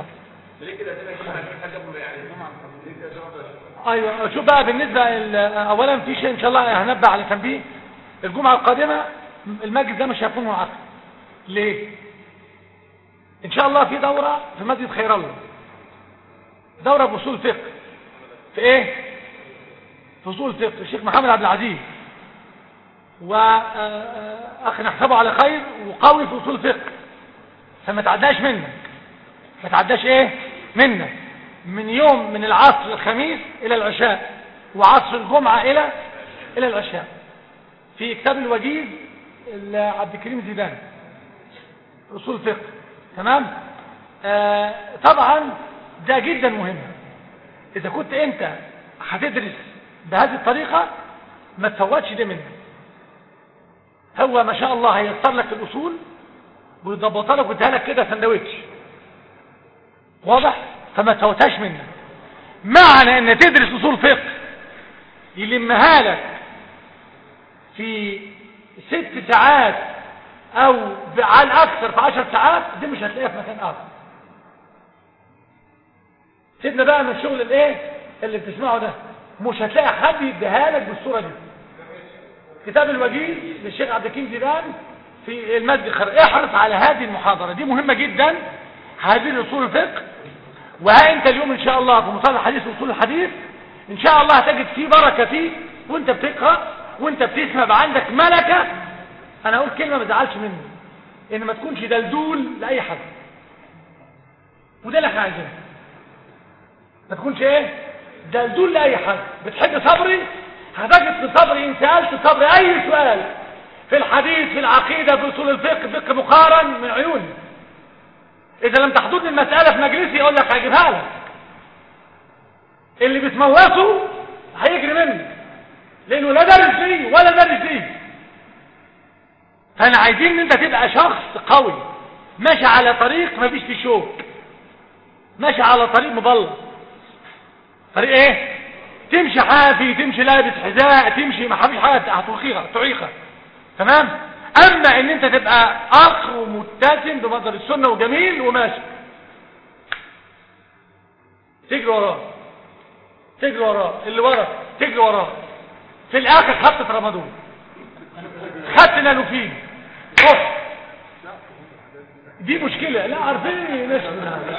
ايوه شوف بقى بالنسبه اولا في شيء ان شاء الله هنبه على تنبيه. الجمعه القادمه المجلس ده مش هيكون منعقد. ليه؟ ان شاء الله في دوره في مسجد خير الله، دوره باصول فقه. في ايه؟ في اصول فقه. الشيخ محمد عبد العزيز واخ نحسبه على خير وقوي في اصول الفقه، فما تعداش منك، ما تعداش ايه منك، من يوم من العصر الخميس الى العشاء وعصر الجمعة الى الى العشاء، في كتاب الوجيز لعبد الكريم زيدان اصول الفقه. تمام. آه طبعا ده جدا مهم. اذا كنت انت هتدرس بهذه الطريقة ما تفوتش ده منه. هو ما شاء الله هيختار لك الاصول ويضبطها لك ويديها لك كده سندوتش واضح، فما تفوتهاش منه. معنى ان تدرس اصول فقه يلمها لك في ست ساعات او على الاكثر في عشر ساعات، دي مش هتلاقيها في مكان اخر. سيبنا بقى من الشغل الايه اللي بتسمعه ده، مش هتلاقي حد يديها لك بالصوره دي. كتاب الوجيز للشيخ عبد الكريم زيدان في المسجد الخير، احرص على هذه المحاضره، دي مهمه جدا، هذه اصول الفقه. وها انت اليوم ان شاء الله في مصطلح الحديث واصول الحديث ان شاء الله هتجد فيه بركه فيه، وانت بتقرا وانت بتسمع بقى عندك ملكه. انا اقول كلمه ما تزعلش مني، ان ما تكونش دلدول لاي حد، وده اللي احنا عايزينه. ما تكونش ايه دلدول لاي حد. بتحب صبري هتجد في صبري ان سالت صبري اي سؤال في الحديث في العقيده في اصول الفقه فقه مقارن من عيوني. اذا لم تحضرني المساله في مجلسي اقول لك هجيبها لك. اللي بتموته هيجري مني لانه لا دارس لي ولا دارس لي. فانا عايزين ان انت تبقى شخص قوي ماشي على طريق ما فيش فيه شوك، ماشي على طريق مبلط. طريق ايه؟ تمشي حافي، تمشي لابس حذاء، تمشي ما فيش حاجه هتعيقها تعيقها. تمام. اما ان انت تبقى اخ ومتسم بمصدر السنه وجميل وماشي تجري وراه تجري وراه اللي ورا تجري وراه، في الاخر خدت رمضان، خدت نانوفين اوف، دي مشكله. لا عارفين ناس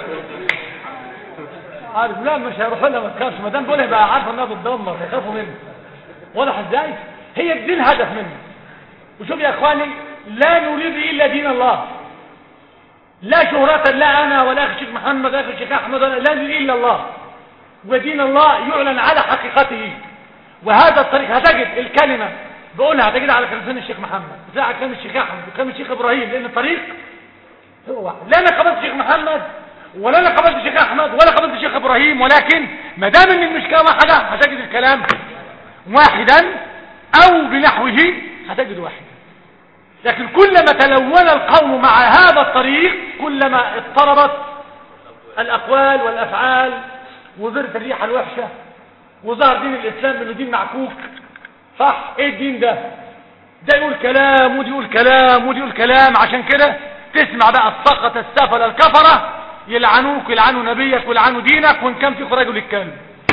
عارف، لا مش هيروحوا لها، ما تخافش، ما دام دول يبقى عارفه انها بتدمر هيخافوا منه. واضح ازاي؟ هي دي الهدف منه. وشوف يا اخواني، لا نريد الا دين الله، لا شهرة، لا انا ولا اخي الشيخ محمد ولا اخي الشيخ احمد، ولا لا نريد الا الله، ودين الله يعلن على حقيقته. وهذا الطريق هتجد الكلمه بقولها هتجدها على كلام الشيخ محمد، بتلاقي كلام الشيخ احمد وكلام الشيخ ابراهيم، لان الطريق هو واحد. لا انا قبلت الشيخ محمد ولا انا قبلت الشيخ احمد ولا قبلت الشيخ ابراهيم، ولكن ما دام ان المشكله واحده هتجد الكلام واحدا او بنحوه هتجد واحدا. لكن كلما تلون القوم مع هذا الطريق كلما اضطربت الاقوال والافعال وظهرت الريحه الوحشه وظهر دين الاسلام انه دين معكوك. صح؟ ايه الدين ده؟ ده يقول كلام ودي يقول كلام ودي يقول كلام. عشان كده تسمع بقى السقط السفل الكفره يلعنوك يلعنوا نبيك ويلعنوا دينك وان كان فيك رجل الكلب.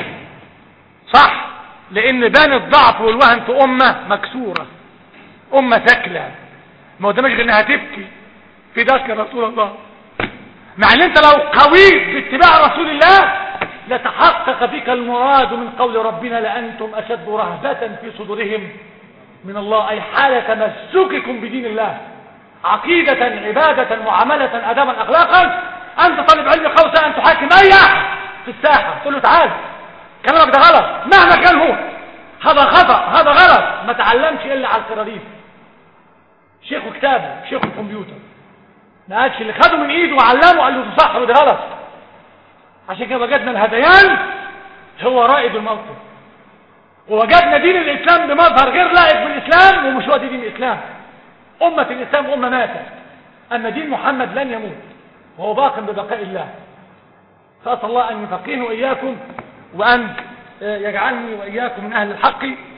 صح؟ لان بان الضعف والوهن في امه مكسوره، امه ثكلى ما قدامش غير انها تبكي في داك يا رسول الله. مع ان انت لو قويت باتباع رسول الله لتحقق فيك المراد من قول ربنا لانتم اشد رهبه في صدورهم من الله، اي حال تمسككم بدين الله عقيده عباده معامله ادابا اخلاقا. انت طالب علم خوسه ان تحاكم اي احد في الساحه تقول له تعال كلامك ده غلط مهما كان هو، هذا خطا هذا غلط، ما تعلمش الا على القراريس. شيخ كتابه شيخ الكمبيوتر ما قالش اللي خده من ايده وعلمه قال له ده صح وده غلط. عشان كده وجدنا الهذيان هو رائد الموقف، ووجدنا دين الاسلام بمظهر غير لائق بالاسلام ومش هو دين الاسلام. امه الاسلام امه ماتت، اما دين محمد لن يموت وهو باق ببقاء الله. فاسال الله ان يفقهنا واياكم وان يجعلني واياكم من اهل الحق